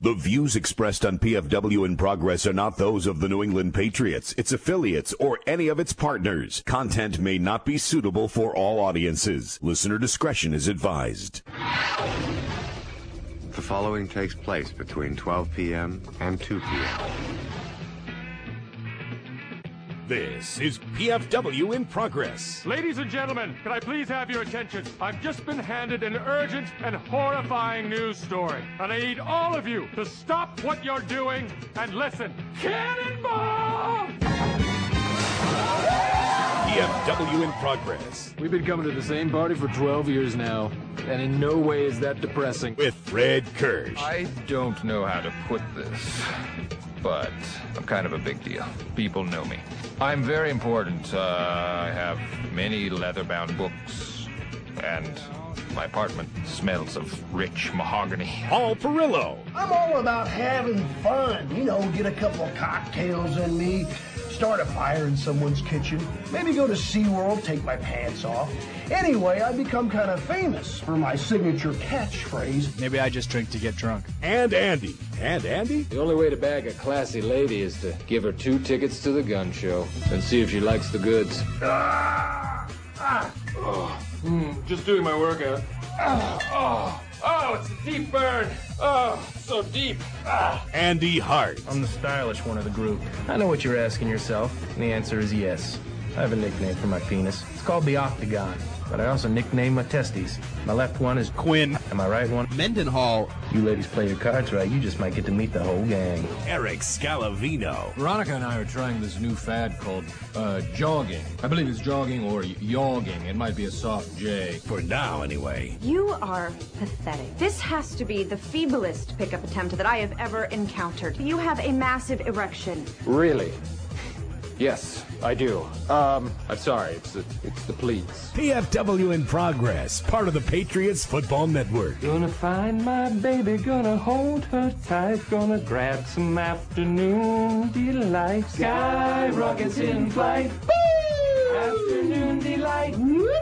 The views expressed on PFW in Progress are not those of the New England Patriots, its affiliates, or any of its partners. Content may not be suitable for all audiences. Listener discretion is advised. The following takes place between 12 p.m. and 2 p.m. This is PFW in Progress. Ladies and gentlemen, can I please have your attention? I've just been handed an urgent and horrifying news story, and I need all of you to stop what you're doing and listen. Cannonball! PFW in Progress. We've been coming to the same party for 12 years now, and in no way is that depressing. With Fred Kirsch. I don't know how to put this, but I'm kind of a big deal. People know me. I'm very important. I have many leather-bound books, and my apartment smells of rich mahogany. Paul Perillo. I'm all about having fun. You know, get a couple of cocktails in me, start a fire in someone's kitchen, maybe go to SeaWorld, take my pants off. Anyway, I become kind of famous for my signature catchphrase. Maybe I just drink to get drunk. And Andy. And Andy? The only way to bag a classy lady is to give her 2 tickets to the gun show and see if she likes the goods. Just doing my workout. It's a deep burn. So deep. Andy Hart. I'm the stylish one of the group. I know what you're asking yourself, and the answer is yes. I have a nickname for my penis. It's called the Octagon, but I also nickname my testes. My left one is Quinn. and my right one, Mendenhall. you ladies play your cards right, you just might get to meet the whole gang. Eric Scalavino. Veronica and I are trying this new fad called jogging. I believe it's jogging or yogging. It might be a soft J. For now, anyway. You are pathetic. This has to be the feeblest pickup attempt that I have ever encountered. You have a massive erection. Really? Yes, I do. I'm sorry. It's the pleats. PFW in Progress, part of the Patriots Football Network. Gonna find my baby, gonna hold her tight, gonna grab some afternoon delight. Sky rockets in flight. Woo! Afternoon delight.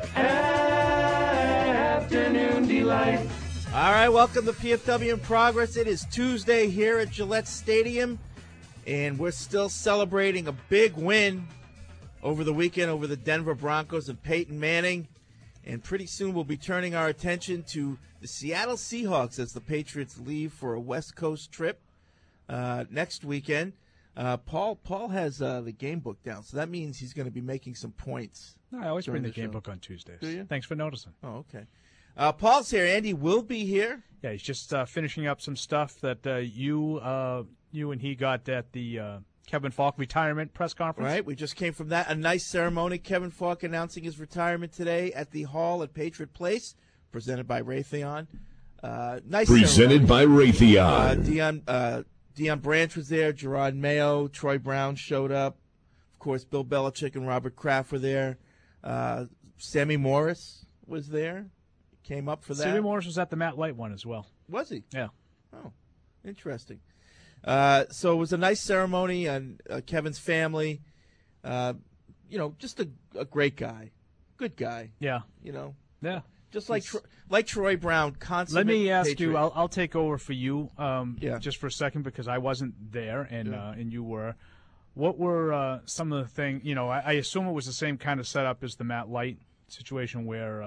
Afternoon delight. All right, welcome to PFW in Progress. It is Tuesday here at Gillette Stadium, and we're still celebrating a big win over the weekend over the Denver Broncos and Peyton Manning. And pretty soon we'll be turning our attention to the Seattle Seahawks as the Patriots leave for a West Coast trip next weekend. Paul has the game book down, so that means he's going to be making some points. No, I always bring the the game show. book on Tuesdays. Do you? Thanks for noticing. Oh, okay. Paul's here. Andy will be here. Yeah, he's just finishing up some stuff that you and he got at the Kevin Falk retirement press conference. Right, we just came from that. A nice ceremony. Kevin Falk announcing his retirement today at the Hall at Patriot Place, presented by Raytheon. Nice Presented by Raytheon. Deion Branch was there. Gerard Mayo, Troy Brown showed up. Of course, Bill Belichick and Robert Kraft were there. Sammy Morris was there. Came up for that. Sammy Morris was at the Matt Light one as well. Was he? Yeah. Oh, interesting. So it was a nice ceremony, and Kevin's family, just a great guy, good guy. Yeah. Yeah. Just like Troy Brown, consummate Let me ask Patriot. you. I'll take over for you, Yeah. just for a second because I wasn't there and you were. What were some of the things? I assume it was the same kind of setup as the Matt Light situation where.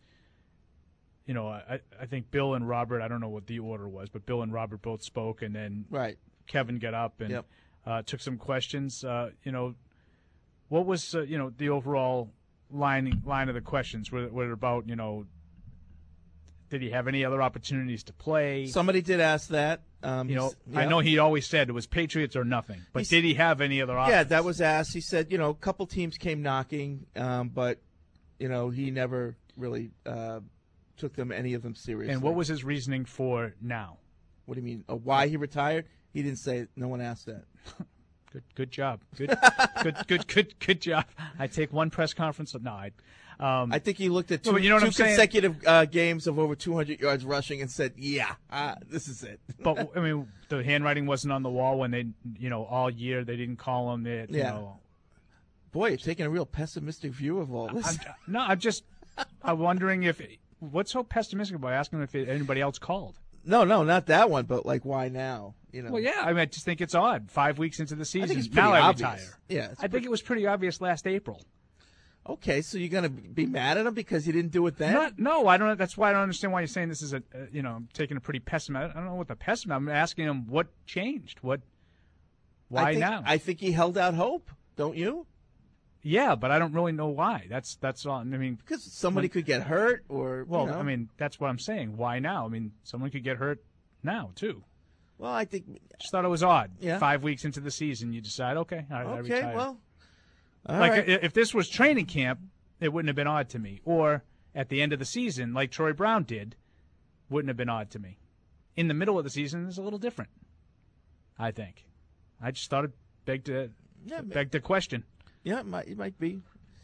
I think Bill and Robert, I don't know what the order was, but Bill and Robert both spoke, and then Kevin got up and took some questions. What was, the overall line of the questions? Were it about, did he have any other opportunities to play? Somebody did ask that. I know he always said it was Patriots or nothing, but did he have any other options? Yeah, that was asked. He said, a couple teams came knocking, but, he never really took any of them seriously. And what was his reasoning for now? What do you mean? Why he retired? He didn't say it. No one asked that. Good job. Good job. I take one press conference. I think he looked at two consecutive games of over 200 yards rushing and said, this is it. But, the handwriting wasn't on the wall when they, all year they didn't call him. Boy, you're taking a real pessimistic view of all this. I'm wondering what's so pessimistic about asking if anybody else called? No, not that one. But like, why now? Well, yeah. I mean, I just think it's odd. 5 weeks into the season, I think it's pretty now I obvious. retire. Yeah, I think it was pretty obvious last April. Okay, so you're gonna be mad at him because you didn't do it then? No, I don't. That's why I don't understand why you're saying this is I'm taking a pretty pessimistic. I don't know what the pessimism. I'm asking him what changed. Why now? I think he held out hope. Don't you? Yeah, but I don't really know why. That's all. I mean, because somebody could get hurt, or I mean, that's what I'm saying. Why now? I mean, someone could get hurt now too. Well, I think just thought it was odd. Yeah. 5 weeks into the season, you decide, okay, I retire. Well, if this was training camp, it wouldn't have been odd to me. Or at the end of the season, like Troy Brown did, wouldn't have been odd to me. In the middle of the season is a little different, I think. I just thought it begged the question. Yeah, it might be.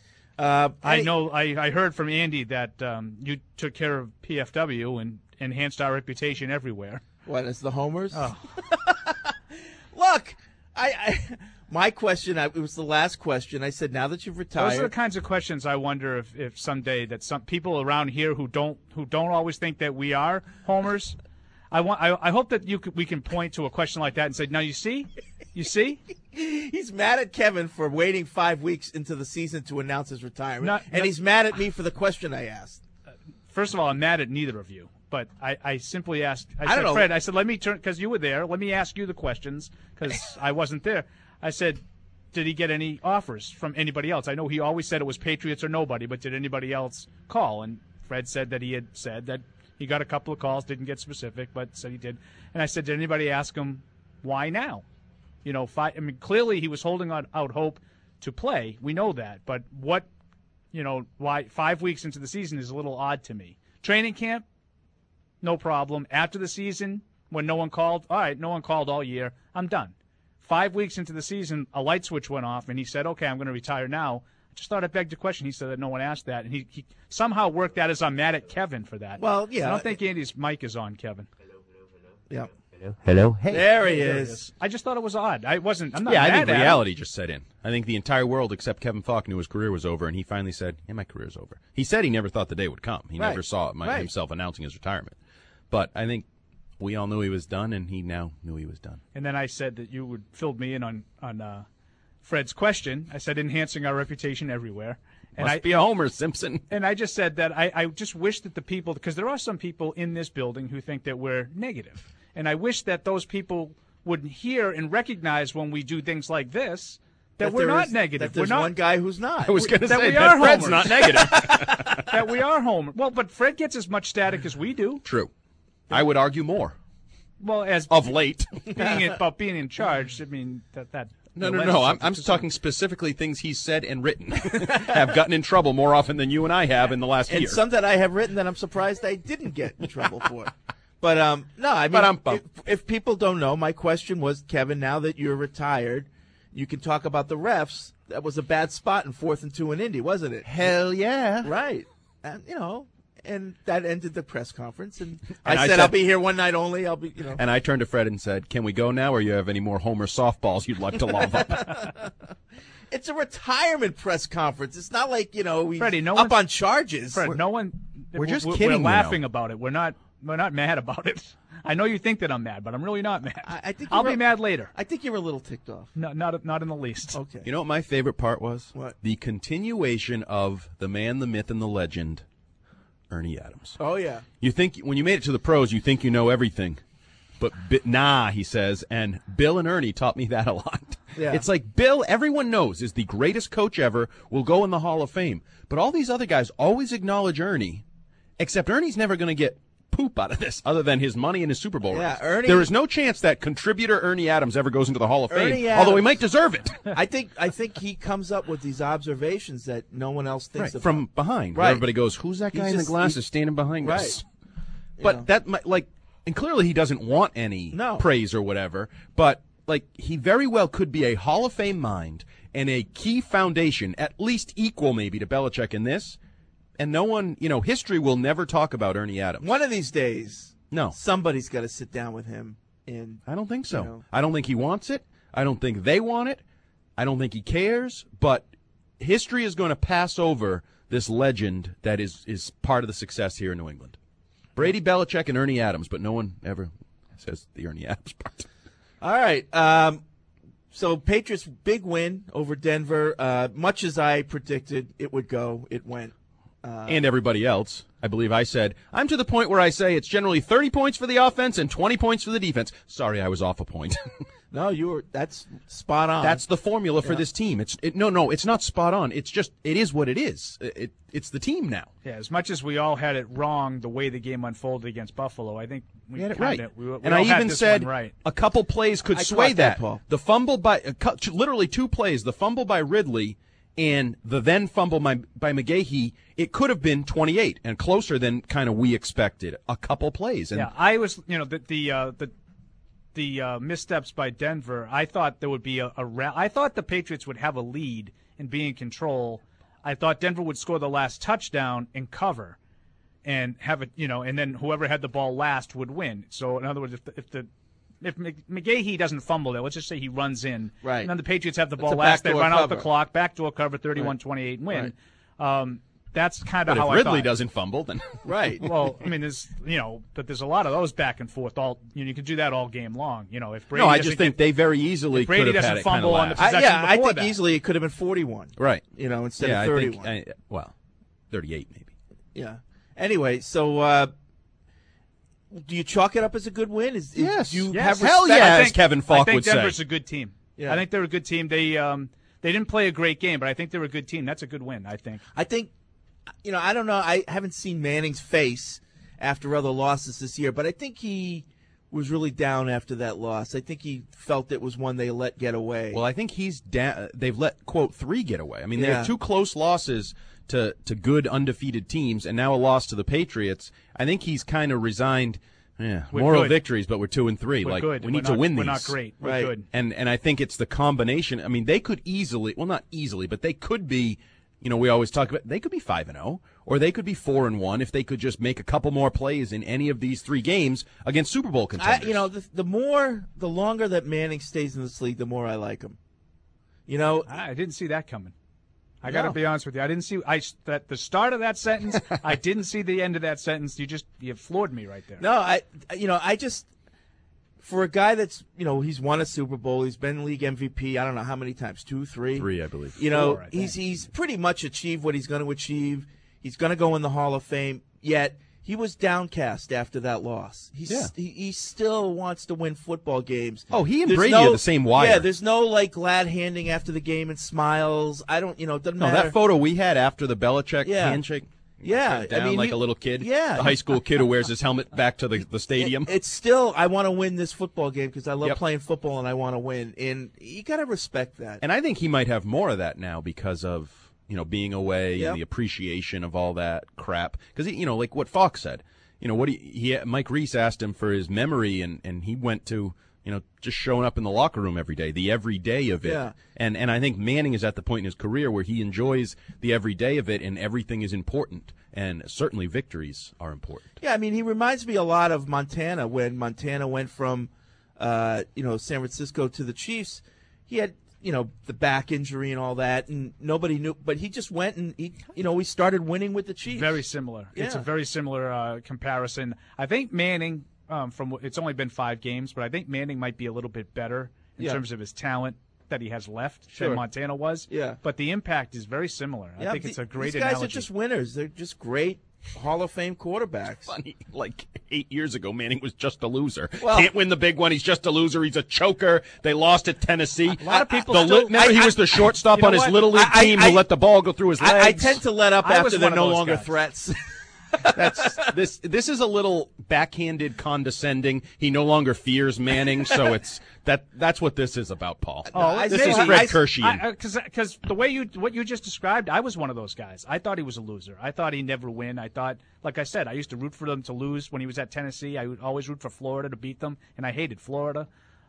I heard from Andy that you took care of PFW and enhanced our reputation everywhere. What, as the homers? Oh. Look, my question, it was the last question. I said, now that you've retired. Those are the kinds of questions I wonder if someday that some people around here who don't always think that we are homers. I hope that we can point to a question like that and say, now you see? He's mad at Kevin for waiting 5 weeks into the season to announce his retirement. He's mad at me for the question I asked. First of all, I'm mad at neither of you. But I simply asked, I don't know. Fred, I said, let me turn, because you were there, let me ask you the questions, because I wasn't there. I said, did he get any offers from anybody else? I know he always said it was Patriots or nobody, but did anybody else call? And Fred said that he had said that he got a couple of calls, didn't get specific, but said he did. And I said, did anybody ask him why now? Clearly he was holding out hope to play. We know that. But why 5 weeks into the season is a little odd to me. Training camp, no problem. After the season, when no one called, all right, no one called all year, I'm done. 5 weeks into the season, a light switch went off, and he said, okay, I'm going to retire now. I just thought it begged the question. He said that no one asked that, and he somehow worked that as I'm mad at Kevin for that. Well, yeah. I don't think Andy's mic is on, Kevin. Yeah. Hello. Hey. There he is. I just thought it was odd. I'm not mad I think at reality him. just set in. I think the entire world except Kevin Falk knew his career was over, and he finally said, yeah, my career's over. He said he never thought the day would come. He never saw himself announcing his retirement. But I think we all knew he was done, and he now knew he was done. And then I said that you would fill me in on Fred's question. I said enhancing our reputation everywhere. And Must be a homer, Simpson. And I just said that I just wish that the people, because there are some people in this building who think that we're negative. And I wish that those people would hear and recognize when we do things like this that we're not negative. That there's one guy who's not. I was going to say that Fred's not negative. That we are homer. Well, but Fred gets as much static as we do. True. I would argue more. Well, as of late, being in charge, I mean that. No. I'm talking specifically things he's said and written have gotten in trouble more often than you and I have in the last year. And some that I have written that I'm surprised I didn't get in trouble for. But no, I mean, if people don't know, my question was, Kevin, now that you're retired, you can talk about the refs. That was a bad spot in 4th and 2 in Indy, wasn't it? Hell yeah. Right. And, and that ended the press conference. And I said, I'll be here one night only. And I turned to Fred and said, can we go now, or you have any more Homer softballs you'd like to lob up? It's a retirement press conference. It's not like, Freddie, up on charges. Fred, we're just kidding. We're laughing about it. We're not mad about it. I know you think that I'm mad, but I'm really not mad. I'll be mad later. I think you were a little ticked off. No, not in the least. Okay. You know what my favorite part was? What? The continuation of the man, the myth, and the legend, Ernie Adams. Oh, yeah. You think when you made it to the pros, you think you know everything. But nah, he says, and Bill and Ernie taught me that a lot. Yeah. It's like Bill, everyone knows, is the greatest coach ever, will go in the Hall of Fame. But all these other guys always acknowledge Ernie, except Ernie's never going to get poop out of this other than his money and his Super Bowl rings. Ernie, there is no chance that contributor Ernie Adams ever goes into the Hall of Fame, although he might deserve it. I think he comes up with these observations that no one else thinks about. From behind. Right. Everybody goes, who's that guy in the glasses standing behind us? Right. But and clearly he doesn't want any praise or whatever, but he very well could be a Hall of Fame mind and a key foundation, at least equal maybe to Belichick in this. And no one, history will never talk about Ernie Adams. One of these days, no, somebody's got to sit down with him. And I don't think so. I don't think he wants it. I don't think they want it. I don't think he cares. But history is going to pass over this legend that is part of the success here in New England. Brady, Belichick, and Ernie Adams, but no one ever says the Ernie Adams part. All right. So Patriots, big win over Denver. Much as I predicted it would go, it went. And everybody else. I believe I said, I'm to the point where I say it's generally 30 points for the offense and 20 points for the defense. Sorry, I was off a point. No, that's spot on. That's the formula for this team. It's not spot on. It's just, it is what it is. It's the team now. Yeah, as much as we all had it wrong the way the game unfolded against Buffalo, I think we had it right. And I even said right. A couple plays could sway that. Paul. The fumble literally 2 plays, the fumble by Ridley and the then fumble by McGahee, it could have been 28 and closer than kind of we expected. A couple plays. And I was, the missteps by Denver, I thought there would be I thought the Patriots would have a lead and be in control. I thought Denver would score the last touchdown and cover and have it, and then whoever had the ball last would win. So in other words, if McGahee doesn't fumble there, let's just say he runs in, right, and then the Patriots have the ball last, they run out the clock, backdoor cover, 31-28 and win. Right. That's kind of how I thought. But if Ridley doesn't fumble, then right. Well, I mean, but there's a lot of those back and forth. You can do that all game long. If Brady I just think they very easily could have had it kind of last. On the possession I think that. Easily it could have been 41. Right. Instead of 31. I think, 38 maybe. Yeah. Anyway, so do you chalk it up as a good win? Yes. Hell yeah, as Kevin Falk would say. I think Denver's a good team. Yeah. I think they're a good team. They didn't play a great game, but I think they're a good team. That's a good win, I think. I think, I don't know. I haven't seen Manning's face after other losses this year, but I think he was really down after that loss. I think he felt it was one they let get away. Well, I think he's down. They've let, quote, 3 get away. I mean, they have 2 close losses to good undefeated teams, and now a loss to the Patriots. I think he's kind of resigned. Moral victories, but we're 2-3. We're good. We need to win these. We're not great. We're right. good. And I think it's the combination. I mean, they could easily, well, not easily, but they could be. We always talk about they could be 5-0, or they could be 4-1 if they could just make a couple more plays in any of these 3 games against Super Bowl contenders. The longer that Manning stays in this league, the more I like him. I didn't see that coming. I got to be honest with you. I didn't see at the start of that sentence. I didn't see the end of that sentence. You floored me right there. No, I just for a guy that's he's won a Super Bowl, he's been league MVP. I don't know how many times, 2, 3, 3, I believe. 4, he's pretty much achieved what he's going to achieve. He's going to go in the Hall of Fame. Yet he was downcast after that loss. He still wants to win football games. Oh, he and Brady are the same wire. Yeah, there's no glad handing after the game and smiles. I don't, it doesn't matter. No, that photo we had after the Belichick handshake. Yeah, down like a little kid. Yeah, the high school kid who wears his helmet back to the stadium. It's still, I want to win this football game because I love playing football and I want to win. And you got to respect that. And I think he might have more of that now because of being away and the appreciation of all that crap. Because like what Fox said, Mike Reese asked him for his memory, and he went to just showing up in the locker room every day, the everyday of it. Yeah. And I think Manning is at the point in his career where he enjoys the everyday of it, and everything is important. And certainly victories are important. Yeah, I mean, he reminds me a lot of Montana when Montana went from, San Francisco to the Chiefs. He had, the back injury and all that, and nobody knew. But he just went and we started winning with the Chiefs. Very similar. Yeah. It's a very similar comparison. I think Manning. It's only been 5 games, but I think Manning might be a little bit better in terms of his talent that he has left than Montana was. Yeah. But the impact is very similar. I think it's a great analogy. These guys are just winners. They're just great Hall of Fame quarterbacks. Funny, 8 years ago, Manning was just a loser. Well, can't win the big one. He's just a loser. He's a choker. They lost at Tennessee. A lot of people remember he was the shortstop on his Little League team who let the ball go through his legs. I tend to let up after they're no longer threats. This is a little backhanded, condescending. He no longer fears Manning, so that's what this is about, Paul. This is Fred Kershian. Because the way what you just described, I was one of those guys. I thought he was a loser. I thought he'd never win. I thought, like I said, I used to root for them to lose when he was at Tennessee. I would always root for Florida to beat them, and I hated Florida.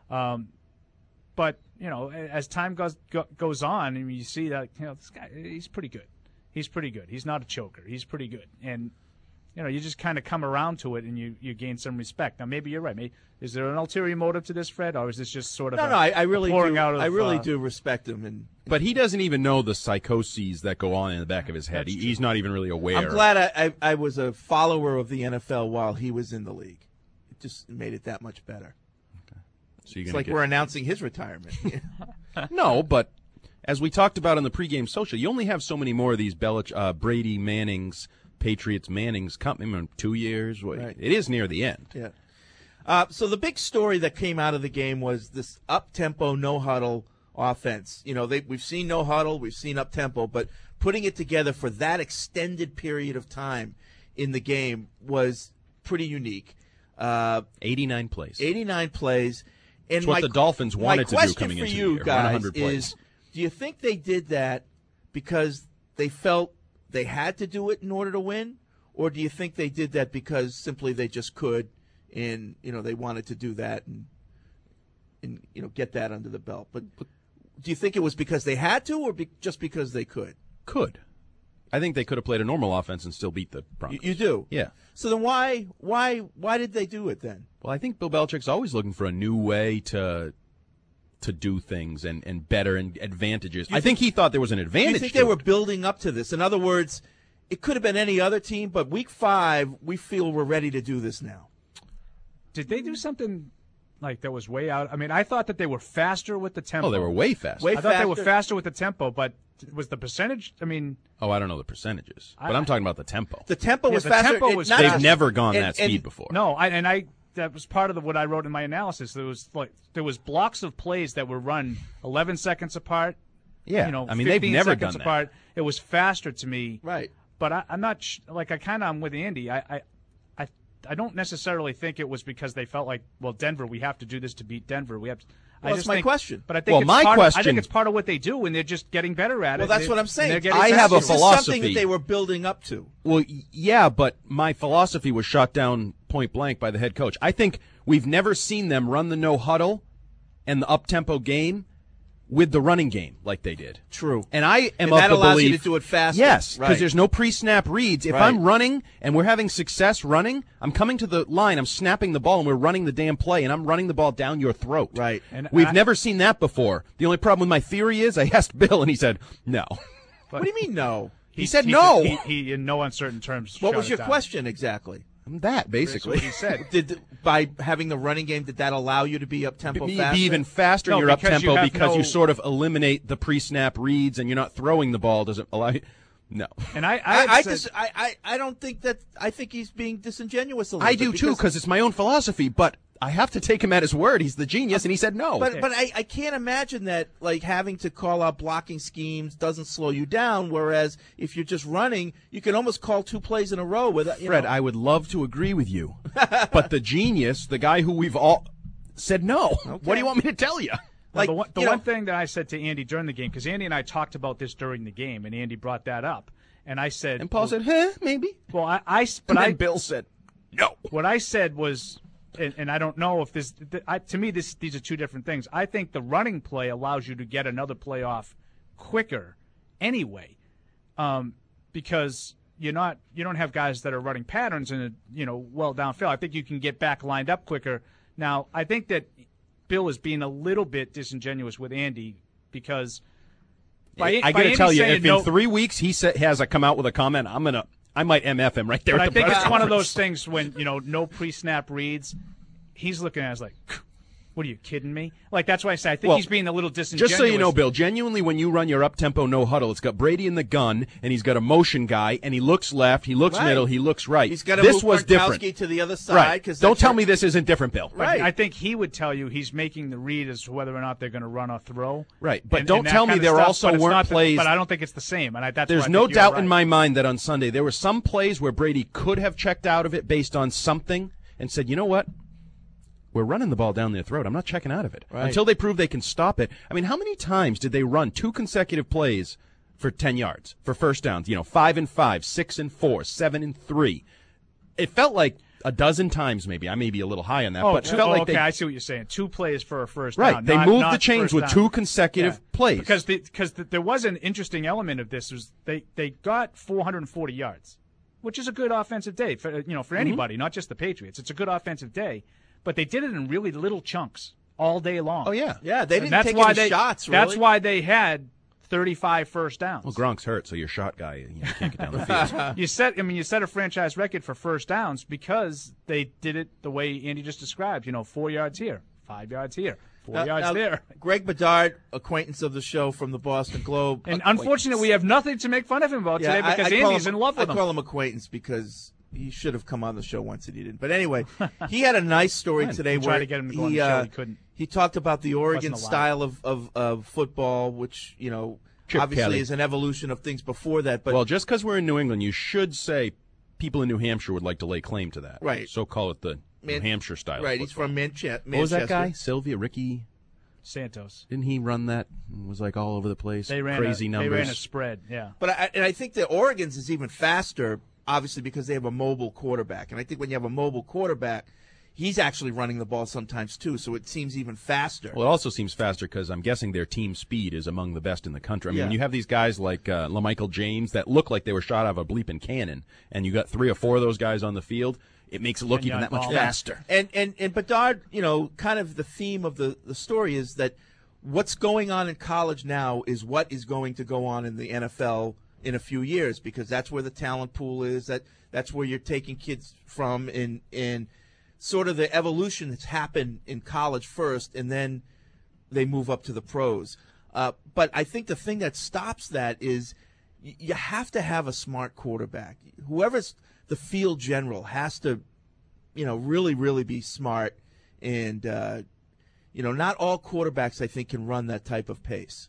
But as time goes on, and you see that this guy, he's pretty good. He's pretty good. He's not a choker. He's pretty good, and you just kind of come around to it and you gain some respect. Now, maybe you're right. Maybe, is there an ulterior motive to this, Fred, or is this just sort of I really pouring do. out of, I really do respect him, but he doesn't even know the psychoses that go on in the back of his head. He's not even really aware. I'm glad I was a follower of the NFL while he was in the league. It just made it that much better. Okay. So it's like we're announcing his retirement. No, but as we talked about on the pregame social, you only have so many more of these Brady Mannings, Patriots Mannings coming in 2 years. Right. It is near the end. Yeah. So the big story that came out of the game was this up-tempo, no-huddle offense. We've seen no-huddle, we've seen up-tempo, but putting it together for that extended period of time in the game was pretty unique. 89 plays. 89 plays. And it's what the Dolphins wanted to do coming into the year. My question for you guys 100 plays. is, do you think they did that because they felt they had to do it in order to win, or do you think they did that because simply they just could, and they wanted to do that and get that under the belt? But do you think it was because they had to, or just because they could? Could. I think they could have played a normal offense and still beat the Broncos. You do? Yeah. So then why did they do it then? Well, I think Bill Belichick's always looking for a new way to do things and better and advantages. I think he thought there was an advantage. You think they were building up to this? In other words, it could have been any other team, but week 5, we feel we're ready to do this now. Did they do something like that was way out? I mean, I thought that they were faster with the tempo. Oh, they were way faster. I thought they were faster with the tempo, but was the percentage? I mean, I don't know the percentages, but I'm talking about the tempo. The tempo was faster. Tempo was they've never gone that speed before. No, that was part of what I wrote in my analysis. There was blocks of plays that were run 11 seconds apart. Yeah, I mean, they've never done that. Apart. It was faster to me. Right. But I'm not I'm with Andy. I don't necessarily think it was because they felt like, well, Denver, we have to do this to beat Denver. We have to. That's my question. But I think I think it's part of what they do, and they're just getting better at it. Well, that's what I'm saying. I have a philosophy. Something that they were building up to. Well, yeah, but my philosophy was shot down point blank by the head coach. I think we've never seen them run the no huddle and the up tempo game with the running game like they did. True. And I am and of that the allows belief, you to do it faster. Yes, because right. there's no pre-snap reads. If I'm running and we're having success running, I'm coming to the line, I'm snapping the ball, and we're running the damn play, and I'm running the ball down your throat. Right. And we've never seen that before. The only problem with my theory is I asked Bill, and he said no. What do you mean no? He said no. He in no uncertain terms. What was your question exactly? That basically. He said. By having the running game, did that allow you to be up tempo faster? Be even faster in your up tempo because you sort of eliminate the pre-snap reads and you're not throwing the ball. Doesn't allow you. No. And I don't think that. I think he's being disingenuous a little bit. I do too, because it's my own philosophy, but I have to take him at his word. He's the genius, and he said no. But I can't imagine that having to call out blocking schemes doesn't slow you down. Whereas if you're just running, you can almost call 2 plays in a row without. Fred, I would love to agree with you, but the genius, the guy who we've all said no. Okay. What do you want me to tell you? The one thing that I said to Andy during the game, because Andy and I talked about this during the game, and Andy brought that up, and I said, and Paul said, maybe. Well, Bill said no. What I said was. And I don't know if this. To me, these are 2 different things. I think the running play allows you to get another play off quicker, anyway, because you don't have guys that are running patterns and well downfield. I think you can get back lined up quicker. Now, I think that Bill is being a little bit disingenuous with Andy because I got to tell you, if in 3 weeks he has come out with a comment, I might MF him right there. But at the I think press it's one of conference. those things when, no pre-snap reads. He's looking at us like, what are you kidding me? Like, that's why I say I think he's being a little disingenuous. Just so you know, Bill, genuinely when you run your up-tempo no huddle, it's got Brady in the gun, and he's got a motion guy, and he looks left, he looks middle, he looks right. He's got to this move was different. to the other side. Right. Don't tell me this isn't different, Bill. Right. I think he would tell you he's making the read as to whether or not they're going to run or throw. Right. But don't tell me there also weren't plays. But I don't think it's the same. And there's no doubt in my mind that on Sunday there were some plays where Brady could have checked out of it based on something and said, you know what? We're running the ball down their throat. I'm not checking out of it until they prove they can stop it. I mean, how many times did they run 2 consecutive plays for 10 yards, for first downs? 5 and 5, 6 and 4, 7 and 3. It felt like a dozen times maybe. I may be a little high on that, but it felt like I see what you're saying. 2 plays for a first down. Right. They moved the chains with 2 consecutive plays. Because there was an interesting element of this. They got 440 yards. which is a good offensive day for anybody, not just the Patriots. It's a good offensive day, but they did it in really little chunks all day long. Oh, yeah. Yeah, they didn't take any shots, really. That's why they had 35 first downs. Well, Gronk's hurt, so your shot guy can't get down the field. You set a franchise record for first downs because they did it the way Andy just described. 4 yards here, 5 yards here, 4 yards there. Greg Bedard, acquaintance of the show from the Boston Globe. And unfortunately, we have nothing to make fun of him about today because Andy's in love with him. I call him acquaintance because he should have come on the show once and he didn't. But anyway, he had a nice story today where to get him to go on the show, he couldn't. He talked about the Oregon style of football, which, Chip obviously Kelly is an evolution of things before that. But well, just because we're in New England, you should say people in New Hampshire would like to lay claim to that. Right. So call it the New Hampshire style. Right. He's from Manchester. What was that guy? Ricky Santos. Didn't he run that? It was like all over the place. They ran crazy numbers. They ran a spread, yeah. But I think that Oregon's is even faster, obviously, because they have a mobile quarterback. And I think when you have a mobile quarterback, he's actually running the ball sometimes, too, so it seems even faster. Well, it also seems faster because I'm guessing their team speed is among the best in the country. I mean, you have these guys like LaMichael James that look like they were shot out of a bleeping cannon, and you got 3 or 4 of those guys on the field. It makes it look even that much faster. And Bedard, kind of the theme of the story is that what's going on in college now is what is going to go on in the NFL in a few years, because that's where the talent pool is, that's where you're taking kids from in sort of the evolution that's happened in college first, and then they move up to the pros. But I think the thing that stops that is you have to have a smart quarterback. Whoever's the field general has to, really, really be smart. And, not all quarterbacks, I think, can run that type of pace.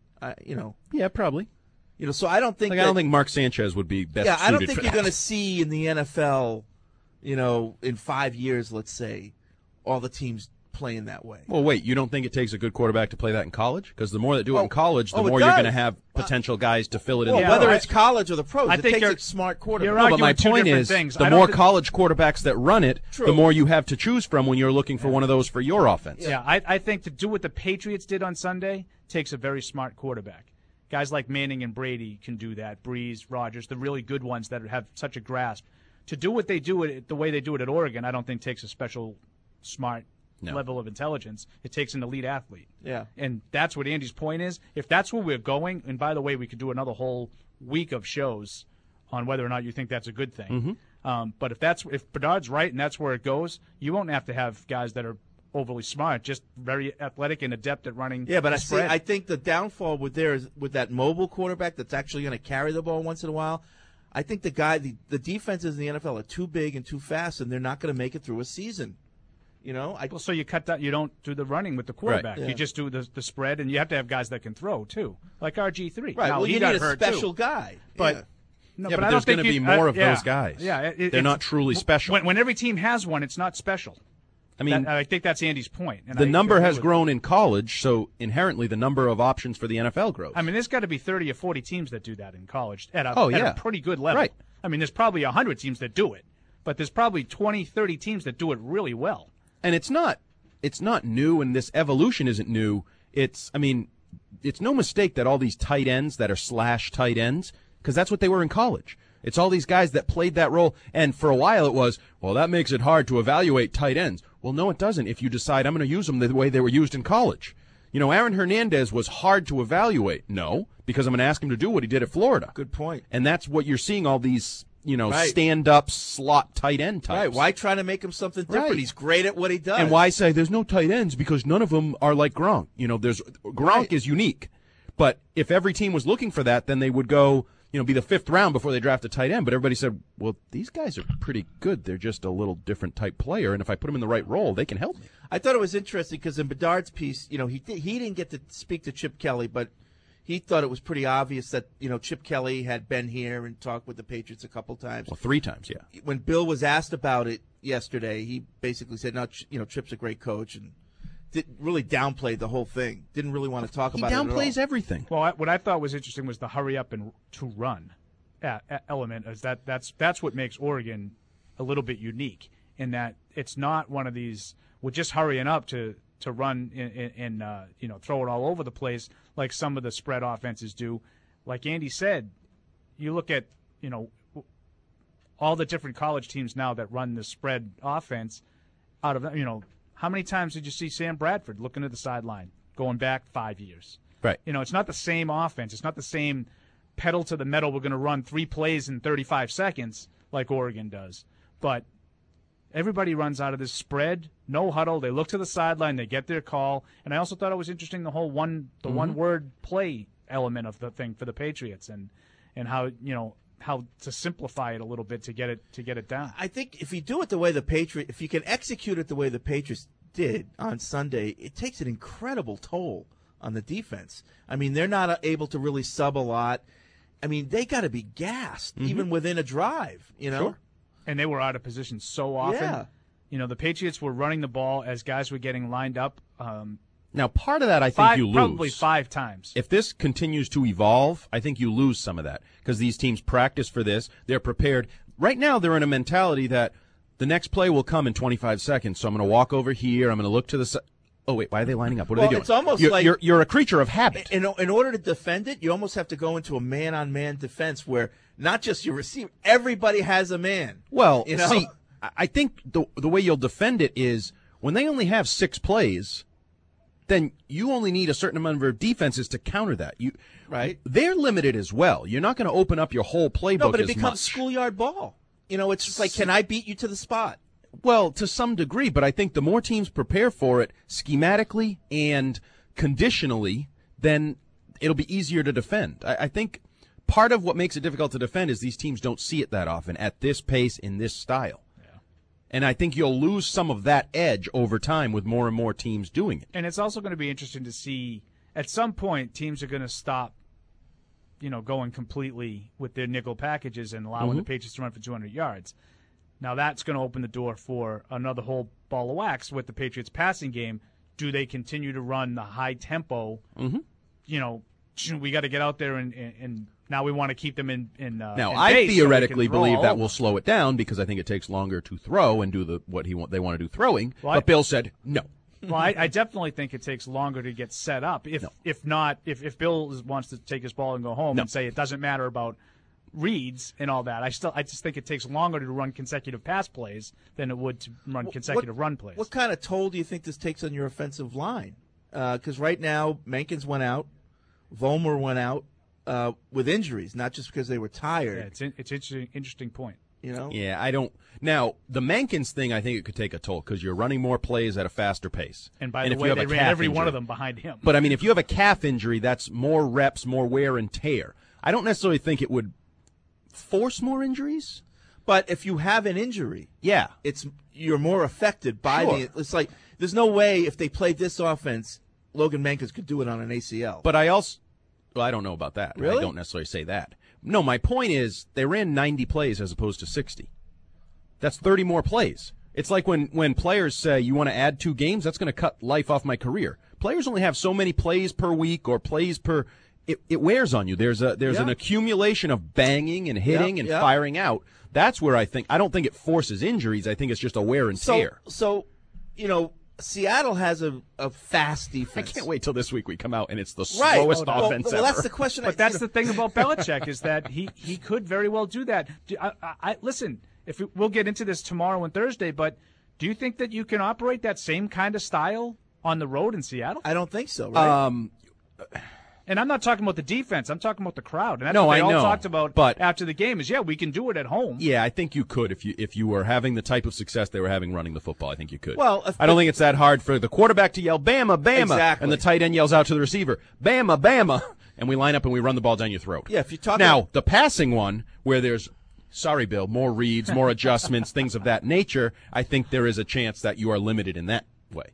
Yeah, probably. So I don't think I don't think Mark Sanchez would be best suited for that. I don't think you're going to see in the NFL – in 5 years, let's say, all the teams playing that way. Well, wait, you don't think it takes a good quarterback to play that in college? Because the more that do it in college, the more you're going to have potential guys to fill it in. Whether it's college or the pros, it takes a smart quarterback. But my point is, the more college quarterbacks that run it, the more you have to choose from when you're looking for one of those for your offense. Yeah, I think to do what the Patriots did on Sunday takes a very smart quarterback. Guys like Manning and Brady can do that. Breeze, Rodgers, the really good ones that have such a grasp. To do what they do the way they do it at Oregon, I don't think takes a special smart level of intelligence. It takes an elite athlete. Yeah. And that's what Andy's point is. If that's where we're going, and by the way, we could do another whole week of shows on whether or not you think that's a good thing. Mm-hmm. But if Bedard's right and that's where it goes, you won't have to have guys that are overly smart, just very athletic and adept at running. Yeah, but I think the downfall with that mobile quarterback that's actually going to carry the ball once in a while. I think the defenses in the NFL are too big and too fast, and they're not going to make it through a season. So you cut that. You don't do the running with the quarterback. Right. Yeah. You just do the spread, and you have to have guys that can throw too, like RG3. Right. Now, well, you need a special guy. But but there's going to be more of those guys. Yeah, they're not truly special. When every team has one, it's not special. I mean, I think that's Andy's point. And the number has grown in college, so inherently the number of options for the NFL grows. I mean, there's got to be 30 or 40 teams that do that in college at a pretty good level. Right. I mean, there's probably 100 teams that do it, but there's probably 20, 30 teams that do it really well. And it's not new, and this evolution isn't new. It's no mistake that all these tight ends that are slash tight ends, because that's what they were in college. It's all these guys that played that role, and for a while it was, well, that makes it hard to evaluate tight ends. Well, no, it doesn't if you decide I'm going to use them the way they were used in college. Aaron Hernandez was hard to evaluate. No, because I'm going to ask him to do what he did at Florida. Good point. And that's what you're seeing all these, stand-up slot tight end types. Right. Why try to make him something different? Right. He's great at what he does. And why say there's no tight ends? Because none of them are like Gronk. Gronk is unique. But if every team was looking for that, then they would go, be the 5th round before they draft a tight end. But everybody said, well, these guys are pretty good. They're just a little different type player. And if I put them in the right role, they can help me. I thought it was interesting because in Bedard's piece, he didn't get to speak to Chip Kelly, but he thought it was pretty obvious that, Chip Kelly had been here and talked with the Patriots a couple times. Well, 3 times, yeah. When Bill was asked about it yesterday, he basically said, no, Chip's a great coach, and really downplayed the whole thing. Didn't really want to talk about it at all. He downplays everything. Well, what I thought was interesting was the hurry up and to run element. Is that's what makes Oregon a little bit unique in that it's not one of these we're just hurrying up to run and throw it all over the place like some of the spread offenses do. Like Andy said, you look at all the different college teams now that run the spread offense, out of how many times did you see Sam Bradford looking at the sideline going back 5 years? Right. It's not the same offense. It's not the same pedal to the metal. We're going to run 3 plays in 35 seconds like Oregon does. But everybody runs out of this spread, no huddle. They look to the sideline. They get their call. And I also thought it was interesting the whole one-word play element of the thing for the Patriots and how to simplify it a little bit to get it down. I think if you do it the way if you can execute it the way the Patriots did on Sunday, it takes an incredible toll on the defense. I mean, they're not able to really sub a lot. I mean, they got to be gassed even within a drive, Sure. And they were out of position so often. Yeah. The Patriots were running the ball as guys were getting lined up. Now, part of that I think you lose. Probably 5 times. If this continues to evolve, I think you lose some of that because these teams practice for this. They're prepared. Right now, they're in a mentality that the next play will come in 25 seconds, so I'm going to walk over here. I'm going to look to the side. Oh, wait, why are they lining up? What are they doing? It's almost you're a creature of habit. In order to defend it, you almost have to go into a man-on-man defense where not just your receiver, everybody has a man. Well, see, I think the way you'll defend it is when they only have 6 plays, then you only need a certain number of defenses to counter that. Right. They're limited as well. You're not going to open up your whole playbook. No, but it as becomes much. schoolyard ball. It's just like, can I beat you to the spot? Well, to some degree, but I think the more teams prepare for it schematically and conditionally, then it'll be easier to defend. I think part of what makes it difficult to defend is these teams don't see it that often at this pace in this style. Yeah. And I think you'll lose some of that edge over time with more and more teams doing it. And it's also going to be interesting to see at some point teams are going to stop going completely with their nickel packages and allowing the Patriots to run for 200 yards. Now that's going to open the door for another whole ball of wax with the Patriots passing game. Do they continue to run the high tempo? We got to get out there and now we want to keep them in now, I theoretically believe that will slow it down because I think it takes longer to throw and do they want to do throwing. Well, but Bill said no. Well, I definitely think it takes longer to get set up. If Bill wants to take his ball and go home and say it doesn't matter about reads and all that, I just think it takes longer to run consecutive pass plays than it would to run consecutive run plays. What kind of toll do you think this takes on your offensive line? Because right now, Mankins went out, Vollmer went out with injuries, not just because they were tired. Yeah, it's an interesting point. Yeah, I don't. Now, the Mankins thing, I think it could take a toll because you're running more plays at a faster pace. And by the way, they ran every one of them behind him. But, I mean, if you have a calf injury, that's more reps, more wear and tear. I don't necessarily think it would force more injuries. But if you have an injury, yeah, you're more affected by it's like there's no way if they played this offense, Logan Mankins could do it on an ACL. But I don't know about that. Really? I don't necessarily say that. No, my point is they ran 90 plays as opposed to 60. That's 30 more plays. It's like when players say you want to add 2 games, that's going to cut life off my career. Players only have so many plays per week or plays per. It wears on you. There's an accumulation of banging and hitting and firing out. That's where I don't think it forces injuries. I think it's just a wear and tear. So, Seattle has a fast defense. I can't wait till this week we come out and it's the slowest offense ever. Well, that's the question. But that's the thing about Belichick is that he could very well do that. Listen, we'll get into this tomorrow and Thursday, but do you think that you can operate that same kind of style on the road in Seattle? I don't think so, right? And I'm not talking about the defense. I'm talking about the crowd. And that's what they all talked about after the game is, we can do it at home. Yeah, I think you could if you were having the type of success they were having running the football. I think you could. Well, I don't think it's that hard for the quarterback to yell, Bama, Bama, exactly. And the tight end yells out to the receiver, Bama, Bama, and we line up and we run the ball down your throat. Yeah, if you talk now, the passing one where there's, sorry, Bill, more reads, more adjustments, things of that nature, I think there is a chance that you are limited in that way.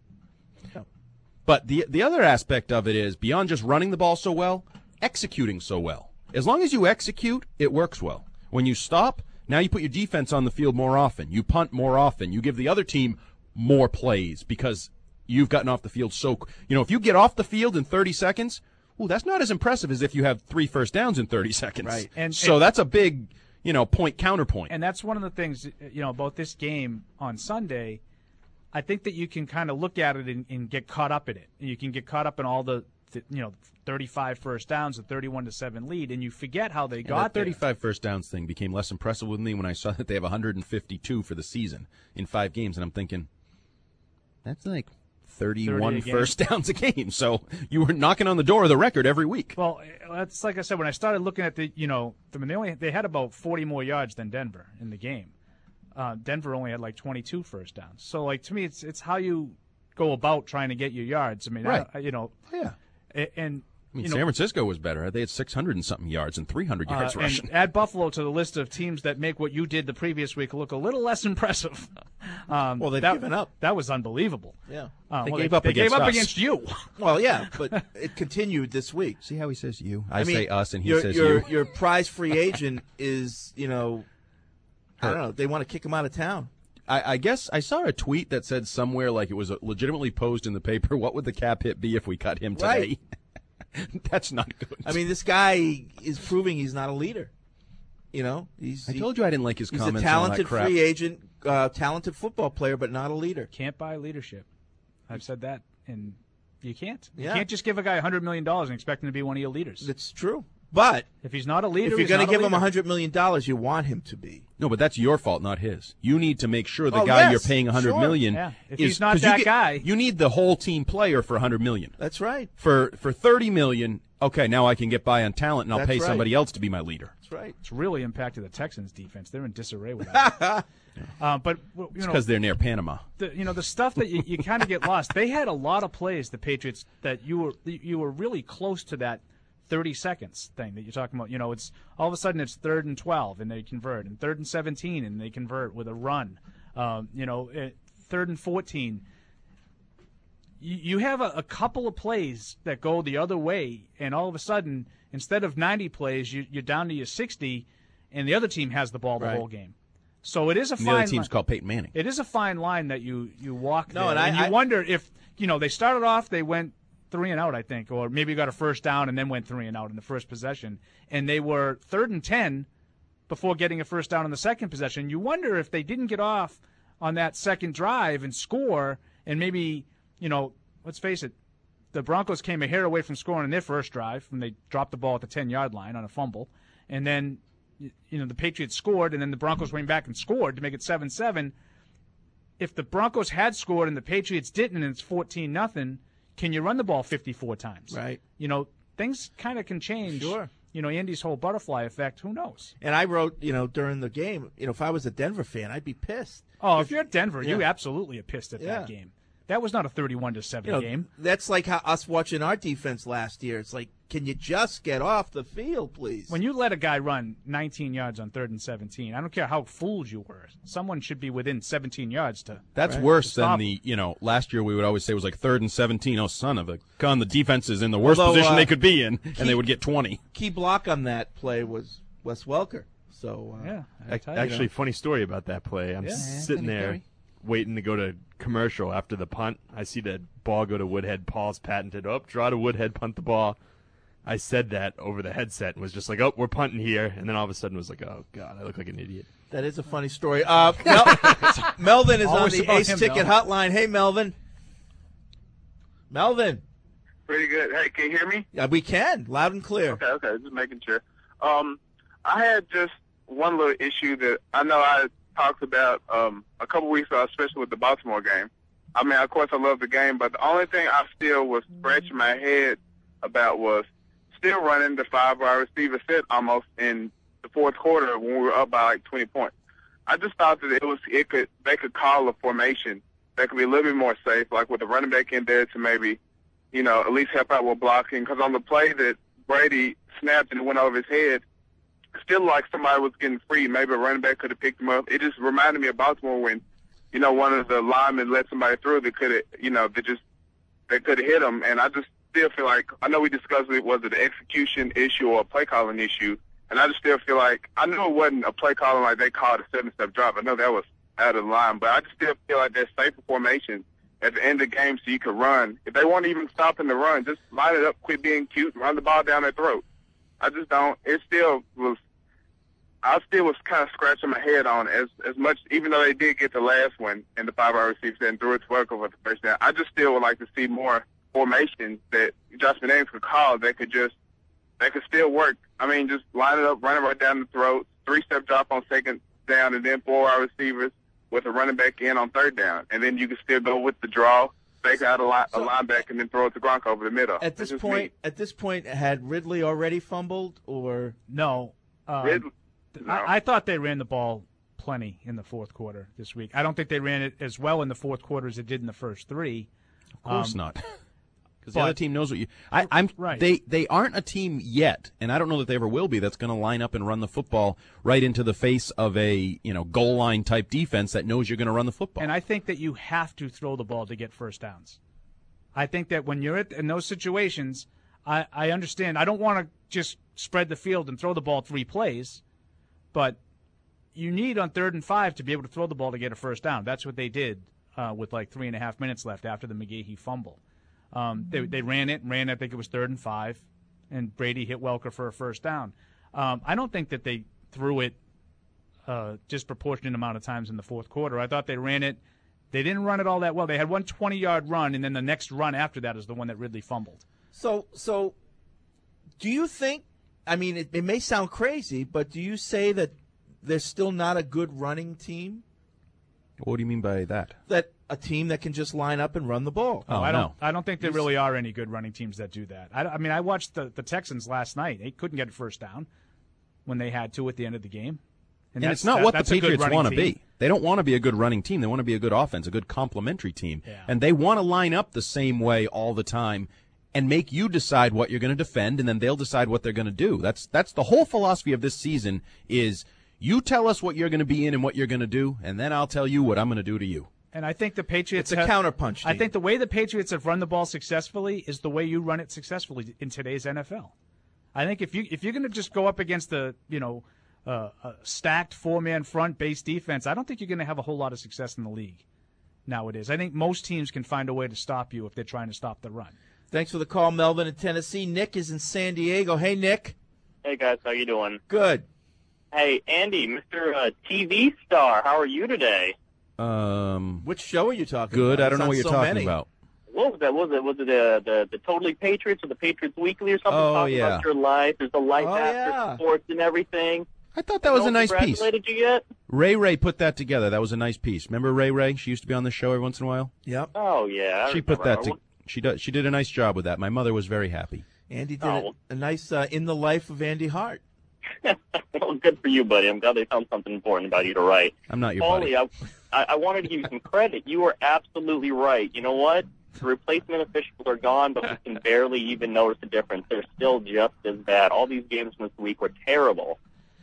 But the other aspect of it is, beyond just running the ball so well, executing so well. As long as you execute, it works well. When you stop, now you put your defense on the field more often. You punt more often. You give the other team more plays because you've gotten off the field if you get off the field in 30 seconds, that's not as impressive as if you have 3 first downs in 30 seconds. Right. And that's a big, point counterpoint. And that's one of the things, about this game on Sunday. I think that you can kind of look at it and get caught up in it. You can get caught up in all the 35 first downs, a 31-7 lead, and you forget how they got there. That 35 first downs thing became less impressive with me when I saw that they have 152 for the season in 5 games, and I'm thinking, that's like 31 first downs a game. So you were knocking on the door of the record every week. Well, that's like I said, when I started looking at they had about 40 more yards than Denver in the game. Denver only had like 22 first downs. So, like, to me, it's how you go about trying to get your yards. I mean, right. And San Francisco was better. They had 600 and something yards and 300 yards rushing. And add Buffalo to the list of teams that make what you did the previous week look a little less impressive. Well, they've given up. That was unbelievable. Yeah. They gave up against you. Well, yeah, but it continued this week. See how he says you? I say us, and he says you. Your prize free agent is, I don't know, they want to kick him out of town. I guess I saw a tweet that said somewhere, like it was legitimately posed in the paper, what would the cap hit be if we cut him today? Right. That's not good. I mean, this guy is proving he's not a leader. I told you I didn't like his comments. He's a talented free agent, talented football player, but not a leader. Can't buy leadership. I've said that, and you can't. Yeah. You can't just give a guy $100 million and expect him to be one of your leaders. That's true. But if he's not a leader, if you're going to give him $100 million, you want him to be. No, but that's your fault, not his. You need to make sure the guy you're paying $100 million if he's not that guy. You need the whole team player for $100 million. That's right. For $30 million, okay, now I can get by on talent, and I'll pay somebody else to be my leader. That's right. It's really impacted the Texans' defense. They're in disarray with that. But it's because they're near Panama. The stuff that you kind of get lost. They had a lot of plays, the Patriots, that you were really close to that 30 seconds thing that you're talking about. It's all of a sudden it's 3rd and 12 and they convert, and 3rd and 17 and they convert with a run. 3rd and 14. You have a couple of plays that go the other way, and all of a sudden, instead of 90 plays, you're down to your 60, and the other team has the ball the whole game. So it is a fine line. The other team's called Peyton Manning. It is a fine line that you walk there. And you wonder if, they started off, they went 3 and out, I think, or maybe got a first down and then went 3 and out in the first possession, and they were 3rd and 10 before getting a first down in the second possession. You wonder if they didn't get off on that second drive and score, and maybe, let's face it, the Broncos came a hair away from scoring in their first drive when they dropped the ball at the 10-yard line on a fumble, and then the Patriots scored, and then the Broncos went back and scored to make it 7-7. If the Broncos had scored and the Patriots didn't, and it's 14-0, can you run the ball 54 times? Right. Things kind of can change. Sure. Andy's whole butterfly effect, who knows? And I wrote, during the game, if I was a Denver fan, I'd be pissed. Oh, if you're at Denver, you absolutely are pissed at that game. That was not a 31-7 game. That's like how us watching our defense last year. It's like, can you just get off the field, please? When you let a guy run 19 yards on 3rd and 17, I don't care how fooled you were. Someone should be within 17 yards to. That's worse than the, last year we would always say it was like 3rd and 17. Oh, son of a gun. The defense is in the worst position they could be in, and they would get 20. Key block on that play was Wes Welker. So, actually, funny story about that play. I'm sitting there waiting to go to commercial after the punt. I see the ball go to Woodhead. Paul's patented up, draw to Woodhead, punt the ball. I said that over the headset and was just like, oh, we're punting here. And then all of a sudden was like, oh, God, I look like an idiot. That is a funny story. Melvin is on the Ace Ticket hotline. Hey, Melvin. Melvin. Pretty good. Hey, can you hear me? Yeah, we can. Loud and clear. Okay. Just making sure. I had just one little issue that I know I talked about a couple weeks ago, especially with the Baltimore game. I mean, of course, I love the game, but the only thing I still was scratching my head about was still running the 5 wide receiver set almost in the fourth quarter when we were up by like 20 points. I just thought that they could call a formation that could be a little bit more safe, like with a running back in there to maybe, at least help out with blocking. Because on the play that Brady snapped and it went over his head, still like somebody was getting free. Maybe a running back could have picked him up. It just reminded me of Baltimore when, one of the linemen let somebody through that could have, they could have hit him. And I just still feel like, I know we discussed it, was it an execution issue or a play calling issue? And I just still feel like, I know it wasn't a play calling like they called a 7-step drop. I know that was out of the line, but I just still feel like there's safer formation at the end of the game so you could run. If they weren't even stopping the run, just line it up, quit being cute, run the ball down their throat. I just don't. I still was kind of scratching my head on as much, even though they did get the last one and the 5 wide receivers and threw it to work over the first down. I just still would like to see more formations that Josh McDaniels could call that could still work. I mean, just line it up, run it right down the throat, 3-step drop on second down, and then 4 wide receivers with a running back in on third down. And then you can still go with the draw, fake out a linebacker, and then throw it to Gronk over the middle. At this point, had Ridley already fumbled or no? Ridley, no. I thought they ran the ball plenty in the fourth quarter this week. I don't think they ran it as well in the fourth quarter as it did in the first 3. Of course not. Because the other team knows what you. I'm right. They aren't a team yet, and I don't know that they ever will be. That's going to line up and run the football right into the face of a goal line type defense that knows you're going to run the football. And I think that you have to throw the ball to get first downs. I think that when you're in those situations, I understand. I don't want to just spread the field and throw the ball 3 plays, but you need on 3rd and 5 to be able to throw the ball to get a first down. That's what they did with like 3.5 minutes left after the McGahee fumble. They ran it, I think it was 3rd and 5, and Brady hit Welker for a first down. I don't think that they threw it disproportionate amount of times in the fourth quarter. I thought they ran it. They didn't run it all that well. They had one 20-yard run, and then the next run after that is the one that Ridley fumbled. So do you think, I mean, it may sound crazy, but do you say that they're still not a good running team? What do you mean by that? That a team that can just line up and run the ball. I don't think there really are any good running teams that do that. I mean, I watched the Texans last night. They couldn't get a first down when they had to at the end of the game. And it's not what the Patriots want to be. They don't want to be a good running team. They want to be a good offense, a good complementary team. Yeah. And they want to line up the same way all the time and make you decide what you're going to defend, and then they'll decide what they're going to do. That's the whole philosophy of this season is you tell us what you're going to be in and what you're going to do, and then I'll tell you what I'm going to do to you. And I think the Patriots it's a counterpunch team. I think the way the Patriots have run the ball successfully is the way you run it successfully in today's NFL. I think if you're going to just go up against the a stacked 4-man front base defense, I don't think you're going to have a whole lot of success in the league nowadays. I think most teams can find a way to stop you if they're trying to stop the run. Thanks for the call, Melvin in Tennessee. Nick is in San Diego. Hey, Nick. Hey, guys. How you doing? Good. Hey, Andy, Mr. TV star, how are you today? Which show are you talking good. about? I don't know what you're talking about. What was that? Was it the Totally Patriots or the Patriots Weekly or something? Oh, talking yeah. about your life. There's a life after sports and everything. I thought that was a nice piece. Congratulated you yet? Ray put that together. That was a nice pice. Remember Ray? She used to be on the show every once in a while. Yep. Oh yeah. She put that. She did a nice job with that. My mother was very happy. Andy did a nice in the life of Andy Hart. Well, good for you, buddy. I'm glad they found something important about you to write. I'm not your Paulie, buddy. I wanted to give you some credit. You were absolutely right. You know what? The replacement officials are gone, but we can barely even notice the difference. They're still just as bad. All these games this week were terrible.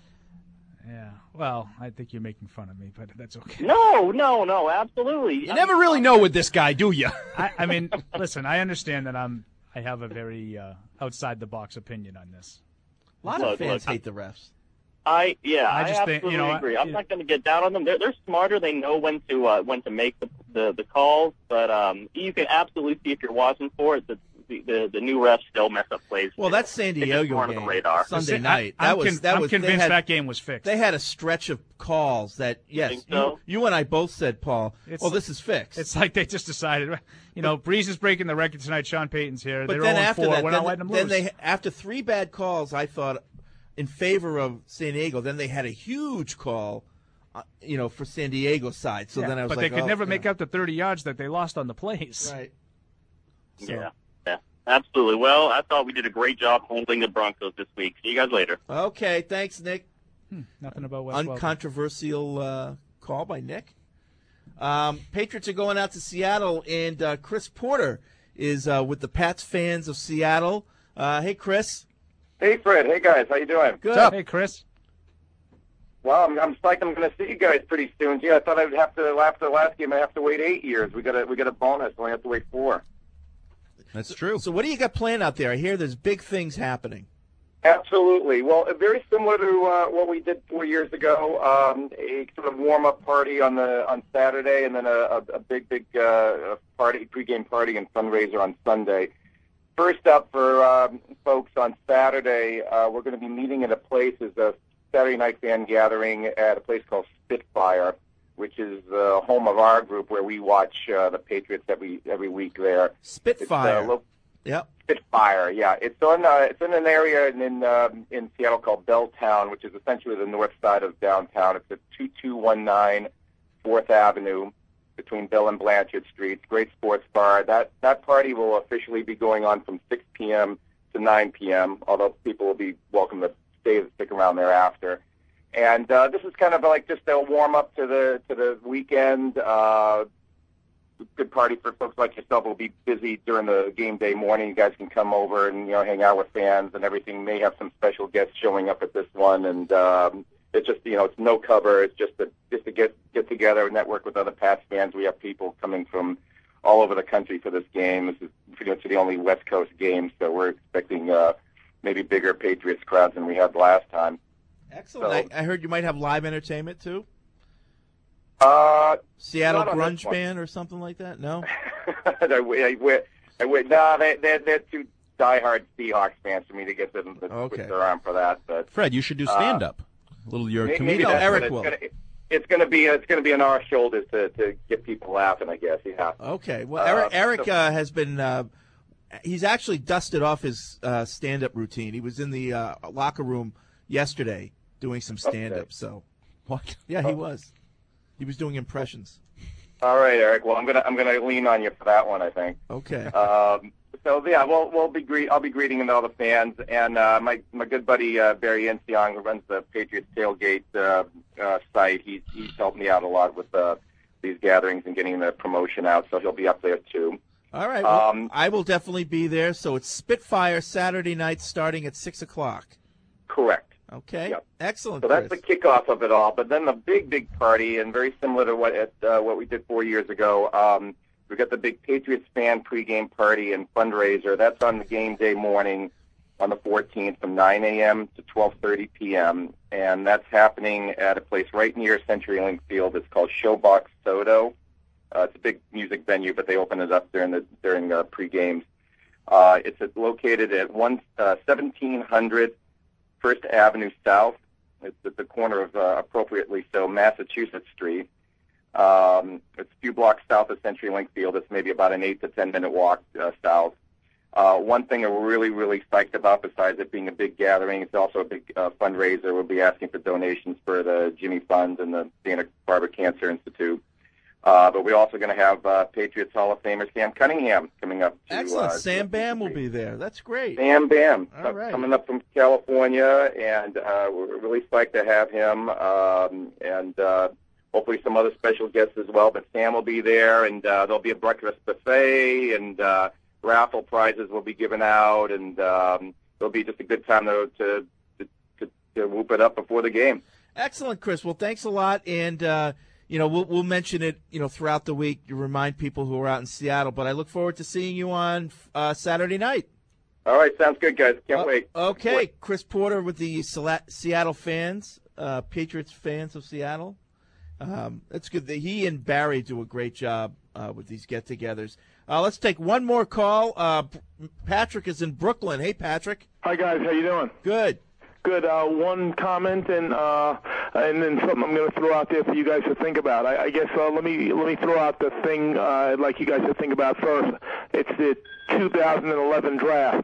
Yeah. Well, I think you're making fun of me, but that's okay. No, absolutely. You never really know with this guy, do you? I mean, listen, I understand that I have a very outside-the-box opinion on this. A lot of fans hate the refs. I just absolutely agree. I'm not going to get down on them. They're smarter. They know when to make the calls. But you can absolutely see if you're watching for it that the new refs still mess up plays. Well, that's San Diego game. The radar. Sunday night. I'm convinced that game was fixed. They had a stretch of calls that you and I both said, Paul. This is fixed. It's like they just decided. Breeze is breaking the record tonight. Sean Payton's here. But they're then after 0-4. that, We're not letting them lose. After 3 bad calls, I thought in favor of San Diego. Then they had a huge call, for San Diego's side. So then I was but they could never make up the 30 yards that they lost on the plays. Right. So. Yeah, absolutely. Well, I thought we did a great job holding the Broncos this week. See you guys later. Okay, thanks, Nick. Nothing about Wes Uncontroversial call by Nick. Patriots are going out to Seattle, and Chris Porter is with the Pats fans of Seattle. Hey, Chris. Hey, Fred. Hey, guys. How you doing? Good. What's up? Hey, Chris. Well, I'm psyched. I'm going to see you guys pretty soon. Gee, I thought I'd have to, after the last game, I have to wait 8 years. We got a bonus. I only have to wait 4. That's true. So what do you got planned out there? I hear there's big things happening. Absolutely. Well, very similar to what we did 4 years ago. A sort of warm-up party on Saturday, and then a big party, pregame party and fundraiser on Sunday. First up for folks on Saturday, we're going to be meeting at a place as a Saturday night fan gathering at a place called Spitfire, which is the home of our group where we watch the Patriots every week there. Spitfire. Yep. Spitfire, yeah. It's in an area in Seattle called Belltown, which is essentially the north side of downtown. It's at 2219 4th Avenue between Bell and Blanchard Streets. Great sports bar. That party will officially be going on from 6 p.m. to 9 p.m., although people will be welcome to stick around thereafter. And this is kind of like just a warm-up to the weekend. Good party for folks like yourself. We'll be busy during the game day morning. You guys can come over and hang out with fans and everything. May have some special guests showing up at this one, and it's just it's no cover. It's just to get together and network with other Pats fans. We have people coming from all over the country for this game. This is pretty much the only West Coast game, so we're expecting maybe bigger Patriots crowds than we had last time. Excellent. So, I heard you might have live entertainment too. Seattle grunge band or something like that? No. No, they're too diehard Seahawks fans for me to get them to twist their arm for that. But Fred, you should do stand up. A little your comedian. Eric will. It's going to be on our shoulders to get people laughing, I guess. Yeah. Okay. Well, Eric has been. He's actually dusted off his stand-up routine. He was in the locker room yesterday doing some stand-up. Okay. So, what? Yeah, he was. He was doing impressions. All right, Eric. Well, I'm gonna lean on you for that one, I think. Okay. So yeah, I'll be greeting all the fans, and my good buddy Barry Enciong, who runs the Patriots tailgate site. He's helped me out a lot with these gatherings and getting the promotion out, so he'll be up there too. All right. Well, I will definitely be there. So it's Spitfire Saturday night, starting at 6:00. Correct. Okay. Yep. Excellent. So that's the kickoff of it all. But then the big party, and very similar to what we did 4 years ago. We've got the big Patriots fan pregame party and fundraiser. That's on the game day morning on the 14th from 9 a.m. to 12:30 p.m. And that's happening at a place right near CenturyLink Field. It's called Showbox Soto. It's a big music venue, but they open it up during pre-games. It's located at 1700 First Avenue South. It's at the corner of, appropriately so, Massachusetts Street. It's a few blocks south of CenturyLink Field. It's maybe about an 8 to 10 minute walk south. One thing that we're really psyched about, besides it being a big gathering, it's also a big fundraiser. We'll be asking for donations for the Jimmy Fund and the Dana-Farber Cancer Institute. But we're also going to have Patriots Hall of Famer Sam Cunningham coming up. Excellent. Sam Bam will be there. That's great. Sam Bam coming up from California, and we're really psyched to have him, and hopefully some other special guests as well. But Sam will be there, and there'll be a breakfast buffet, and raffle prizes will be given out, and it'll be just a good time to whoop it up before the game. Excellent, Chris. Well, thanks a lot, and we'll mention it, throughout the week to remind people who are out in Seattle. But I look forward to seeing you on Saturday night. All right, sounds good, guys. Can't wait. Okay, Chris Porter with the Seattle fans, Patriots fans of Seattle. It's good that he and Barry do a great job with these get-togethers. Let's take one more call. Patrick is in Brooklyn. Hey, Patrick. Hi, guys. How you doing? Good. Good. One comment and then something I'm going to throw out there for you guys to think about. I guess let me throw out the thing I'd like you guys to think about first. It's the 2011 draft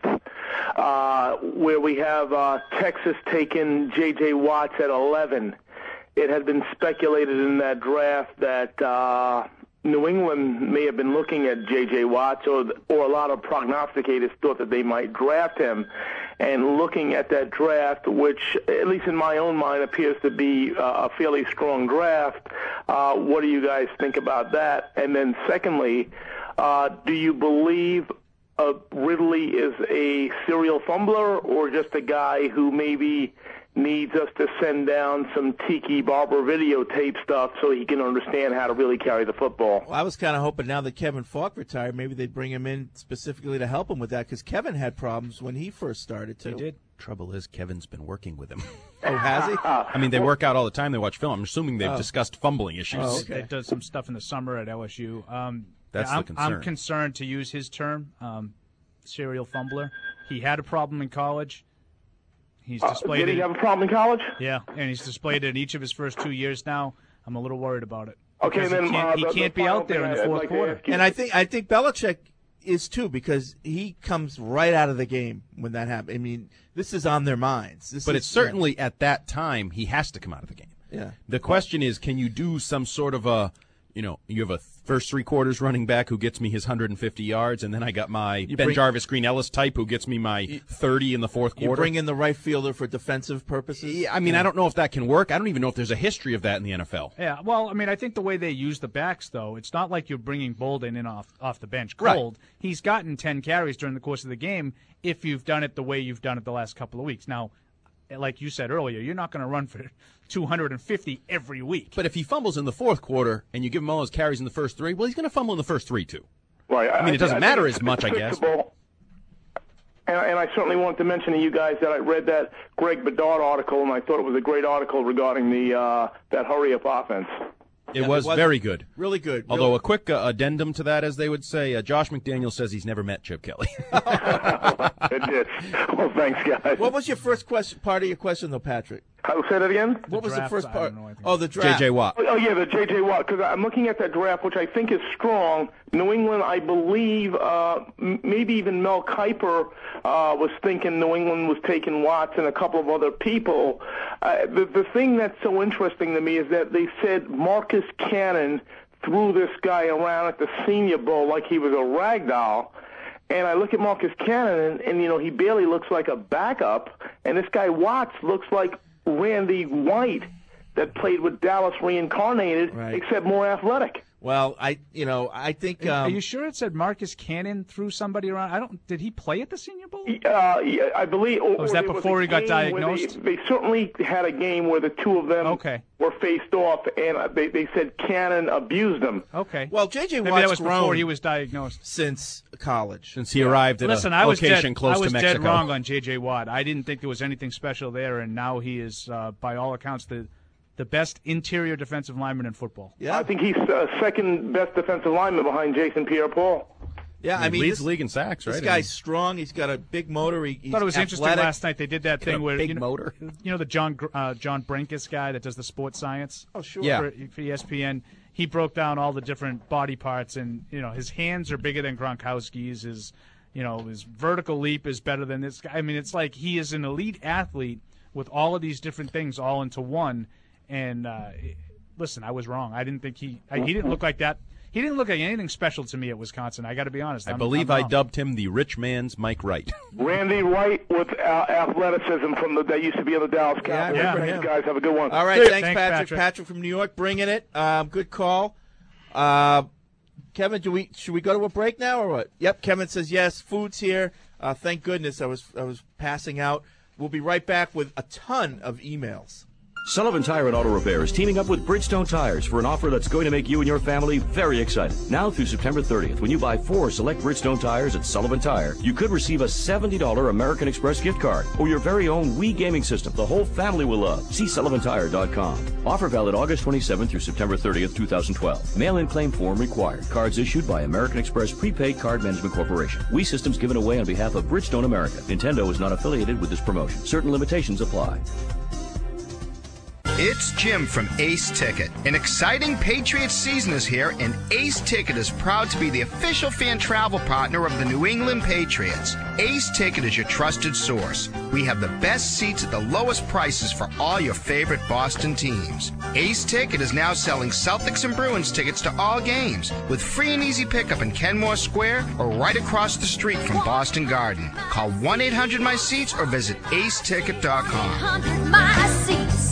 where we have Texas taking J.J. Watts at 11. It had been speculated in that draft that New England may have been looking at J.J. Watts, or a lot of prognosticators thought that they might draft him. And looking at that draft, which, at least in my own mind, appears to be a fairly strong draft, what do you guys think about that? And then secondly, do you believe Ridley is a serial fumbler or just a guy who maybe needs us to send down some Tiki Barber videotape stuff so he can understand how to really carry the football? Well, I was kind of hoping now that Kevin Falk retired, maybe they'd bring him in specifically to help him with that, because Kevin had problems when he first started, too. He did. Trouble is, Kevin's been working with him. Oh, has he? I mean, they work out all the time. They watch film. I'm assuming they've discussed fumbling issues. Oh, okay. They does some stuff in the summer at LSU. That's the concern. I'm concerned, to use his term, serial fumbler. He had a problem in college. He's displayed did he have a problem in college? Yeah, and he's displayed it in each of his first 2 years now. I'm a little worried about it. Okay, then he can't be out there in the fourth quarter. And I think Belichick is too, because he comes right out of the game when that happens. I mean, this is on their minds. It's certainly at that time he has to come out of the game. Yeah. The question is, can you do some sort of a, you have a first 3 quarters running back who gets me his 150 yards, and then I got my Jarvis, Green Ellis type who gets me my 30 in the fourth quarter. You bring in the right fielder for defensive purposes? Yeah, I mean, I don't know if that can work. I don't even know if there's a history of that in the NFL. Yeah, well, I mean, I think the way they use the backs, though, it's not like you're bringing Bolden in off the bench cold. Right. He's gotten 10 carries during the course of the game if you've done it the way you've done it the last couple of weeks. Now, like you said earlier, you're not going to run for 250 every week. But if he fumbles in the fourth quarter and you give him all those carries in the first 3, well, he's going to fumble in the first 3 too. Right. I mean, it doesn't matter as much, I guess. And I certainly wanted to mention to you guys that I read that Greg Bedard article, and I thought it was a great article regarding the that hurry-up offense. It was very good. Really good. Although a quick addendum to that, as they would say, Josh McDaniel says he's never met Chip Kelly. It did. Well, thanks, guys. What was your first part of your question, though, Patrick? Say that again? What was the first part? The draft. J.J. Watt. Oh, yeah, the J.J. Watt, because I'm looking at that draft, which I think is strong. New England, I believe, maybe even Mel Kiper was thinking New England was taking Watts and a couple of other people. The thing that's so interesting to me is that they said Marcus Cannon threw this guy around at the Senior Bowl like he was a rag doll. And I look at Marcus Cannon, and he barely looks like a backup. And this guy Watts looks like Randy White that played with Dallas reincarnated, except more athletic. Well, I think. Are you sure it said Marcus Cannon threw somebody around? Did he play at the Senior Bowl? Yeah, I believe. Was that before he got diagnosed? They certainly had a game where the two of them were faced off, and they said Cannon abused him. Okay. Well, J.J. Watt's Maybe that was before he was diagnosed. Since college. Since he arrived at a location close to Mexico. I was dead wrong on J.J. Watt. I didn't think there was anything special there, and now he is, by all accounts, the best interior defensive lineman in football. Yeah, I think he's second best defensive lineman behind Jason Pierre-Paul. Yeah, he leads the league in sacks, right? This guy's strong. He's got a big motor. He's I thought it was athletic. interesting last night. They did that thing where big motor. The John Brinkus guy that does the sports science. Oh, sure. Yeah. For ESPN, he broke down all the different body parts, and his hands are bigger than Gronkowski's. His vertical leap is better than this guy. I mean, it's like he is an elite athlete with all of these different things all into one. And listen, I was wrong. I didn't think he didn't look like that. He didn't look like anything special to me at Wisconsin. I got to be honest. I believe I dubbed him the rich man's Mike Wright. Randy Wright with athleticism that used to be on the Dallas Cowboys. Yeah. You guys have a good one. All right, thanks Patrick. Patrick from New York, bringing it. Good call. Kevin, should we go to a break now or what? Yep. Kevin says yes. Food's here. Thank goodness. I was passing out. We'll be right back with a ton of emails. Sullivan Tire and Auto Repair is teaming up with Bridgestone Tires for an offer that's going to make you and your family very excited. Now through September 30th, when you buy 4 select Bridgestone tires at Sullivan Tire, you could receive a $70 American Express gift card or your very own Wii gaming system the whole family will love. See SullivanTire.com. Offer valid August 27th through September 30th, 2012. Mail-in claim form required. Cards issued by American Express Prepaid Card Management Corporation. Wii systems given away on behalf of Bridgestone America. Nintendo is not affiliated with this promotion. Certain limitations apply. It's Jim from Ace Ticket. An exciting Patriots season is here, and Ace Ticket is proud to be the official fan travel partner of the New England Patriots. Ace Ticket is your trusted source. We have the best seats at the lowest prices for all your favorite Boston teams. Ace Ticket is now selling Celtics and Bruins tickets to all games with free and easy pickup in Kenmore Square or right across the street from Boston Garden. Call 1-800-MY-SEATS or visit aceticket.com. 1-800-MY-SEATS.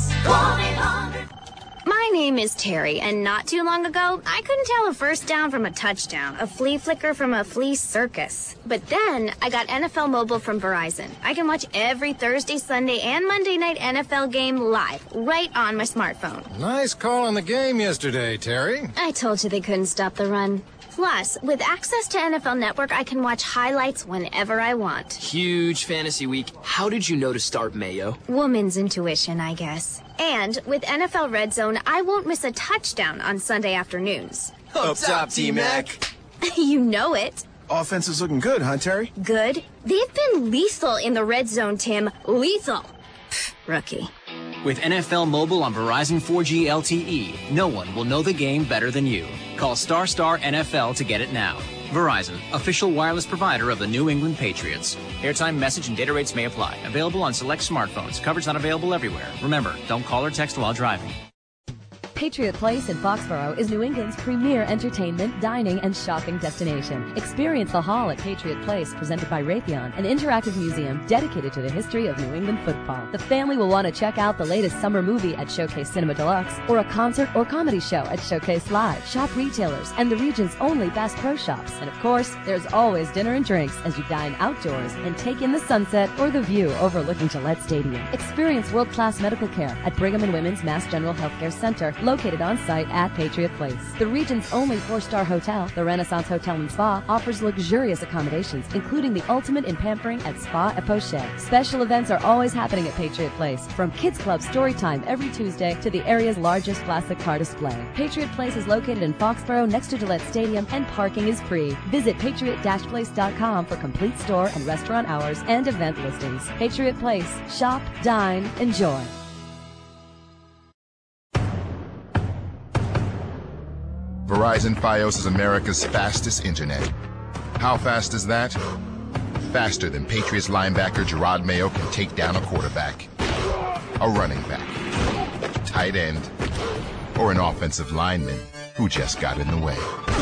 My name is Terry, and not too long ago, I couldn't tell a first down from a touchdown, a flea flicker from a flea circus. But then, I got NFL Mobile from Verizon. I can watch every Thursday, Sunday, and Monday night NFL game live, right on my smartphone. Nice call on the game yesterday, Terry. I told you they couldn't stop the run. Plus, with access to NFL Network, I can watch highlights whenever I want. Huge fantasy week. How did you know to start Mayo? Woman's intuition, I guess. And with NFL Red Zone, I won't miss a touchdown on Sunday afternoons. Up top, T-Mac. You know it. Offense is looking good, huh, Terry? Good. They've been lethal in the Red Zone, Tim. Lethal. Rookie. With NFL Mobile on Verizon 4G LTE, no one will know the game better than you. Call ** NFL to get it now. Verizon, official wireless provider of the New England Patriots. Airtime, message, and data rates may apply. Available on select smartphones. Coverage not available everywhere. Remember, don't call or text while driving. Patriot Place in Foxborough is New England's premier entertainment, dining, and shopping destination. Experience the Hall at Patriot Place, presented by Raytheon, an interactive museum dedicated to the history of New England football. The family will want to check out the latest summer movie at Showcase Cinema Deluxe, or a concert or comedy show at Showcase Live. Shop retailers and the region's only Bass Pro Shops. And of course, there's always dinner and drinks as you dine outdoors and take in the sunset or the view overlooking Gillette Stadium. Experience world-class medical care at Brigham and Women's Mass General Healthcare Center, located on site at Patriot Place. The region's only 4-star hotel, the Renaissance Hotel and Spa, offers luxurious accommodations, including the ultimate in pampering at Spa et Poche. Special events are always happening at Patriot Place, from Kids Club story time every Tuesday to the area's largest classic car display. Patriot Place is located in Foxborough next to Gillette Stadium, and parking is free. Visit patriot-place.com for complete store and restaurant hours and event listings. Patriot Place. Shop, dine, enjoy. Verizon Fios is America's fastest internet. How fast is that? Faster than Patriots linebacker Gerard Mayo can take down a quarterback, a running back, tight end, or an offensive lineman who just got in the way.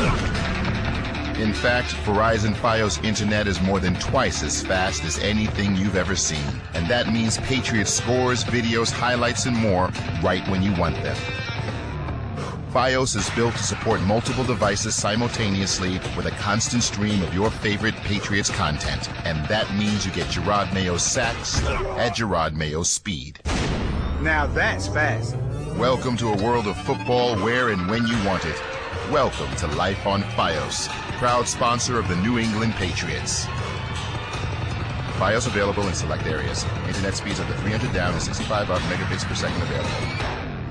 In fact, Verizon Fios internet is more than twice as fast as anything you've ever seen. And that means Patriots scores, videos, highlights, and more right when you want them. Fios is built to support multiple devices simultaneously with a constant stream of your favorite Patriots content. And that means you get Gerard Mayo's sacks at Gerard Mayo's speed. Now that's fast. Welcome to a world of football where and when you want it. Welcome to Life on Fios, proud sponsor of the New England Patriots. Fios available in select areas. Internet speeds up to 300 down and 65 up megabits per second available.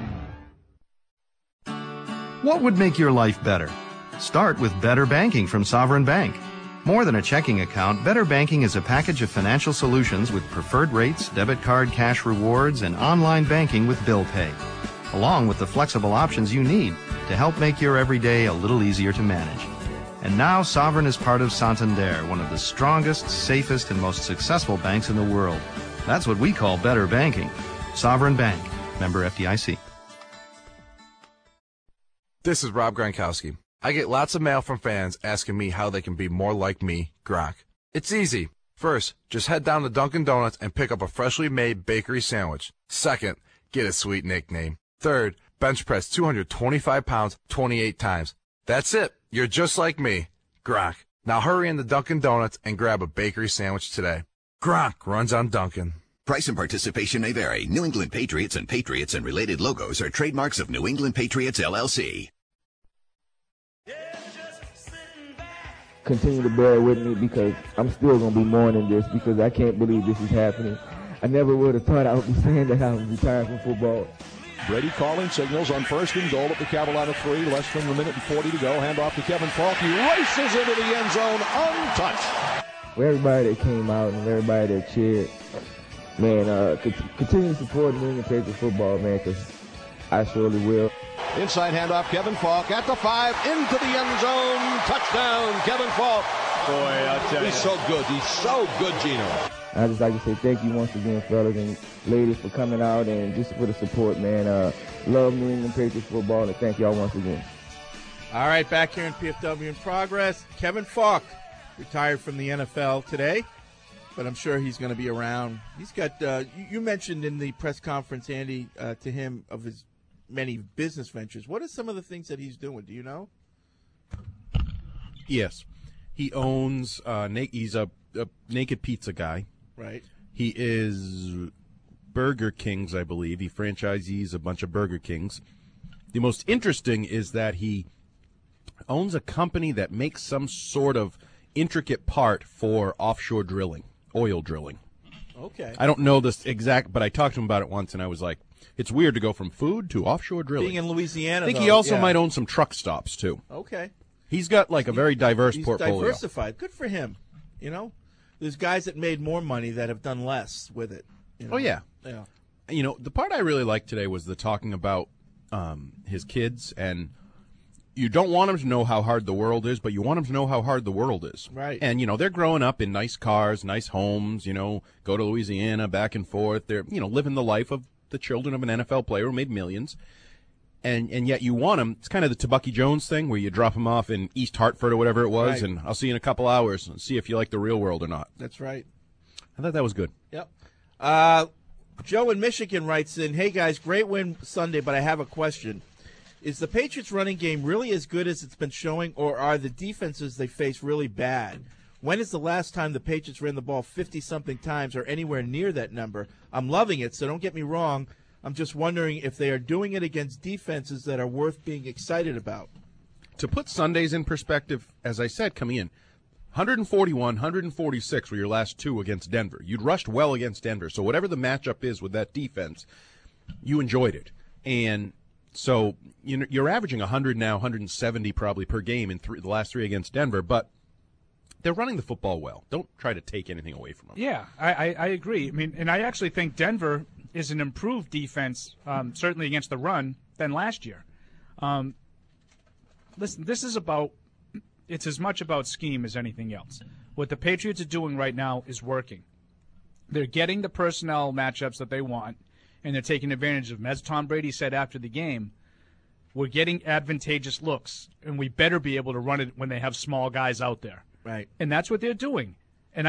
What would make your life better? Start with Better Banking from Sovereign Bank. More than a checking account, Better Banking is a package of financial solutions with preferred rates, debit card cash rewards, and online banking with bill pay, along with the flexible options you need to help make your everyday a little easier to manage. And now Sovereign is part of Santander, one of the strongest, safest, and most successful banks in the world. That's what we call Better Banking. Sovereign Bank. Member FDIC. This is Rob Gronkowski. I get lots of mail from fans asking me how they can be more like me, Gronk. It's easy. First, just head down to Dunkin' Donuts and pick up a freshly made bakery sandwich. Second, get a sweet nickname. Third, bench press 225 pounds 28 times. That's it. You're just like me, Gronk. Now hurry into Dunkin' Donuts and grab a bakery sandwich today. Gronk runs on Dunkin'. Price and participation may vary. New England Patriots and related logos are trademarks of New England Patriots, LLC. Continue to bear with me because I'm still going to be mourning this because I can't believe this is happening. I never would have thought I would be saying that I was retired from football. Brady calling signals on 1st and goal at the Carolina 3, less than a minute and 40 to go. Handoff to Kevin Falk. He races into the end zone untouched. For everybody that came out and everybody that cheered, man, continue to support New England Patriots football, man, because I surely will. Inside handoff, Kevin Falk at the 5, into the end zone. Touchdown, Kevin Falk. Boy, I'll tell you. He's so good. He's so good, Gino. I'd just like to say thank you once again, fellas and ladies, for coming out and just for the support, man. Love New England Patriots football, and thank y'all once again. All right, back here in PFW in Progress. Kevin Falk retired from the NFL today, but I'm sure he's going to be around. He's got, you mentioned in the press conference, Andy, to him of his many business ventures. What are some of the things that he's doing? Do you know? Yes. He owns, he's a naked pizza guy. Right. He is Burger King's, I believe. He franchisees a bunch of Burger Kings. The most interesting is that he owns a company that makes some sort of intricate part for offshore drilling, oil drilling. Okay. I don't know this exact, but I talked to him about it once, and I was like, it's weird to go from food to offshore drilling. Being in Louisiana, I think he also might own some truck stops, too. Okay. He's got, like, a very diverse portfolio. He's diversified. Good for him, you know? There's guys that made more money that have done less with it. You know? Oh, yeah. Yeah. The part I really liked today was the talking about his kids, and you don't want them to know how hard the world is, but you want them to know how hard the world is. Right. And, they're growing up in nice cars, nice homes, go to Louisiana, back and forth. They're, living the life of the children of an NFL player who made millions. And yet you want them. It's kind of the Tabucky Jones thing where you drop them off in East Hartford or whatever it was, right. And I'll see you in a couple hours and see if you like the real world or not. That's right. I thought that was good. Yep. Joe in Michigan writes in, "Hey guys, great win Sunday, but I have a question. Is the Patriots running game really as good as it's been showing, or are the defenses they face really bad? When is the last time the Patriots ran the ball 50-something times or anywhere near that number? I'm loving it, so don't get me wrong. I'm just wondering if they are doing it against defenses that are worth being excited about." To put Sundays in perspective, as I said, coming in, 141, 146 were your last two against Denver. You'd rushed well against Denver, so whatever the matchup is with that defense, you enjoyed it. And so you're averaging 100 now, 170 probably per game in the last three against Denver, but they're running the football well. Don't try to take anything away from them. Yeah, I agree. I mean, and I actually think Denver is an improved defense, certainly against the run, than last year. Listen, it's as much about scheme as anything else. What the Patriots are doing right now is working. They're getting the personnel matchups that they want, and they're taking advantage of them. As Tom Brady said after the game, we're getting advantageous looks, and we better be able to run it when they have small guys out there. Right. And that's what they're doing. And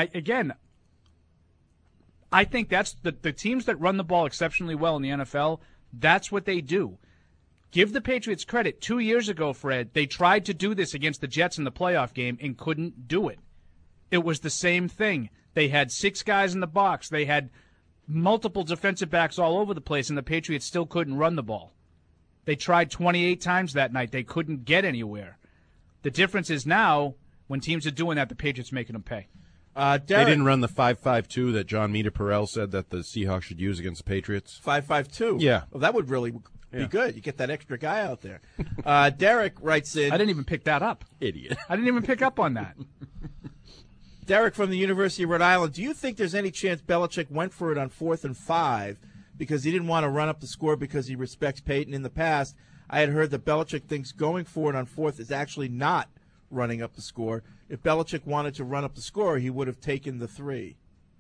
I think that's the teams that run the ball exceptionally well in the NFL, that's what they do. Give the Patriots credit. 2 years ago, Fred, they tried to do this against the Jets in the playoff game and couldn't do it. It was the same thing. They had 6 guys in the box. They had multiple defensive backs all over the place, and the Patriots still couldn't run the ball. They tried 28 times that night. They couldn't get anywhere. The difference is now, when teams are doing that, the Patriots making them pay. They didn't run the 5-5-2 that John Meter-Perel said that the Seahawks should use against the Patriots. 5-5-2? Yeah. Well, that would really be good. You get that extra guy out there. Derek writes in. I didn't even pick that up. Idiot. I didn't even pick up on that. Derek from the University of Rhode Island, do you think there's any chance Belichick went for it on 4th and 5 because he didn't want to run up the score because he respects Peyton? In the past, I had heard that Belichick thinks going for it on 4th is actually not running up the score. If Belichick wanted to run up the score, he would have taken the 3.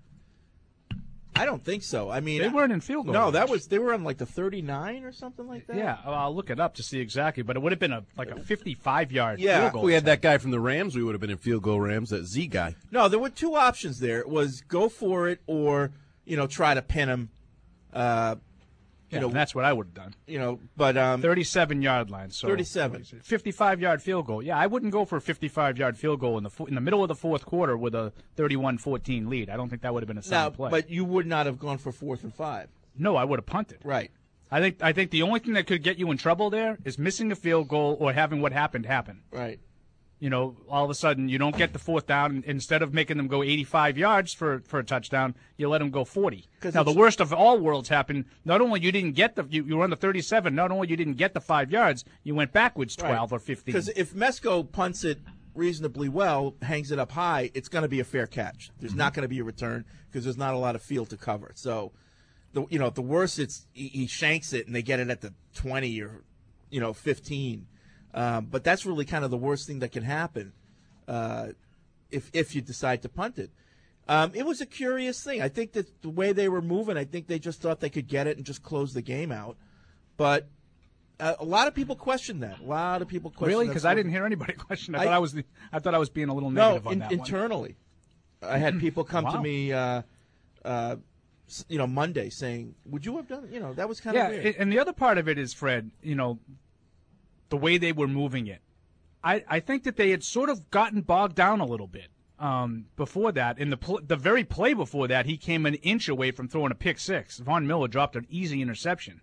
I don't think so. I mean, they weren't in field goal. No, range. They were on like the 39 or something like that. Yeah, I'll look it up to see exactly, but it would have been a 55-yard field goal. If we had that guy from the Rams, we would have been in field goal Rams, that Z guy. No, there were 2 options there. It was go for it or, try to pin him. That's what I would have done. But 37-yard line. So 37. 55-yard field goal. Yeah, I wouldn't go for a 55-yard field goal in the middle of the fourth quarter with a 31-14 lead. I don't think that would have been a sound play. But you would not have gone for 4th and 5. No, I would have punted. Right. I think the only thing that could get you in trouble there is missing a field goal or having what happened happen. Right. All of a sudden you don't get the 4th down. Instead of making them go 85 yards for a touchdown, you let them go 40. Now, the worst of all worlds happened. Not only you didn't get you were on the 37, not only you didn't get the 5 yards, you went backwards 12 or 15. Because if Mesko punts it reasonably well, hangs it up high, it's going to be a fair catch. There's not going to be a return because there's not a lot of field to cover. So, the worst, it's he shanks it and they get it at the 20 or 15. But that's really kind of the worst thing that can happen if you decide to punt it. It was a curious thing. I think that the way they were moving, I think they just thought they could get it and just close the game out. But a lot of people questioned that. A lot of people questioned really? Because I didn't hear anybody question. I thought I was being a little negative on that one. Internally, I had people come to me, Monday saying, "Would you have done it?" That was kind of weird. And the other part of it is, Fred, the way they were moving it. I think that they had sort of gotten bogged down a little bit before that. In the very play before that, he came an inch away from throwing a pick 6. Von Miller dropped an easy interception.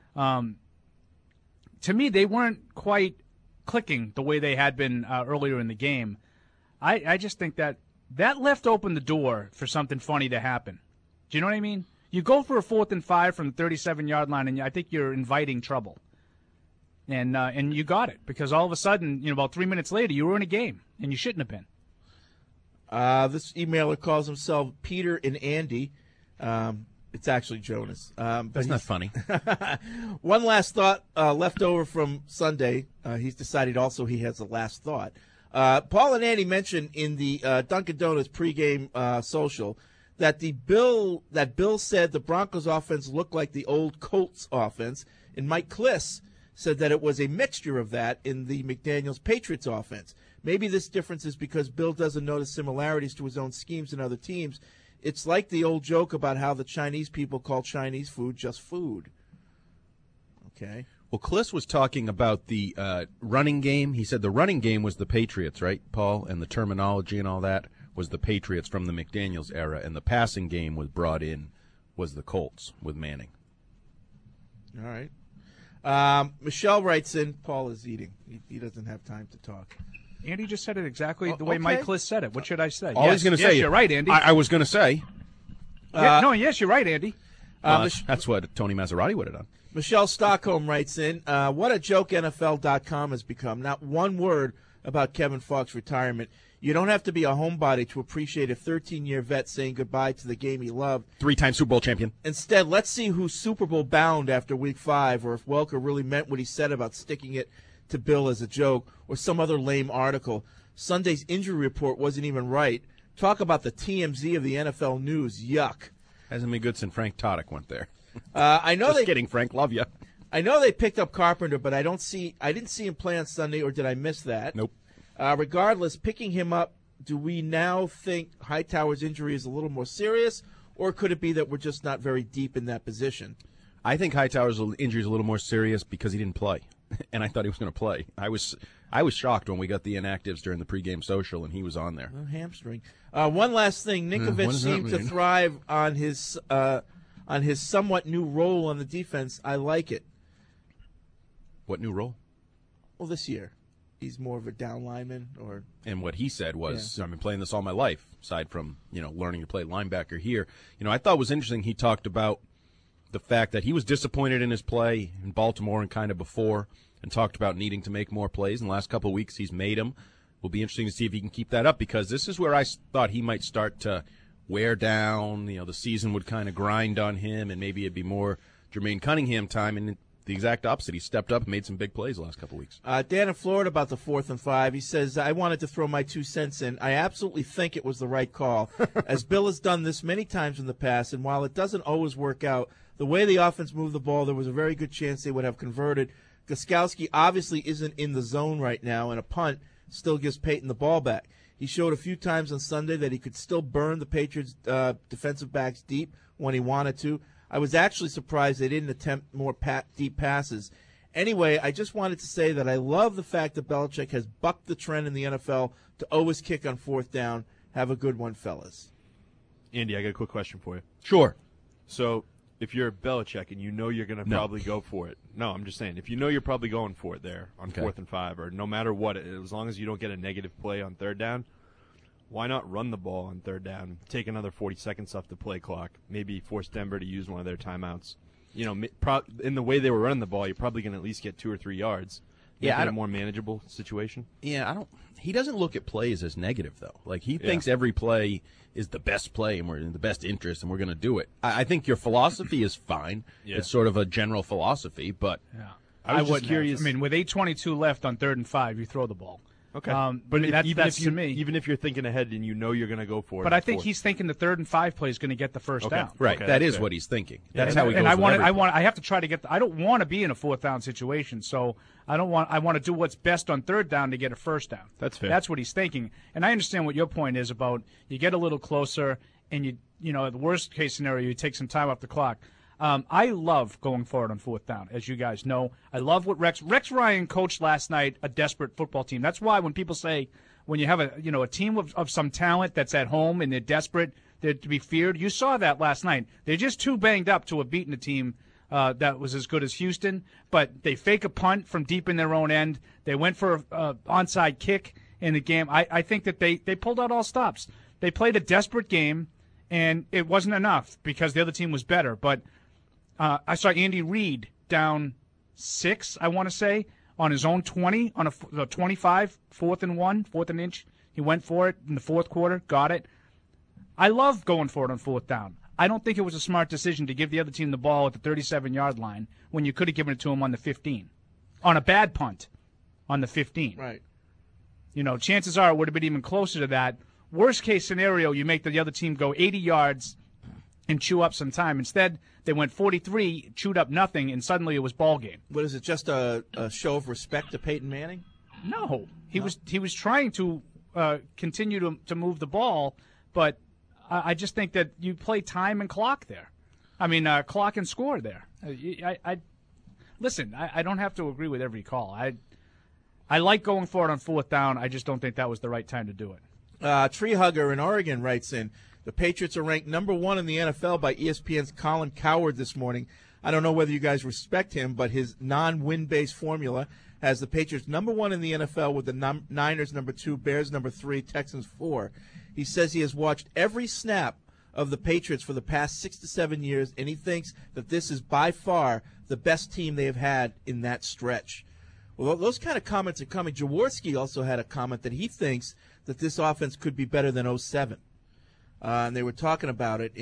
To me, they weren't quite clicking the way they had been earlier in the game. I just think that left open the door for something funny to happen. Do you know what I mean? You go for a 4th and 5 from the 37-yard line, and I think you're inviting trouble. And you got it because all of a sudden, about 3 minutes later, you were in a game, and you shouldn't have been. This emailer calls himself Peter and Andy. It's actually Jonas. That's not funny. One last thought left over from Sunday. He's decided also he has a last thought. Paul and Andy mentioned in the Dunkin' Donuts pregame social that Bill said the Broncos offense looked like the old Colts offense, and Mike Kliss said that it was a mixture of that in the McDaniels Patriots offense. Maybe this difference is because Bill doesn't notice similarities to his own schemes in other teams. It's like the old joke about how the Chinese people call Chinese food just food. Okay. Well, Kliss was talking about the running game. He said the running game was the Patriots, right, Paul? And the terminology and all that was the Patriots from the McDaniels era. And the passing game was brought in was the Colts with Manning. All right. Michelle writes in, Paul is eating. He doesn't have time to talk. Andy just said it exactly the way Mike Kliss said it. What should I say? All he's going to say. Yes, you're right, Andy. I was going to say. Yes, you're right, Andy. That's what Tony Maserati would have done. Michelle Stockholm writes in, what a joke NFL.com has become. Not one word about Kevin Falk's retirement. You don't have to be a homebody to appreciate a 13-year vet saying goodbye to the game he loved. 3-time Super Bowl champion. Instead, let's see who's Super Bowl bound after Week 5, or if Welker really meant what he said about sticking it to Bill as a joke, or some other lame article. Sunday's injury report wasn't even right. Talk about the TMZ of the NFL news. Yuck. Hasn't been good since Frank Todick went there. I know Just kidding, Frank. Love you. I know they picked up Carpenter, but I didn't see him play on Sunday, or did I miss that? Nope. Regardless, picking him up, do we now think Hightower's injury is a little more serious, or could it be that we're just not very deep in that position? I think Hightower's injury is a little more serious because he didn't play, and I thought he was going to play. I was shocked when we got the inactives during the pregame social, and he was on there. Hamstring. One last thing, Ninkovich seemed to thrive on his somewhat new role on the defense. I like it. What new role? Well, this year. He's more of a down lineman, and what he said was, I've been playing this all my life, aside from learning to play linebacker here. I thought was interesting. He talked about the fact that he was disappointed in his play in Baltimore and kind of before, and talked about needing to make more plays. In the last couple of weeks, he's made them. Will be interesting to see if he can keep that up, because this is where I thought he might start to wear down. The season would kind of grind on him, and maybe it'd be more Jermaine Cunningham time. And the exact opposite. He stepped up and made some big plays the last couple of weeks. Dan in Florida about the 4th and 5. He says, I wanted to throw my 2 cents in. I absolutely think it was the right call, as Bill has done this many times in the past, and while it doesn't always work out, the way the offense moved the ball, there was a very good chance they would have converted. Gostkowski obviously isn't in the zone right now, and a punt still gives Peyton the ball back. He showed a few times on Sunday that he could still burn the Patriots' defensive backs deep when he wanted to. I was actually surprised they didn't attempt more deep passes. Anyway, I just wanted to say that I love the fact that Belichick has bucked the trend in the NFL to always kick on 4th down. Have a good one, fellas. Andy, I got a quick question for you. Sure. So if you're Belichick and you know you're going to probably go for it. No, I'm just saying, if you know you're probably going for it there on 4th and 5, or no matter what, as long as you don't get a negative play on 3rd down, why not run the ball on 3rd down, take another 40 seconds off the play clock, maybe force Denver to use one of their timeouts? In the way they were running the ball, you're probably going to at least get 2 or 3 yards. Yeah, a more manageable situation. Yeah, he doesn't look at plays as negative, though. Like, he thinks every play is the best play and we're in the best interest and we're going to do it. I think your philosophy is fine. Yeah. It's sort of a general philosophy, but I was just curious. I mean, with 8:22 left on 3rd and 5, you throw the ball. Okay, but that's to me. Even if you're thinking ahead and you know you're going to go for it. But I think he's thinking the 3rd and 5 play is going to get the first down. Right, that is what he's thinking. That's how he goes. And I have to try to get. I don't want to be in a 4th down situation, so I want to do what's best on 3rd down to get a first down. That's fair. That's what he's thinking, and I understand what your point is about. You get a little closer, and you know, the worst case scenario, you take some time off the clock. I love going for it on 4th down, as you guys know. I love what Rex Ryan coached last night, a desperate football team. That's why when people say, when you have a team of some talent that's at home and they're desperate, they're to be feared, you saw that last night. They're just too banged up to have beaten a team that was as good as Houston, but they fake a punt from deep in their own end. They went for an onside kick in the game. I think that they pulled out all stops. They played a desperate game, and it wasn't enough because the other team was better, but I saw Andy Reid down 6, I want to say, on his own 20, on a 25, 4th and 1, 4th and inch. He went for it in the 4th quarter, got it. I love going for it on 4th down. I don't think it was a smart decision to give the other team the ball at the 37-yard line when you could have given it to them on the 15, on a bad punt on the 15. Right. Chances are it would have been even closer to that. Worst case scenario, you make the other team go 80 yards and chew up some time. Instead, they went 43, chewed up nothing, and suddenly it was ball game. What is it? Just a show of respect to Peyton Manning? No, he was trying to continue to move the ball, but I just think that you play time and clock there. I mean, clock and score there. Listen, I don't have to agree with every call. I like going for it on 4th down. I just don't think that was the right time to do it. Tree Hugger in Oregon writes in, the Patriots are ranked number 1 in the NFL by ESPN's Colin Cowherd this morning. I don't know whether you guys respect him, but his non-win-based formula has the Patriots number 1 in the NFL with the Niners number 2, Bears number 3, Texans 4. He says he has watched every snap of the Patriots for the past 6 to 7 years, and he thinks that this is by far the best team they have had in that stretch. Well, those kind of comments are coming. Jaworski also had a comment that he thinks that this offense could be better than 07. And they were talking about it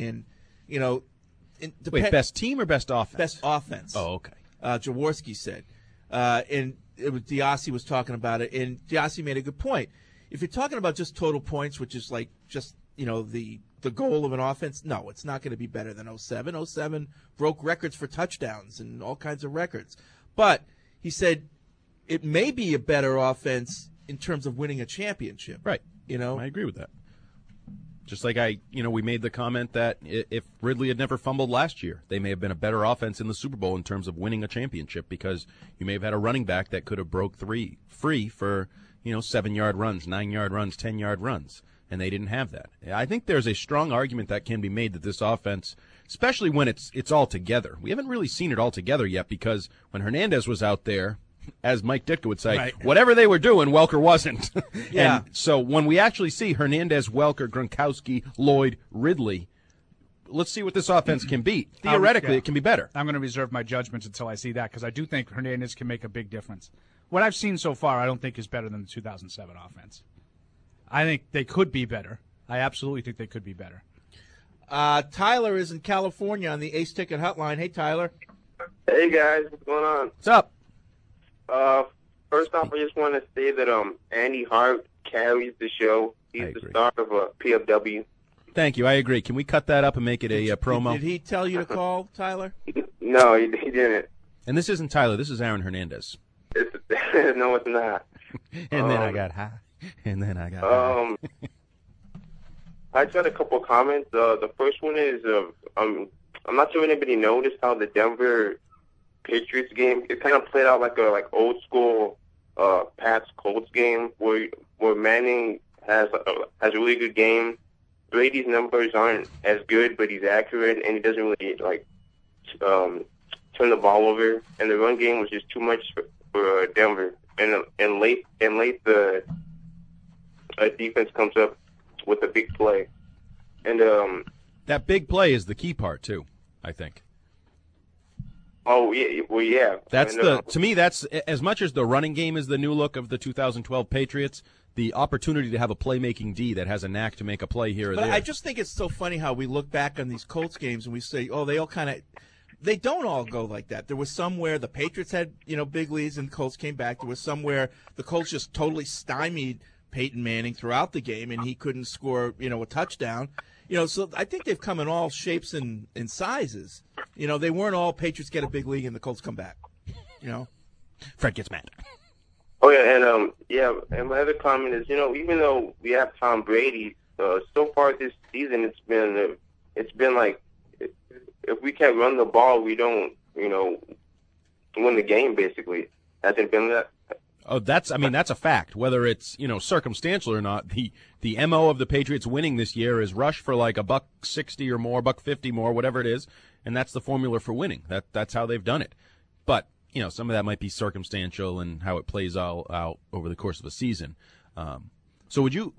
Wait, best team or best offense? Best offense. Oh, okay. Jaworski said. And it was Diassi was talking about it, and Diassi made a good point. If you're talking about just total points, which is like just, the goal of an offense, no, it's not going to be better than 07. 07 broke records for touchdowns and all kinds of records. But he said it may be a better offense in terms of winning a championship. Right. I agree with that. Just like we made the comment that if Ridley had never fumbled last year, they may have been a better offense in the Super Bowl in terms of winning a championship because you may have had a running back that could have broke free for, 7-yard runs, 9-yard runs, 10-yard runs, and they didn't have that. I think there's a strong argument that can be made that this offense, especially when it's all together. We haven't really seen it all together yet because when Hernandez was out there, as Mike Ditka would say, right, whatever they were doing, Welker wasn't. Yeah. And so when we actually see Hernandez, Welker, Gronkowski, Lloyd, Ridley, let's see what this offense can be. Theoretically, it can be better. I'm going to reserve my judgment until I see that because I do think Hernandez can make a big difference. What I've seen so far, I don't think is better than the 2007 offense. I think they could be better. I absolutely think they could be better. Tyler is in California on the Ace Ticket Hotline. Hey, Tyler. Hey, guys. What's going on? What's up? First off, I just want to say that Andy Hart carries the show. He's the star of PFW. Thank you. I agree. Can we cut that up and make it a promo? Did he tell you to call, Tyler? No, he didn't. And this isn't Tyler. This is Aaron Hernandez. No, it's not. And then I got high. And then I got high. I just had a couple of comments. The first one is I'm not sure if anybody noticed how the Denver Patriots game, it kind of played out like old school Pats Colts game where Manning has a really good game. Brady's numbers aren't as good, but he's accurate and he doesn't really turn the ball over. And the run game was just too much for Denver. And late the defense comes up with a big play. And that big play is the key part too, I think. Oh, yeah. Well, yeah. To me, that's as much as the running game is the new look of the 2012 Patriots, the opportunity to have a playmaking D that has a knack to make a play here or there. I just think it's so funny how we look back on these Colts games and we say, oh, they all kind of – they don't all go like that. There was some where the Patriots had, big leads and the Colts came back. There was some where the Colts just totally stymied Peyton Manning throughout the game and he couldn't score, a touchdown. So I think they've come in all shapes and sizes. They weren't all Patriots get a big league and the Colts come back. Fred gets mad. Oh yeah, and my other comment is, even though we have Tom Brady, so far this season it's been like if we can't run the ball, we don't, win the game. Basically, hasn't been that. Oh, that's a fact. Whether it's, circumstantial or not, the MO of the Patriots winning this year is rush for like $160 or more, $150 more, whatever it is, and that's the formula for winning. That's how they've done it. But, some of that might be circumstantial and how it plays all out over the course of a season. So would you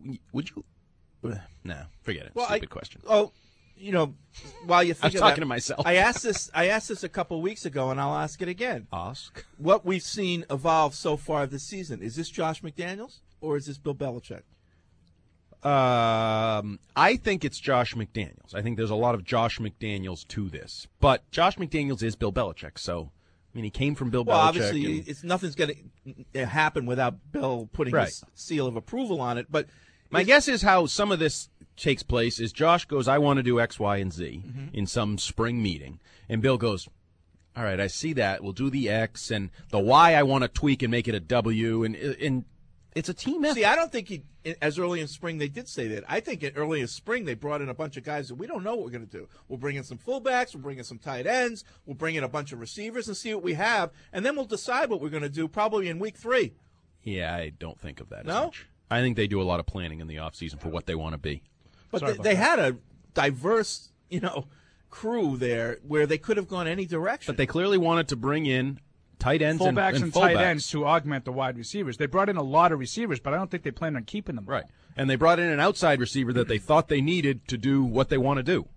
nah, forget it. Well, Stupid question. Oh, while you think I was talking to myself. I asked this a couple weeks ago, and I'll ask it again. Ask. What we've seen evolve so far this season, is this Josh McDaniels or is this Bill Belichick? I think it's Josh McDaniels. I think there's a lot of Josh McDaniels to this. But Josh McDaniels is Bill Belichick, so I mean, he came from Bill Belichick. Well, obviously, nothing's going to happen without Bill putting his seal of approval on it. But my guess is how some of this takes place is Josh goes, I want to do X, Y, and Z in some spring meeting. And Bill goes, all right, I see that. We'll do the X. And the Y I want to tweak and make it a W. And it's a team effort. See, I don't think as early in spring they did say that. I think early in spring they brought in a bunch of guys that we don't know what we're going to do. We'll bring in some fullbacks. We'll bring in some tight ends. We'll bring in a bunch of receivers and see what we have. And then we'll decide what we're going to do probably in week 3. Yeah, I don't think of that as No? much. I think they do a lot of planning in the offseason for what they want to be. But they had a diverse, crew there where they could have gone any direction. But they clearly wanted to bring in tight ends fullbacks and fullbacks. tight ends to augment the wide receivers. They brought in a lot of receivers, but I don't think they plan on keeping them. Right. And they brought in an outside receiver that they thought they needed to do what they want to do.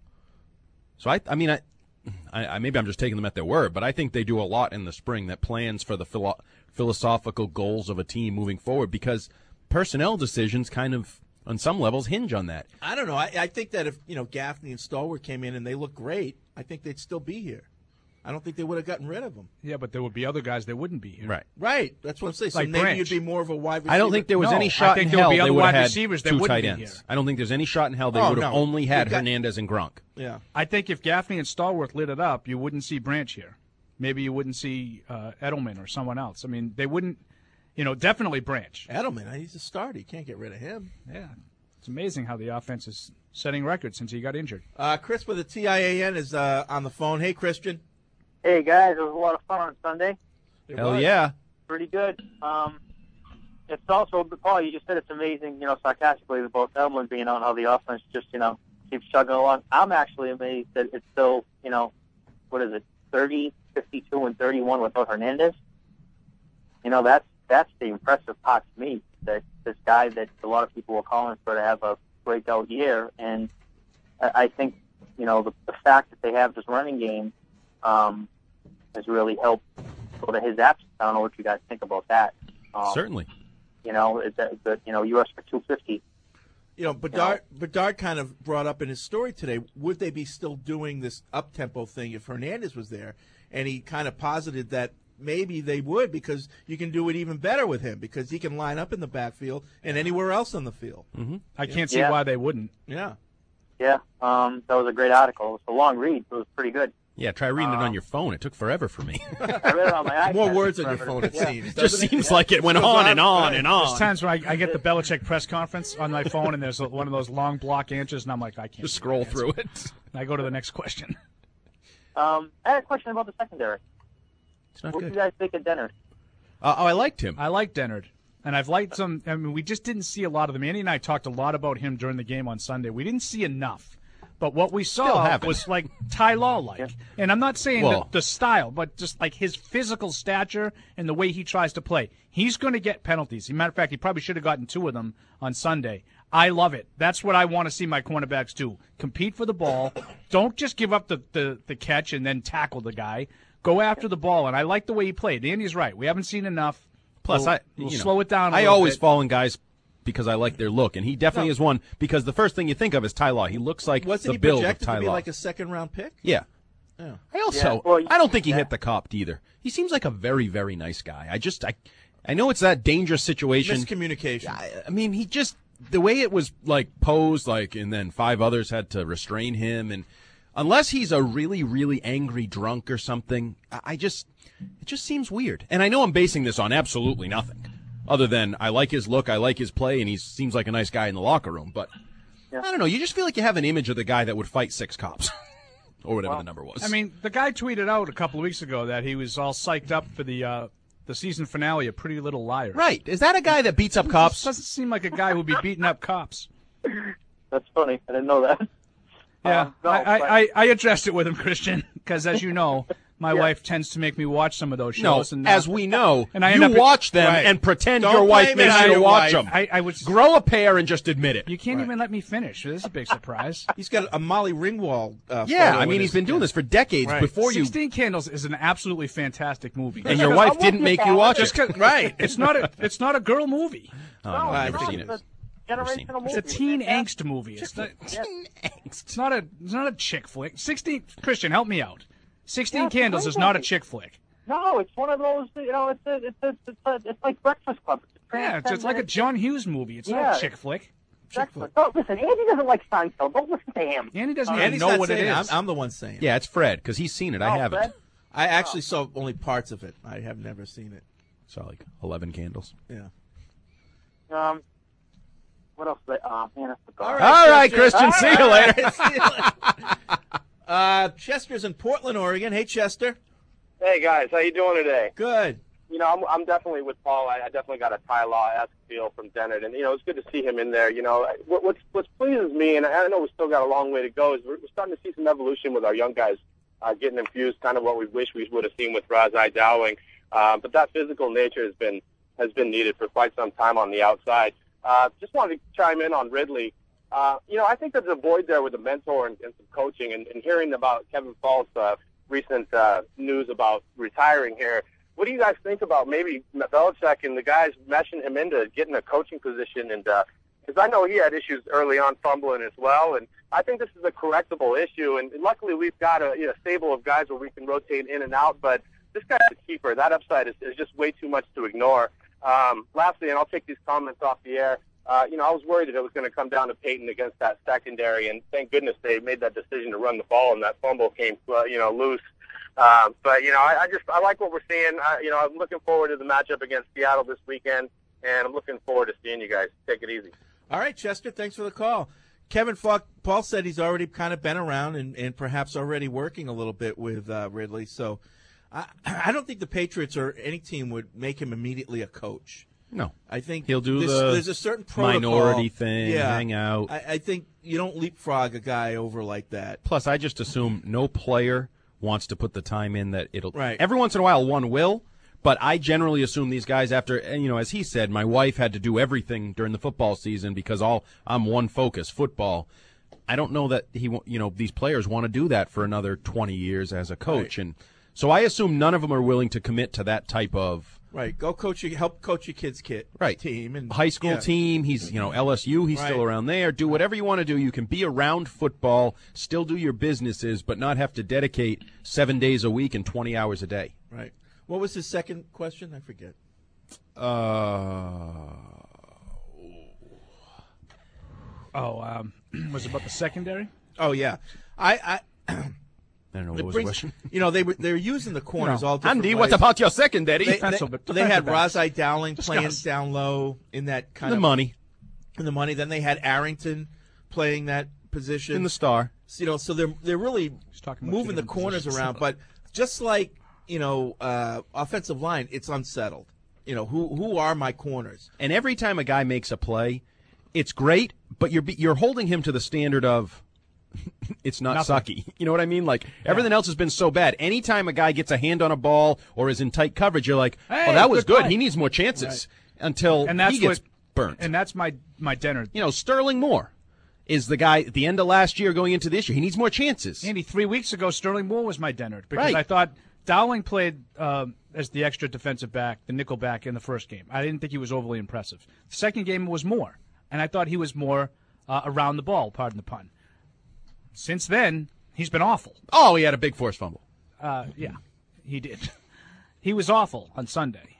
So, I mean, maybe I'm just taking them at their word, but I think they do a lot in the spring that plans for the philosophical goals of a team moving forward because personnel decisions kind of, on some levels, hinge on that. I don't know. I think that if, Gaffney and Stallworth came in and they look great, I think they'd still be here. I don't think they would have gotten rid of them. Yeah, but there would be other guys that wouldn't be here. Right. That's what I'm saying. So Like maybe Branch. you'd be more of a wide receiver. I don't think there was any shot in hell they would have had two tight ends. I don't think there's any shot in hell they would have only had Hernandez and Gronk. Yeah. I think if Gaffney and Stallworth lit it up, you wouldn't see Branch here. Maybe you wouldn't see Edelman or someone else. I mean, they wouldn't, definitely Branch. Edelman, he's a starter. You can't get rid of him. Yeah. It's amazing how the offense is setting records since he got injured. Chris with the TIAN is on the phone. Hey, Christian. Hey, guys. It was a lot of fun on Sunday. Hell yeah. Pretty good. It's also, Paul, you just said it's amazing, sarcastically, about Edelman being on how the offense just, keeps chugging along. I'm actually amazed that it's still, 30, 52, and 31 without Hernandez. That's the impressive part to me, that this guy that a lot of people were calling for to have a breakout year. And I think, the fact that they have this running game has really helped go to his absence. I don't know what you guys think about that. Certainly. You US for 250. Bedard kind of brought up in his story today, would they be still doing this up-tempo thing if Hernandez was there? And he kind of posited that maybe they would because you can do it even better with him because he can line up in the backfield and anywhere else on the field. Mm-hmm. I can't see why they wouldn't. Yeah. Yeah, that was a great article. It was a long read, but it was pretty good. Yeah, try reading it on your phone. It took forever for me. I read it on my iPad. More words on your phone, it seems. Just seems like it went on and on and on. There's times where I get the Belichick press conference on my phone, and there's one of those long block answers, and I'm like, I can't just scroll through it. And I go to the next question. I had a question about the secondary. It's not what good. do you guys think of Dennard? I liked him. I like Dennard. And I've liked some. I mean, we just didn't see a lot of them. Andy and I talked a lot about him during the game on Sunday. We didn't see enough. But what we saw was like Ty Law-like. Yeah. And I'm not saying the style, but just like his physical stature and the way he tries to play. He's going to get penalties. As a matter of fact, he probably should have gotten 2 of them on Sunday. I love it. That's what I want to see my cornerbacks do. Compete for the ball. Don't just give up the catch and then tackle the guy. Go after the ball. And I like the way he played. Andy's right. We haven't seen enough. Plus, we'll slow it down a I little always bit. fall in guys because I like their look, and he definitely is one because the first thing you think of is Ty Law. He looks like Wasn't the build he of projected Ty to be Law. like a second-round pick? Yeah. Yeah. I don't think he hit the cop either. He seems like a very, very nice guy. I know it's that dangerous situation. Miscommunication. I mean, he just the way it was like posed, and then 5 others had to restrain him, and unless he's a really, really angry drunk or something, it just seems weird. And I know I'm basing this on absolutely nothing. Other than I like his look, I like his play, and he seems like a nice guy in the locker room. But I don't know. You just feel like you have an image of the guy that would fight 6 cops or whatever the number was. I mean, the guy tweeted out a couple of weeks ago that he was all psyched up for the season finale of Pretty Little Liars. Right. Is that a guy that beats up cops? Doesn't seem like a guy who'd be beating up cops. That's funny. I didn't know that. Yeah, I addressed it with him, Christian, because as you know, my wife tends to make me watch some of those shows. No, as we know, and I you watch them and pretend your wife makes you to watch them. I would grow a pair and just admit it. You can't even let me finish. This is a big surprise. He's got a Molly Ringwald. Yeah, I mean, he's been doing this for decades before you. 16 Candles is an absolutely fantastic movie. And your wife didn't make you watch it. Right. It's not a girl movie. Oh, no, I've never seen it. generational movie. It's a teen angst movie. It's not teen angst. It's not a chick flick. 16 Christian, help me out. 16 Candles is not a chick flick. No, it's one of those. It's like Breakfast Club. It's like a John Hughes movie. It's not a chick flick. Oh, listen, Andy doesn't like Seinfeld. Don't listen to him. Andy doesn't even know what it is. I'm the one saying it. Yeah, it's Fred, because he's seen it. I haven't. Fred? I actually saw only parts of it. I have never seen it. Saw like 11 Candles. Yeah. What else? Man, I forgot. All right, Christian. See you later. Chester's in Portland, Oregon. Hey, Chester. Hey, guys. How you doing today? Good. You know, I'm definitely with Paul. I definitely got a Ty Law-esque feel from Dennard, and it's good to see him in there. What pleases me, and I know we still got a long way to go, is we're starting to see some evolution with our young guys getting infused, kind of what we wish we would have seen with Razai Dowling. But that physical nature has been needed for quite some time on the outside. Just wanted to chime in on Ridley. I think there's a void there with a mentor and some coaching, and hearing about Kevin Falk's recent news about retiring here. What do you guys think about maybe Belichick and the guys meshing him into getting a coaching position? And because I know he had issues early on fumbling as well, and I think this is a correctable issue. And luckily we've got a stable of guys where we can rotate in and out, but this guy's a keeper. That upside is just way too much to ignore. Lastly, and I'll take these comments off the air, I was worried that it was going to come down to Peyton against that secondary, and thank goodness they made that decision to run the ball, and that fumble came, loose. But I like what we're seeing. I'm looking forward to the matchup against Seattle this weekend, and I'm looking forward to seeing you guys. Take it easy. All right, Chester, thanks for the call. Kevin Falk, Paul said he's already kind of been around and perhaps already working a little bit with Ridley. So I don't think the Patriots or any team would make him immediately a coach. No. I think he'll do there's a certain protocol. Minority thing, hang out. I think you don't leapfrog a guy over like that. Plus, I just assume no player wants to put the time in that it'll. Right. Every once in a while, one will, but I generally assume these guys, after, as he said, my wife had to do everything during the football season because I'm one focus, football. I don't know that these players want to do that for another 20 years as a coach, and so I assume none of them are willing to commit to that type of. Right, help coach your kids' team and high school team. He's LSU. He's still around there. Do whatever you want to do. You can be around football, still do your businesses, but not have to dedicate 7 days a week and 20 hours a day. Right. What was his second question? I forget. Was it about the secondary? Oh yeah, I don't know what was the question. They're using the corners all different Andy, ways. what about your secondary? They had Razai Dowling playing down low in that kind of money. In the money. Then they had Arrington playing that position in the star. So they're really moving the corners around. But just like offensive line, it's unsettled. Who are my corners? And every time a guy makes a play, it's great, but you're holding him to the standard of. It's not sucky. You know what I mean? Like, everything else has been so bad. Anytime a guy gets a hand on a ball or is in tight coverage, you're like, hey, that was good. He needs more chances until he gets burnt. And that's my Dennard. Sterling Moore is the guy at the end of last year going into this year. He needs more chances. Andy, 3 weeks ago, Sterling Moore was my Dennard because I thought Dowling played as the extra defensive back, the nickel back in the first game. I didn't think he was overly impressive. The second game was Moore, and I thought he was more around the ball, pardon the pun. Since then, he's been awful. Oh, he had a big forced fumble. Yeah, he did. He was awful on Sunday.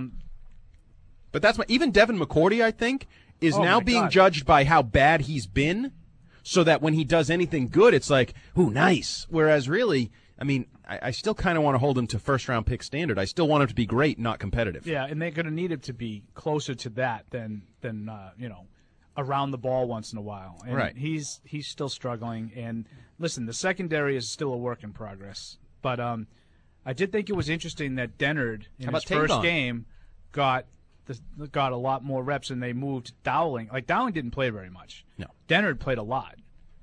But that's even Devin McCourty, I think, is now being judged by how bad he's been, so that when he does anything good, it's like, ooh, nice. Whereas really, I still kind of want to hold him to first-round pick standard. I still want him to be great, not competitive. Yeah, and they're going to need him to be closer to that than around the ball once in a while. And he's still struggling. And listen, the secondary is still a work in progress. But I did think it was interesting that Dennard in his first game got a lot more reps, and they moved Dowling. Like, Dowling didn't play very much. No. Dennard played a lot.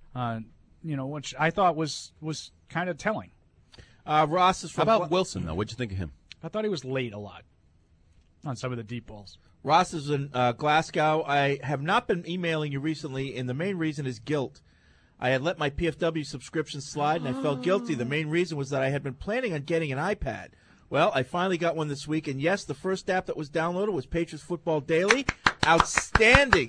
Which I thought was kind of telling. Ross is from. How about Wilson though? What'd you think of him? I thought he was late a lot on some of the deep balls. Ross is in Glasgow. I have not been emailing you recently, and the main reason is guilt. I had let my PFW subscription slide, and I felt guilty. The main reason was that I had been planning on getting an iPad. Well, I finally got one this week, and yes, the first app that was downloaded was Patriots Football Daily. Outstanding.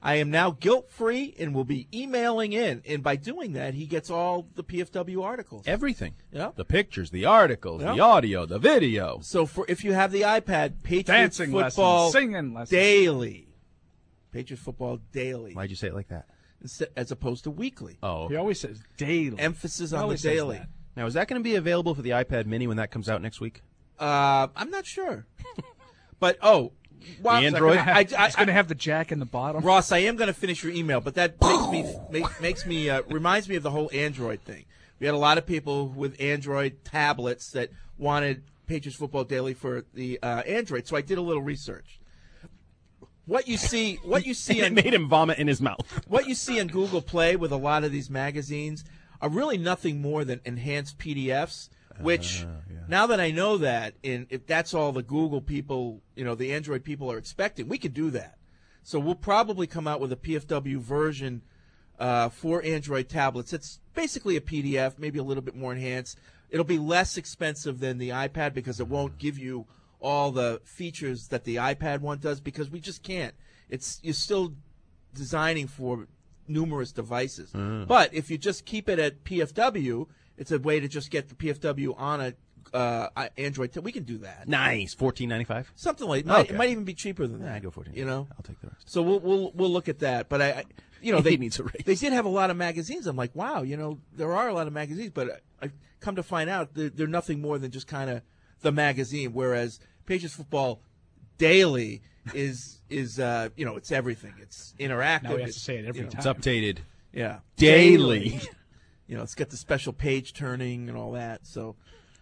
I am now guilt-free and will be emailing in. And by doing that, he gets all the PFW articles. Everything. Yep. The pictures, the articles, Yep. the audio, the video. So if you have the iPad, Patriots Dancing Football lessons, singing lessons. Daily. Patriots Football Daily. Why'd you say it like that? As opposed to weekly. Oh, okay. He always says daily. Emphasis on the Always says daily. that. Now, is that going to be available for the iPad Mini when that comes out next week? I'm not sure. But, the Android? It's going to have the jack in the bottom. Ross, I am going to finish your email, but that makes me reminds me of the whole Android thing. We had a lot of people with Android tablets that wanted Patriots Football Daily for the Android, so I did a little research. What you see it made him vomit in his mouth. What you see on Google Play with a lot of these magazines are really nothing more than enhanced PDFs. Which, now that I know that, and if that's all the Google people, the Android people are expecting, we could do that. So we'll probably come out with a PFW version for Android tablets. It's basically a PDF, maybe a little bit more enhanced. It'll be less expensive than the iPad because it won't give you all the features that the iPad one does because we just can't. You're still designing for numerous devices. But if you just keep it at PFW, it's a way to just get the PFW on a Android. We can do that. Nice, $14.95. Something like that. It might even be cheaper than that. I go $14. I'll take the rest. So we'll look at that. But they needs a raise. They did have a lot of magazines. I'm like, wow, there are a lot of magazines, but I come to find out they're nothing more than just kind of the magazine. Whereas Patriots Football Daily is it's everything. It's interactive. Now we have to say it every time. It's updated. Yeah, daily. It's got the special page turning and all that. So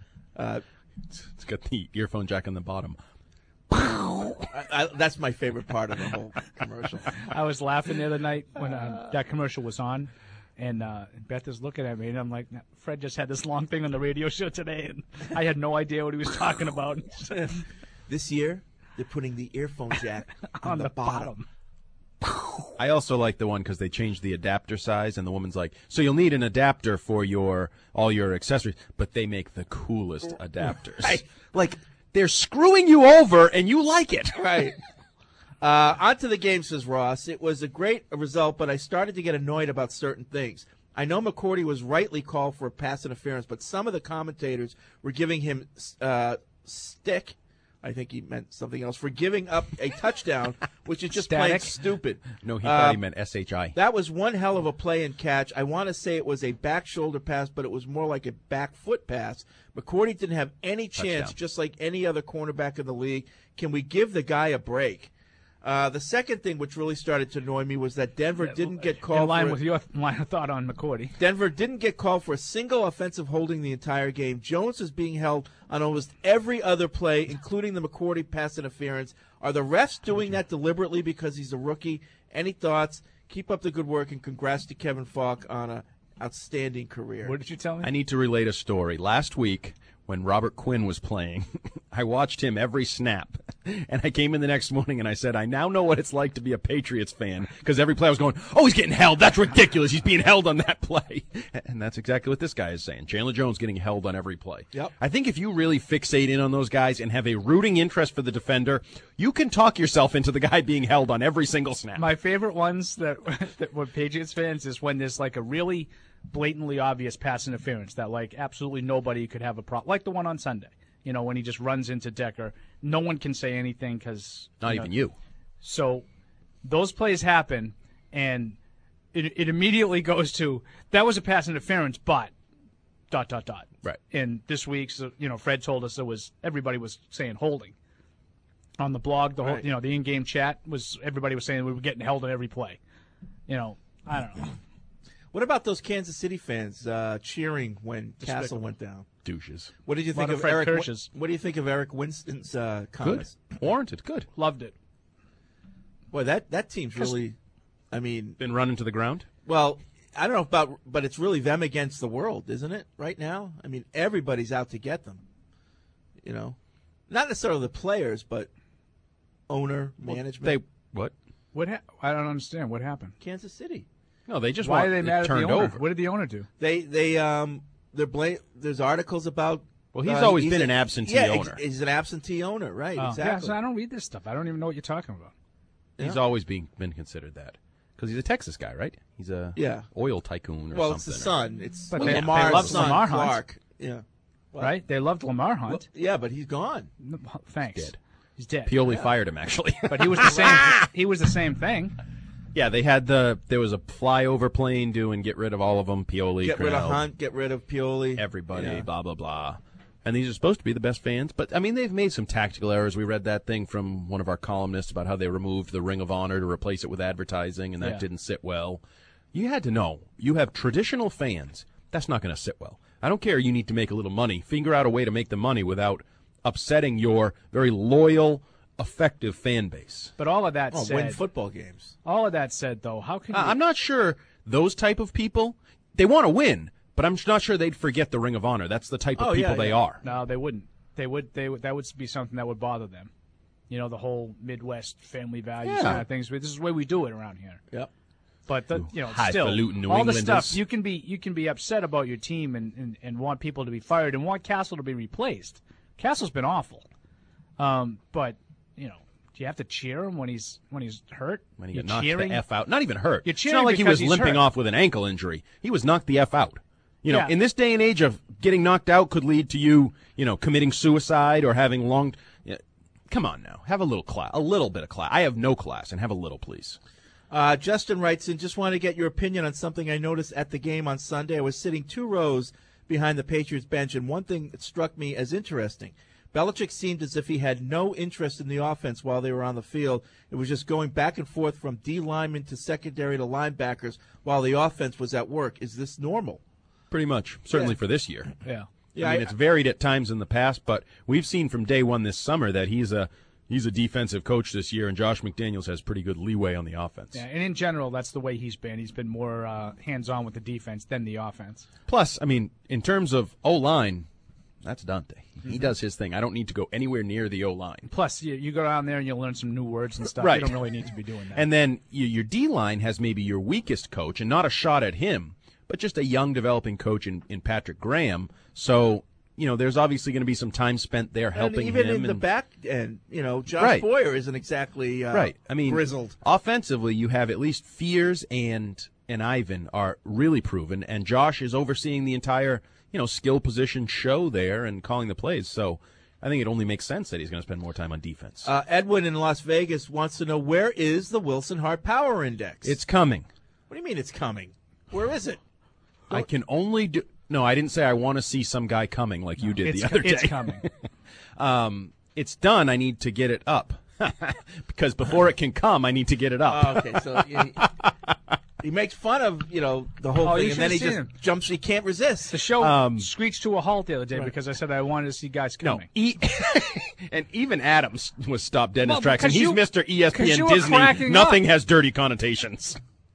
it's got the earphone jack on the bottom. That's my favorite part of the whole commercial. I was laughing the other night when that commercial was on, and Beth is looking at me, and I'm like, Fred just had this long thing on the radio show today, and I had no idea what he was talking about. This year, they're putting the earphone jack on the bottom. I also like the one because they changed the adapter size, and the woman's like, so you'll need an adapter for all your accessories, but they make the coolest adapters. Right. Like, they're screwing you over, and you like it. Right. On to the game, says Ross. It was a great result, but I started to get annoyed about certain things. I know McCourty was rightly called for a pass interference, but some of the commentators were giving him stick. I think he meant something else, for giving up a touchdown, which is just plain stupid. No, he thought he meant SHI. That was one hell of a play and catch. I want to say it was a back shoulder pass, but it was more like a back foot pass. McCourty didn't have any chance, Touchdown. just like any other cornerback in the league. Can we give the guy a break? The second thing which really started to annoy me was that Denver didn't get called in line for with your line of thought on McCourty. Denver didn't get called for a single offensive holding the entire game. Jones is being held on almost every other play, including the McCourty pass interference. Are the refs doing that deliberately because he's a rookie? Any thoughts? Keep up the good work, and congrats to Kevin Falk on an outstanding career. What did you tell me? I need to relate a story. Last week, when Robert Quinn was playing, I watched him every snap. And I came in the next morning and I said, I now know what it's like to be a Patriots fan. Because every play I was going, oh, he's getting held. That's ridiculous. He's being held on that play. And that's exactly what this guy is saying. Chandler Jones getting held on every play. Yep. I think if you really fixate in on those guys and have a rooting interest for the defender, you can talk yourself into the guy being held on every single snap. My favorite ones that were Patriots fans is when there's like a really blatantly obvious pass interference that like absolutely nobody could have a problem, like the one on Sunday. When he just runs into Decker, no one can say anything because not even you. So those plays happen, and it immediately goes to that was a pass interference, but ... Right. And this week's Fred told us everybody was saying holding on the blog. The whole the in-game chat everybody was saying we were getting held on every play. I don't know. What about those Kansas City fans cheering when Castle went down? Douches. What did you think of Eric? What do you think of Eric Winston's comments? Good. Warranted. Good. Loved it. Boy, that team's really, been run into the ground. Well, I don't know about, but it's really them against the world, isn't it? Right now, everybody's out to get them. Not necessarily the players, but owner, management. What? I don't understand what happened. Kansas City. No, they just why are they mad at the owner? Over. What did the owner do? There's articles about. Well, he's always been an absentee owner. He's an absentee owner, right? Exactly. Yeah, so I don't read this stuff. I don't even know what you're talking about. He's always been considered that. Because he's a Texas guy, right? He's a oil tycoon or something. Well, it's the son. It's But Lamar's son, Lamar Hunt. Clark. Yeah. What? Right? They loved Lamar Hunt. Well, yeah, but he's gone. Thanks. He's dead. Pioli fired him, actually. But he was the same. He was the same thing. Yeah, they had there was a flyover plane doing get rid of all of them. Pioli, get rid of Crennel, Hunt, get rid of Pioli. everybody, blah, blah, blah. And these are supposed to be the best fans. But, I mean, they've made some tactical errors. We read that thing from one of our columnists about how they removed the Ring of Honor to replace it with advertising, and that didn't sit well. You had to know. You have traditional fans. That's not going to sit well. I don't care you need to make a little money. Figure out a way to make the money without upsetting your very loyal, effective fan base. But all of that said, win football games. All of that said, though, how can you... I'm not sure those type of people, they want to win, but I'm not sure they'd forget the Ring of Honor. That's the type of people they are. No, they wouldn't. That would be something that would bother them. You know, the whole Midwest family values kind of things. This is the way we do it around here. Yep. But still, New all the Englanders. stuff you can be upset about your team and want people to be fired and want Castle to be replaced. Castle's been awful, but do you have to cheer him when he's hurt? When he got knocked the F out, not even hurt. You're It's cheering not like he because was he's limping hurt. off with an ankle injury. He was knocked the F out. In this day and age of getting knocked out could lead to you committing suicide or having long. Come on now, have a little class, a little bit of class. I have no class, and have a little, please. Justin writes in, just want to get your opinion on something I noticed at the game on Sunday. I was sitting 2 rows behind the Patriots bench, and one thing that struck me as interesting. Belichick seemed as if he had no interest in the offense while they were on the field. It was just going back and forth from D linemen to secondary to linebackers while the offense was at work. Is this normal? Pretty much, certainly for this year. Yeah. I mean, it's varied at times in the past, but we've seen from day one this summer that he's a defensive coach this year, and Josh McDaniels has pretty good leeway on the offense. Yeah, and in general, that's the way he's been. He's been more hands-on with the defense than the offense. Plus, I mean, in terms of O-line, that's Dante. He does his thing. I don't need to go anywhere near the O-line. Plus, you go down there and you'll learn some new words and stuff. Right. You don't really need to be doing that. And then your D-line has maybe your weakest coach, and not a shot at him, but just a young developing coach in Patrick Graham. So, there's obviously going to be some time spent there helping him. And even in the back end, Josh Boyer isn't exactly right. I mean, grizzled. Offensively, you have at least Fears and Ivan are really proven, and Josh is overseeing the entire, skill position show there and calling the plays. So I think it only makes sense that he's going to spend more time on defense. Edwin in Las Vegas wants to know, where is the Wilson Hart Power Index? It's coming. What do you mean it's coming? Where is it? I can only do. No, I didn't say I want to see some guy coming like you did the other day. It's coming. It's done. I need to get it up because before it can come, I need to get it up. Okay, so he makes fun of the whole thing, and then he just jumps. He can't resist. The show screeched to a halt the other day because I said I wanted to see guys coming. And even Adams was stopped dead in his tracks, and he's Mr. you ESPN were Disney. cracking Nothing up. has dirty connotations.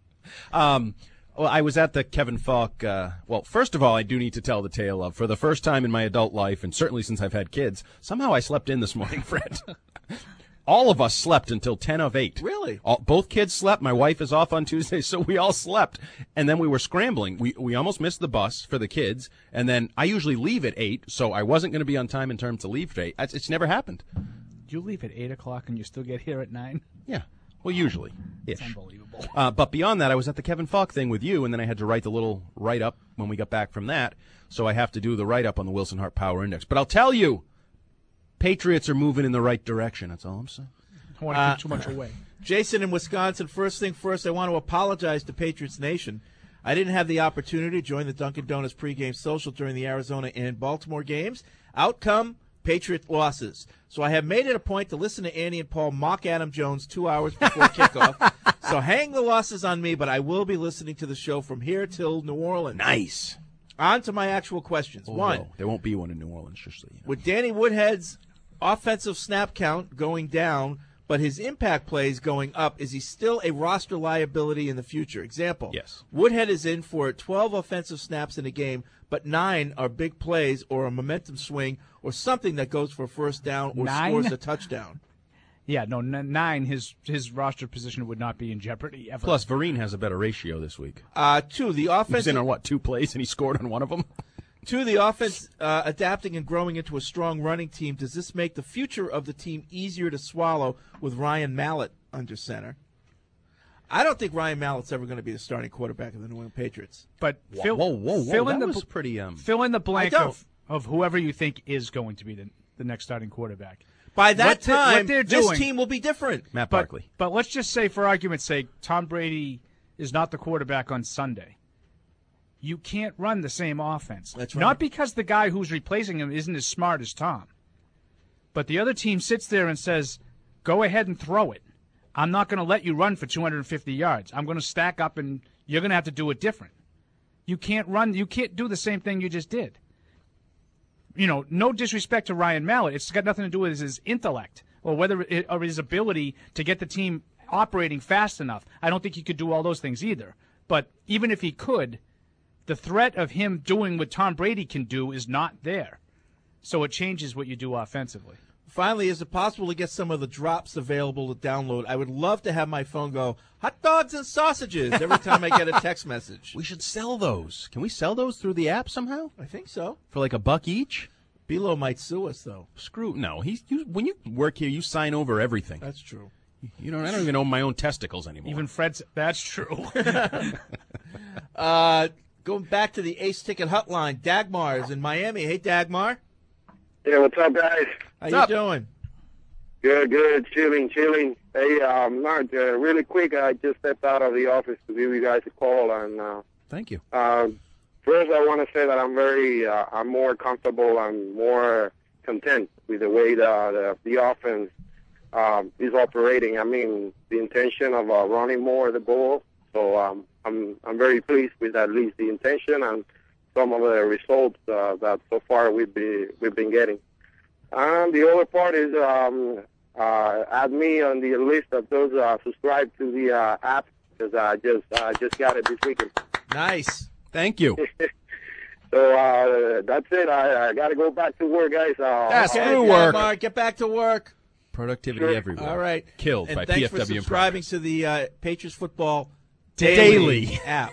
Well, I was at the Kevin Falk. Well, first of all, I do need to tell the tale of, for the first time in my adult life, and certainly since I've had kids, somehow I slept in this morning, Fred. All of us slept until 10 of 8. Really? Both kids slept. My wife is off on Tuesday, so we all slept. And then we were scrambling. We almost missed the bus for the kids. And then I usually leave at 8, so I wasn't going to be on time in terms to leave at 8. It's never happened. You leave at 8 o'clock and you still get here at 9? Yeah. Well, usually. It's unbelievable. But beyond that, I was at the Kevin Falk thing with you, and then I had to write the little write-up when we got back from that. So I have to do the write-up on the Wilson Hart Power Index. But I'll tell you, Patriots are moving in the right direction. That's all I'm saying. I don't want to give too much away. Jason in Wisconsin, first thing first, I want to apologize to Patriots Nation. I didn't have the opportunity to join the Dunkin' Donuts pregame social during the Arizona and Baltimore games. Outcome, Patriot losses. So I have made it a point to listen to Andy and Paul mock Adam Jones 2 hours before kickoff. So hang the losses on me, but I will be listening to the show from here till New Orleans. Nice. On to my actual questions. One, no, there won't be one in New Orleans, just so you know. With Danny Woodhead's offensive snap count going down, but his impact plays going up, is he still a roster liability in the future? Example, yes. Woodhead is in for 12 offensive snaps in a game, but 9 are big plays or a momentum swing or something that goes for a first down or 9? scores a touchdown. Yeah, no, 9, his roster position would not be in jeopardy ever. Plus, Vereen has a better ratio this week. 2, the offense. He was in on, 2 plays, and he scored on one of them? 2, the offense adapting and growing into a strong running team. Does this make the future of the team easier to swallow with Ryan Mallett under center? I don't think Ryan Mallett's ever going to be the starting quarterback of the New England Patriots. But Whoa, fill in that the was pretty. Fill in the blank of whoever you think is going to be the next starting quarterback. By that time, this team will be different. Matt Barkley. But let's just say, for argument's sake, Tom Brady is not the quarterback on Sunday. You can't run the same offense. That's right. Not because the guy who's replacing him isn't as smart as Tom. But the other team sits there and says, go ahead and throw it. I'm not going to let you run for 250 yards. I'm going to stack up, and you're going to have to do it different. You can't run. You can't do the same thing you just did. You know, no disrespect to Ryan Mallett. It's got nothing to do with his intellect or or his ability to get the team operating fast enough. I don't think he could do all those things either. But even if he could, the threat of him doing what Tom Brady can do is not there. So it changes what you do offensively. Finally, is it possible to get some of the drops available to download? I would love to have my phone go, hot dogs and sausages, every time I get a text message. We should sell those. Can we sell those through the app somehow? I think so. For like $1 each? Bilo might sue us, though. No. When you work here, you sign over everything. That's true. I don't even own my own testicles anymore. Even Fred's, that's true. Going back to the Ace Ticket Hotline, Dagmar is in Miami. Hey, Dagmar. Yeah, what's up, guys? How you doing? Good. Chilling. Hey, Mark, really quick, I just stepped out of the office to give you guys a call. And thank you. First, I want to say that I'm more comfortable and more content with the way the offense is operating. I mean, the intention of running more of the ball. So I'm very pleased with at least the intention and some of the results that so far we've been getting. And the other part is add me on the list of those subscribed to the app, because I just got it this weekend. Nice. Thank you. So that's it. I got to go back to work, guys. Screw work. Mark, get back to work. Productivity everywhere. All right. Killed and by thanks PFW for subscribing to the Patriots Football Daily app.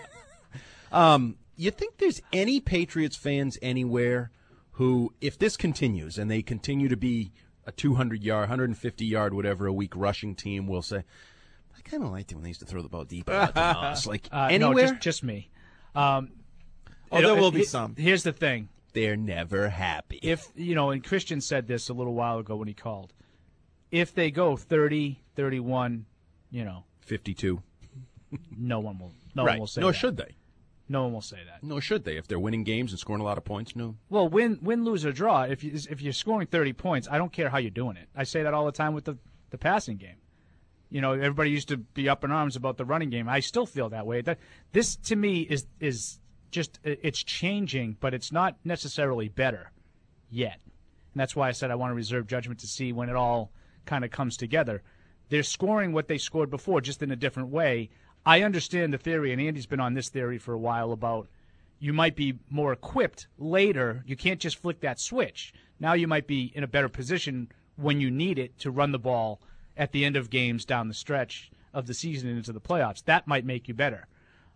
You think there's any Patriots fans anywhere who, if this continues and they continue to be a 200-yard, 150-yard, whatever a week rushing team, will say, I kind of liked it when they used to throw the ball deep. Like anywhere? No, just me. There will be some. Here's the thing. They're never happy. If, and Christian said this a little while ago when he called. If they go 30, 31, 52. No one will say that. Nor should they. No one will say that. Nor should they. If they're winning games and scoring a lot of points, no. Well, win, lose, or draw, if you're scoring 30 points, I don't care how you're doing it. I say that all the time with the passing game. Everybody used to be up in arms about the running game. I still feel that way. This, to me, is just, it's changing, but it's not necessarily better yet. And that's why I said I want to reserve judgment to see when it all kind of comes together. They're scoring what they scored before, just in a different way. I understand the theory, and Andy's been on this theory for a while about you might be more equipped later. You can't just flick that switch. Now you might be in a better position when you need it to run the ball at the end of games down the stretch of the season and into the playoffs. That might make you better.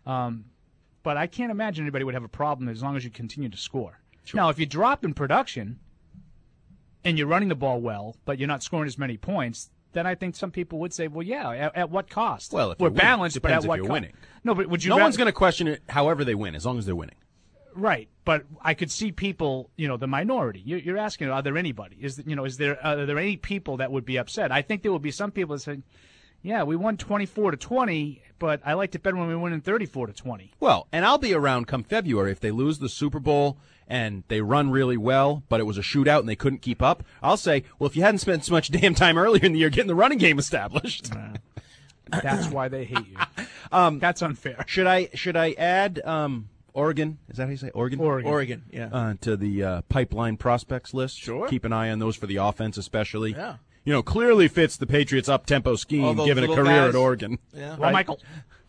But I can't imagine anybody would have a problem as long as you continue to score. Sure. Now, if you drop in production and you're running the ball well, but you're not scoring as many points, then I think some people would say, well, yeah, at what cost? Well, if we're you're balanced, winning, but at what cost? Winning. No, but would you? No one's going to question it. However they win, as long as they're winning. Right, but I could see people, the minority. You're asking, are there anybody? Are there any people that would be upset? I think there would be some people that say, yeah, we won 24-20, but I liked it better when we won in 34-20. Well, and I'll be around come February if they lose the Super Bowl and they run really well, but it was a shootout and they couldn't keep up. I'll say, well, if you hadn't spent so much damn time earlier in the year getting the running game established. That's why they hate you. That's unfair. Should I add Oregon? Is that how you say Oregon? Oregon, yeah. To the pipeline prospects list. Sure. Keep an eye on those for the offense, especially. Yeah. Clearly fits the Patriots' up-tempo scheme, given a career guys. at Oregon. Yeah. Well, Michael.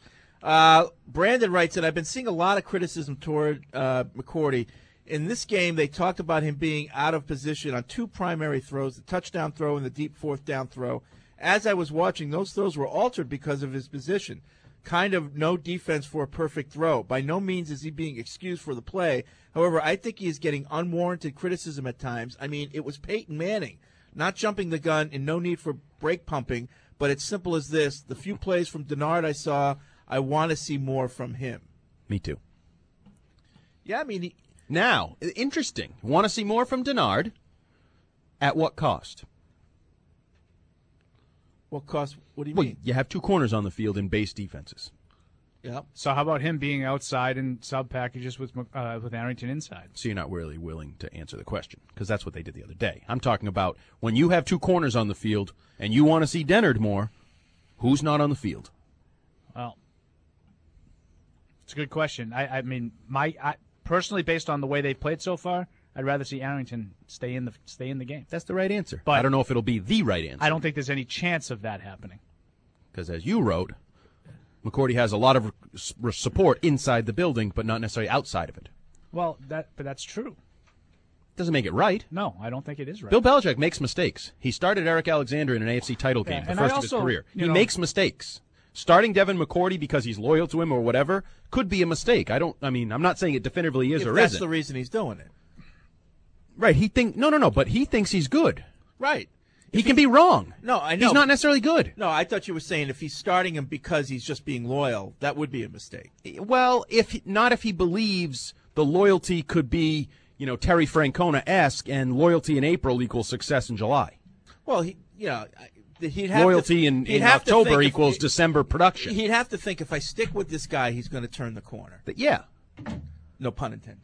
Brandon writes that I've been seeing a lot of criticism toward McCourty. In this game, they talked about him being out of position on two primary throws, the touchdown throw and the deep fourth down throw. As I was watching, those throws were altered because of his position. Kind of no defense for a perfect throw. By no means is he being excused for the play. However, I think he is getting unwarranted criticism at times. I mean, it was Peyton Manning. Not jumping the gun and no need for brake pumping, but it's simple as this. The few plays from Denard I saw, I want to see more from him. Me too. Yeah, I mean... Now, interesting. Want to see more from Denard? At what cost? What cost? What do you Well, mean? you have two corners on the field in base defenses. Yeah. So how about him being outside in sub packages with Arrington inside? So you're not really willing to answer the question, because that's what they did the other day. I'm talking about when you have two corners on the field and you want to see Denard more, who's not on the field? Well, it's a good question. I mean, personally, based on the way they've played so far, I'd rather see Arrington stay in the game. That's the right answer. But I don't know if it'll be the right answer. I don't think there's any chance of that happening. Because as you wrote, McCourty has a lot of support inside the building, but not necessarily outside of it. Well, but that's true. Doesn't make it right. No, I don't think it is right. Bill Belichick makes mistakes. He started Eric Alexander in an AFC title game, the first of his career. He makes mistakes. Starting Devin McCourty because he's loyal to him or whatever could be a mistake. I'm not saying it definitively is or isn't. That's the reason he's doing it. Right. But he thinks he's good. Right. He can be wrong. No, I know. He's not necessarily good. No, I thought you were saying if he's starting him because he's just being loyal, that would be a mistake. Well, if he believes the loyalty could be, Terry Francona-esque and loyalty in April equals success in July. Well, he'd have loyalty in October equals December production. He'd have to think if I stick with this guy, he's going to turn the corner. But yeah. No pun intended.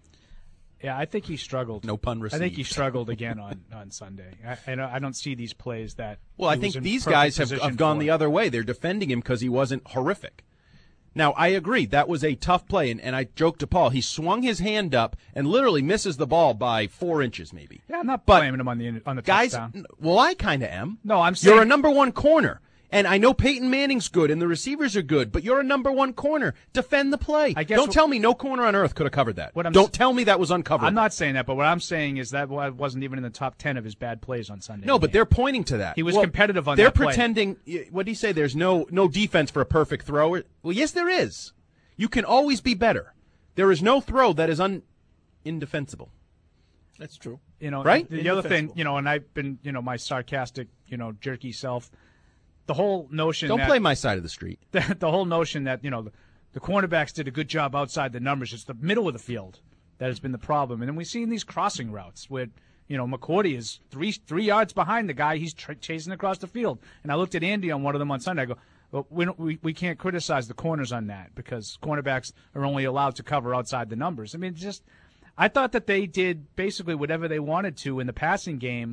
Yeah, I think he struggled. No pun received. I think he struggled again on Sunday. I don't see these plays that. Well, I think these guys have gone the other way. They're defending him because he wasn't horrific. Now, I agree. That was a tough play, and I joked to Paul. He swung his hand up and literally misses the ball by 4 inches, maybe. Yeah, I'm not blaming him on the guys, touchdown. Well, I kind of am. No, I'm saying you're a number one corner. And I know Peyton Manning's good and the receivers are good, but you're a number one corner. Defend the play. Don't tell me no corner on earth could have covered that. Don't tell me that was uncovered. I'm not saying that, but what I'm saying is that wasn't even in the top 10 of his bad plays on Sunday. No, but they're pointing to that. He was competitive on that play. They're pretending, what do you say, there's no defense for a perfect throw? Well, yes, there is. You can always be better. There is no throw that is indefensible. That's true. Right? The other thing, and I've been, my sarcastic, jerky self. The whole notion Don't play my side of the street. The whole notion that, the cornerbacks did a good job outside the numbers. It's the middle of the field that has been the problem. And then we've seen these crossing routes where, McCourty is three yards behind the guy he's chasing across the field. And I looked at Andy on one of them on Sunday. I go, well, we can't criticize the corners on that because cornerbacks are only allowed to cover outside the numbers. I mean, I thought that they did basically whatever they wanted to in the passing game,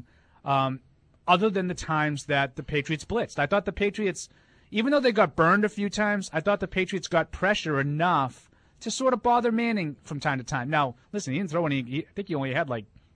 other than the times that the Patriots blitzed. I thought the Patriots, even though they got burned a few times, I thought the Patriots got pressure enough to sort of bother Manning from time to time. Now, listen, he didn't throw any. I think he only had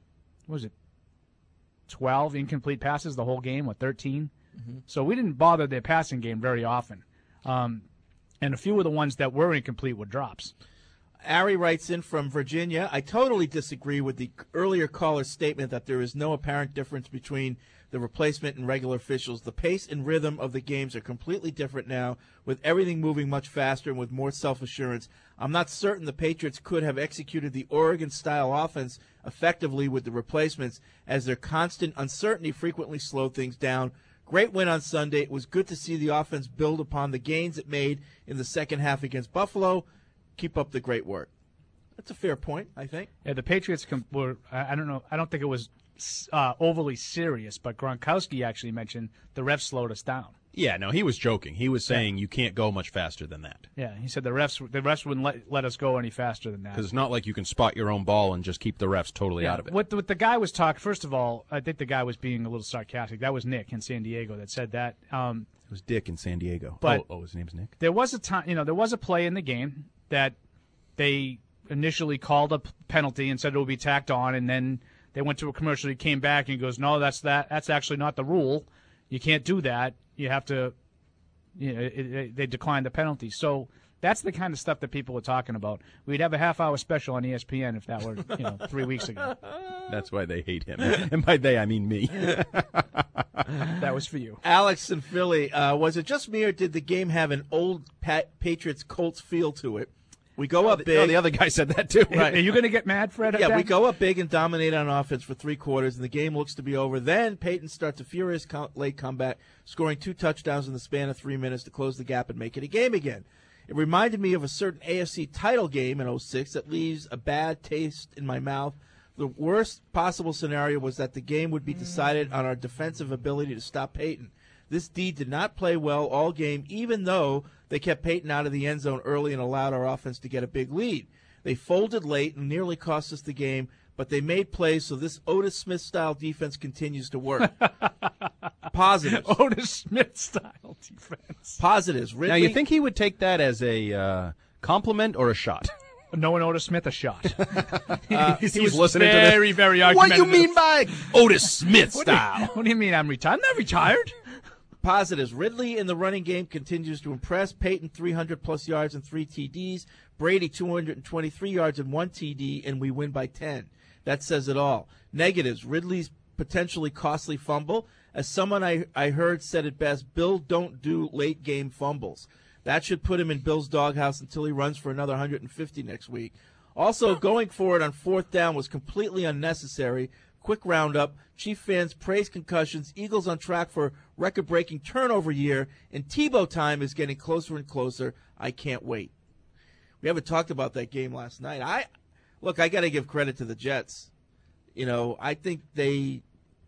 12 incomplete passes the whole game, 13? Mm-hmm. So we didn't bother their passing game very often. And a few of the ones that were incomplete were drops. Ari writes in from Virginia, I totally disagree with the earlier caller's statement that there is no apparent difference between the replacement and regular officials. The pace and rhythm of the games are completely different now, with everything moving much faster and with more self-assurance. I'm not certain the Patriots could have executed the Oregon-style offense effectively with the replacements, as their constant uncertainty frequently slowed things down. Great win on Sunday. It was good to see the offense build upon the gains it made in the second half against Buffalo. Keep up the great work. That's a fair point, I think. Yeah, the Patriots were, I don't know, I don't think it was overly serious, but Gronkowski actually mentioned the refs slowed us down. Yeah, no, he was joking. He was saying you can't go much faster than that. Yeah, he said the refs wouldn't let us go any faster than that. Because it's not like you can spot your own ball and just keep the refs totally out of it. What the guy was talking, first of all, I think the guy was being a little sarcastic. That was Nick in San Diego that said that. It was Dick in San Diego. But his name's Nick? There was a time, there was a play in the game that they initially called a penalty and said it would be tacked on, and then they went to a commercial. He came back and goes, no, that's actually not the rule. You can't do that. You have to, they declined the penalty. So that's the kind of stuff that people were talking about. We'd have a half-hour special on ESPN if that were, 3 weeks ago. That's why they hate him. And by they, I mean me. That was for you. Alex in Philly, was it just me or did the game have an old Patriots-Colts feel to it? We go up big. No, the other guy said that too. Right. Are you going to get mad, Fred? Yeah, we go up big and dominate on offense for 3 quarters, and the game looks to be over. Then Peyton starts a furious late comeback, scoring 2 touchdowns in the span of 3 minutes to close the gap and make it a game again. It reminded me of a certain AFC title game in 2006 that leaves a bad taste in my mouth. The worst possible scenario was that the game would be decided on our defensive ability to stop Peyton. This D did not play well all game, even though they kept Peyton out of the end zone early and allowed our offense to get a big lead. They folded late and nearly cost us the game, but they made plays, so this Otis Smith-style defense continues to work. Positives. Otis Smith-style defense. Positives. Ridley, now, you think he would take that as a compliment or a shot? Knowing Otis Smith a shot. He was listening to this. Very argumentative. What do you mean by Otis Smith style? What do you mean I'm retired? I'm not retired. Positives. Ridley in the running game continues to impress. Peyton 300-plus yards and 3 TDs. Brady 223 yards and 1 TD, and we win by 10. That says it all. Negatives. Ridley's potentially costly fumble. As someone I heard said it best, Bill don't do late-game fumbles. That should put him in Bill's doghouse until he runs for another 150 next week. Also, going for it on 4th down was completely unnecessary. Quick roundup. Chief fans praise concussions. Eagles on track for record-breaking turnover year, and Tebow time is getting closer and closer. I can't wait. We haven't talked about that game last night. I got to give credit to the Jets. I think they,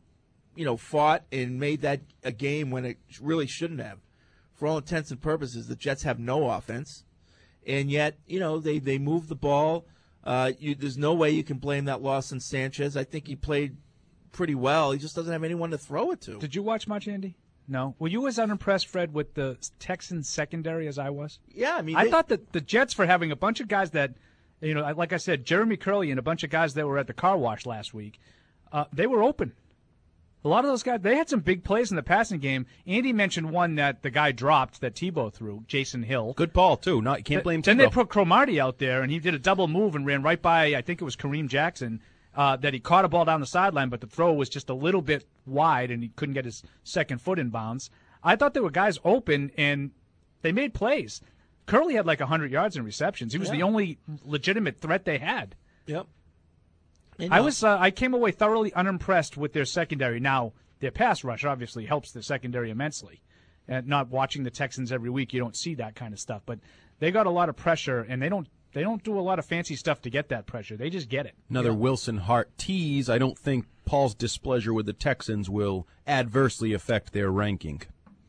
fought and made that a game when it really shouldn't have. For all intents and purposes, the Jets have no offense, and yet, they move the ball. There's no way you can blame that loss on Sanchez. I think he played pretty well. He just doesn't have anyone to throw it to. Did you watch much, Andy? No. Were you as unimpressed, Fred, with the Texans secondary as I was? Yeah, I mean, I thought that the Jets, for having a bunch of guys that, like I said, Jeremy Curley and a bunch of guys that were at the car wash last week, they were open. A lot of those guys, they had some big plays in the passing game. Andy mentioned one that the guy dropped that Tebow threw, Jason Hill. Good ball, too. You can't blame Tebow. Then they put Cromartie out there, and he did a double move and ran right by, I think it was Kareem Jackson, that he caught a ball down the sideline, but the throw was just a little bit wide, and he couldn't get his second foot in bounds. I thought there were guys open, and they made plays. Curley had like 100 yards in receptions. He was the only legitimate threat they had. Yep. I came away thoroughly unimpressed with their secondary. Now, their pass rush obviously helps their secondary immensely. And not watching the Texans every week, you don't see that kind of stuff. But they got a lot of pressure, and they don't do a lot of fancy stuff to get that pressure. They just get it. Another Wilson Hart tease. I don't think Paul's displeasure with the Texans will adversely affect their ranking.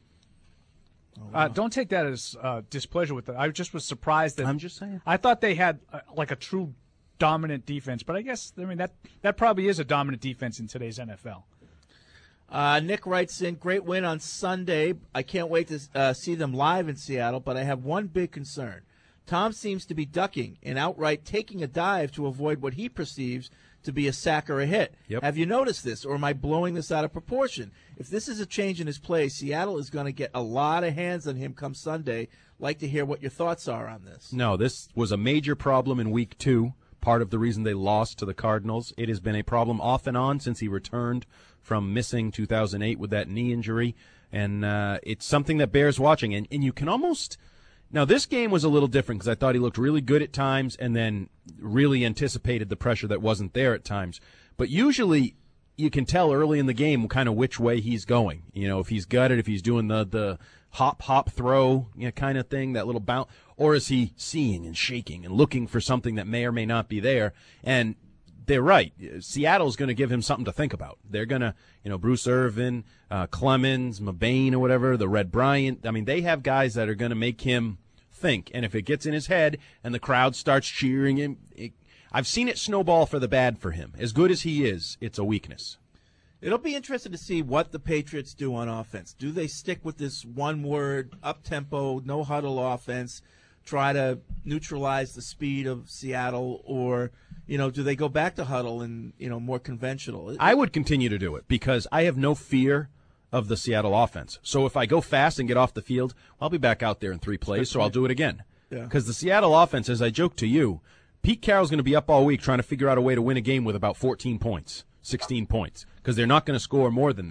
Oh, wow. Don't take that as displeasure with it. I just was surprised that. I'm just saying. I thought they had like a true dominant defense, but I guess that probably is a dominant defense in today's NFL. Nick writes in, great win on Sunday. I can't wait to see them live in Seattle, but I have one big concern. Tom seems to be ducking and outright taking a dive to avoid what he perceives to be a sack or a hit. Yep. Have you noticed this, or am I blowing this out of proportion? If this is a change in his play, Seattle is going to get a lot of hands on him come Sunday. Like to hear what your thoughts are on this. No, this was a major problem in Week 2. Part of the reason they lost to the Cardinals. It has been a problem off and on since he returned from missing 2008 with that knee injury, and it's something that bears watching. And you can almost – now, this game was a little different because I thought he looked really good at times and then really anticipated the pressure that wasn't there at times. But usually you can tell early in the game kind of which way he's going. If he's gutted, if he's doing the hop, throw kind of thing, that little bounce, or is he seeing and shaking and looking for something that may or may not be there? And they're right. Seattle's going to give him something to think about. They're going to, Bruce Irvin, Clemens, Mabane or whatever, the Red Bryant. I mean, they have guys that are going to make him think. And if it gets in his head and the crowd starts cheering him, I've seen it snowball for the bad for him. As good as he is, it's a weakness. It'll be interesting to see what the Patriots do on offense. Do they stick with this one-word, up-tempo, no-huddle offense, try to neutralize the speed of Seattle, or, do they go back to huddle and, more conventional? I would continue to do it because I have no fear of the Seattle offense. So if I go fast and get off the field, I'll be back out there in 3 plays, so I'll do it again. Because the Seattle offense, as I joked to you, Pete Carroll's going to be up all week trying to figure out a way to win a game with about 14 points. 16 points, because they're not going to score more than that.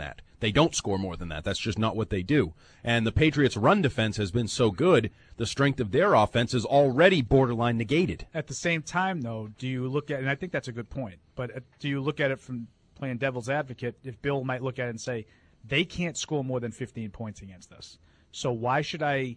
They don't score more than that. That's just not what they do. And the Patriots' run defense has been so good, the strength of their offense is already borderline negated. At the same time, though, do you look at, and I think that's a good point, but do you look at it from playing devil's advocate, if Bill might look at it and say, they can't score more than 15 points against us. So why should I,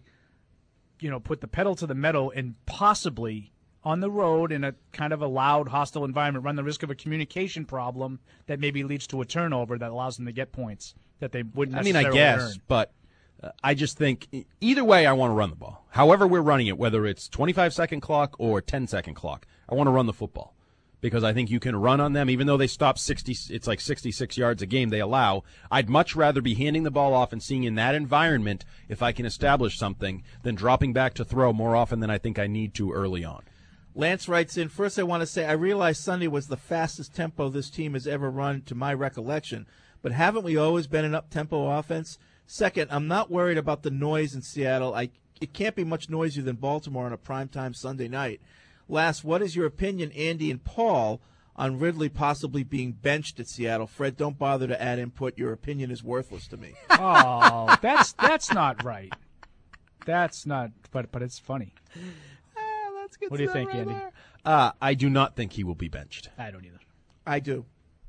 put the pedal to the metal and possibly on the road in a kind of a loud, hostile environment, run the risk of a communication problem that maybe leads to a turnover that allows them to get points that they wouldn't necessarily I guess, earn. But I just think either way I want to run the ball. However we're running it, whether it's 25-second clock or 10-second clock, I want to run the football because I think you can run on them even though they stop 60. It's like 66 yards a game they allow. I'd much rather be handing the ball off and seeing in that environment if I can establish something than dropping back to throw more often than I think I need to early on. Lance writes in, first I want to say I realized Sunday was the fastest tempo this team has ever run to my recollection, but haven't we always been an up-tempo offense? Second, I'm not worried about the noise in Seattle. It can't be much noisier than Baltimore on a primetime Sunday night. Last, what is your opinion, Andy and Paul, on Ridley possibly being benched at Seattle? Fred, don't bother to add input. Your opinion is worthless to me. Oh, that's not right. That's not, but it's funny. What do you think, Andy? I do not think he will be benched. I don't either. I do.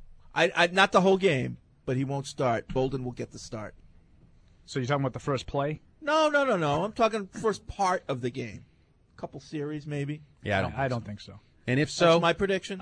I not the whole game, but he won't start. Bolden will get the start. So you're talking about the first play? No. I'm talking first part of the game. A couple series, maybe. Yeah, I don't think so. And if so, that's my prediction.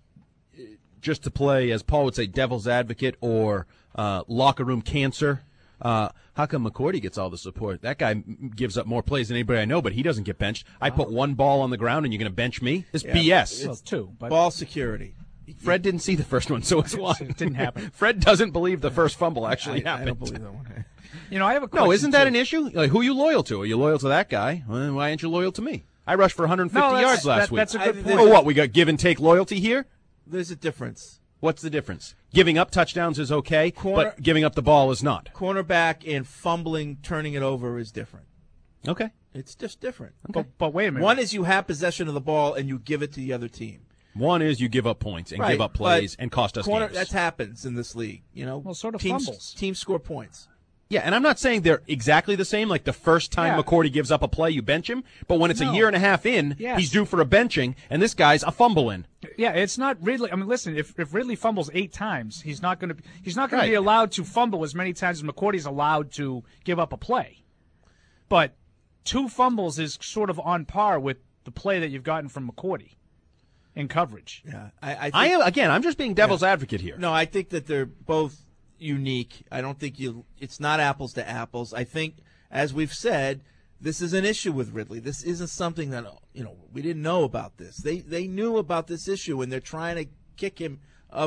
Just to play, as Paul would say, devil's advocate or locker room cancer. How come McCourty gets all the support? That guy gives up more plays than anybody I know, but he doesn't get benched. I put one ball on the ground, and you're going to bench me? It's BS. It's two. But ball security. Fred didn't see the first one, so it's one. It didn't happen. Fred doesn't believe the first fumble actually happened. I don't believe that one. I have a question. No, isn't that too. an issue? Like, who are you loyal to? Are you loyal to that guy? Well, why aren't you loyal to me? I rushed for 150 yards last week. That's a good point. Oh, what? We got give and take loyalty here? There's a difference. What's the difference? Giving up touchdowns is okay, but giving up the ball is not. Cornerback and fumbling, turning it over is different. Okay. It's just different. Okay. But wait a minute. One is you have possession of the ball and you give it to the other team. One is you give up points and give up plays and cost us games. That happens in this league. Well, sort of teams, fumbles. Teams score points. Yeah, and I'm not saying they're exactly the same. Like the first time McCourty gives up a play, you bench him. But when it's a year and a half in, he's due for a benching, and this guy's a fumble in. Yeah, it's not Ridley. I mean, listen, if Ridley fumbles 8 times, he's not going to be allowed to fumble as many times as McCourty's allowed to give up a play. But 2 fumbles is sort of on par with the play that you've gotten from McCourty in coverage. Yeah, I'm just being devil's advocate here. No, I think that they're both unique. I don't think it's not apples to apples. I think, as we've said, this is an issue with Ridley. This isn't something that we didn't know about this. They knew about this issue, and they're trying to kick him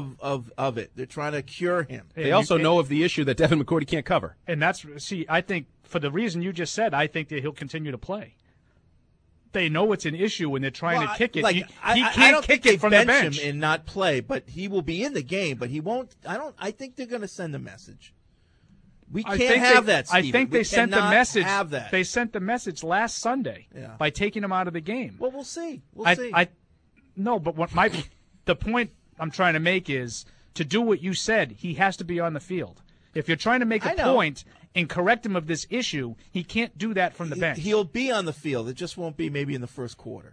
of it. They're trying to cure him. They also know of the issue that Devin McCourty can't cover. And I think for the reason you just said, I think that he'll continue to play. They know it's an issue when they're trying to kick it. He can't kick it from the bench him and not play, but he will be in the game. But he won't. I think they're going to send a message. We can't have that, Steven. I think they sent the message. Have that. They sent the message last Sunday by taking him out of the game. Well, we'll see. No, but the point I'm trying to make is to do what you said. He has to be on the field. If you're trying to make a point and correct him of this issue, he can't do that from the bench. He'll be on the field. It just won't be maybe in the first quarter.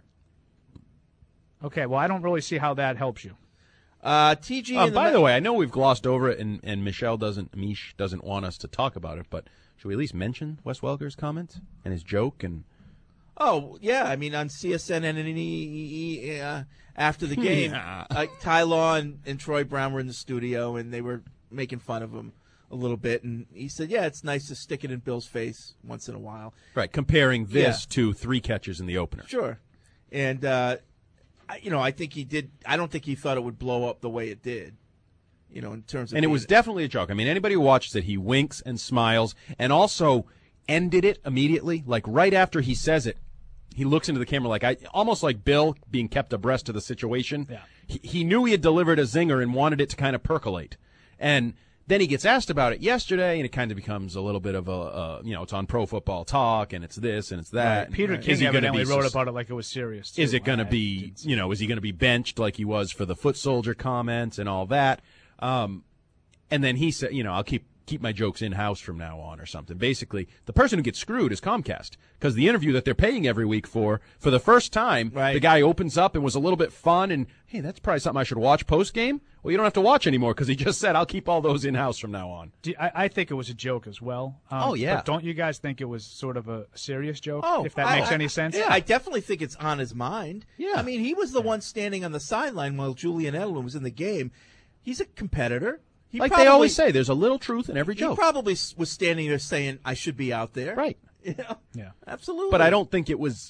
Okay, well, I don't really see how that helps you. TG. By the way, I know we've glossed over it, and Mish doesn't want us to talk about it, but should we at least mention Wes Welker's comment and his joke? And oh yeah, I mean on CSN and after the game, Ty Law and Troy Brown were in the studio, and they were making fun of him a little bit, and he said, yeah, it's nice to stick it in Bill's face once in a while. Right, comparing this to 3 catches in the opener. Sure. And, I think he did. I don't think he thought it would blow up the way it did, in terms of. And it was definitely a joke. I mean, anybody who watches it, he winks and smiles and also ended it immediately. Like right after he says it, he looks into the camera almost like Bill being kept abreast of the situation. Yeah. He knew he had delivered a zinger and wanted it to kind of percolate. And then he gets asked about it yesterday, and it kind of becomes a little bit of it's on Pro Football Talk, and it's this and it's that. Right. Peter King evidently wrote about it like it was serious, too. Is it going to be, is he going to be benched like he was for the foot soldier comments and all that? And then he said, I'll keep keep my jokes in-house from now on or something. Basically, the person who gets screwed is Comcast, because the interview that they're paying every week for the first time, the guy opens up and was a little bit fun, and, hey, that's probably something I should watch post-game. Well, you don't have to watch anymore because he just said, I'll keep all those in-house from now on. I think it was a joke as well. Yeah. But don't you guys think it was sort of a serious joke, if that makes any sense? Yeah, I definitely think it's on his mind. Yeah. I mean, he was the one standing on the sideline while Julian Edelman was in the game. He's a competitor. They always say, there's a little truth in every joke. He probably was standing there saying, I should be out there. Right. Yeah. Absolutely. But I don't think it was,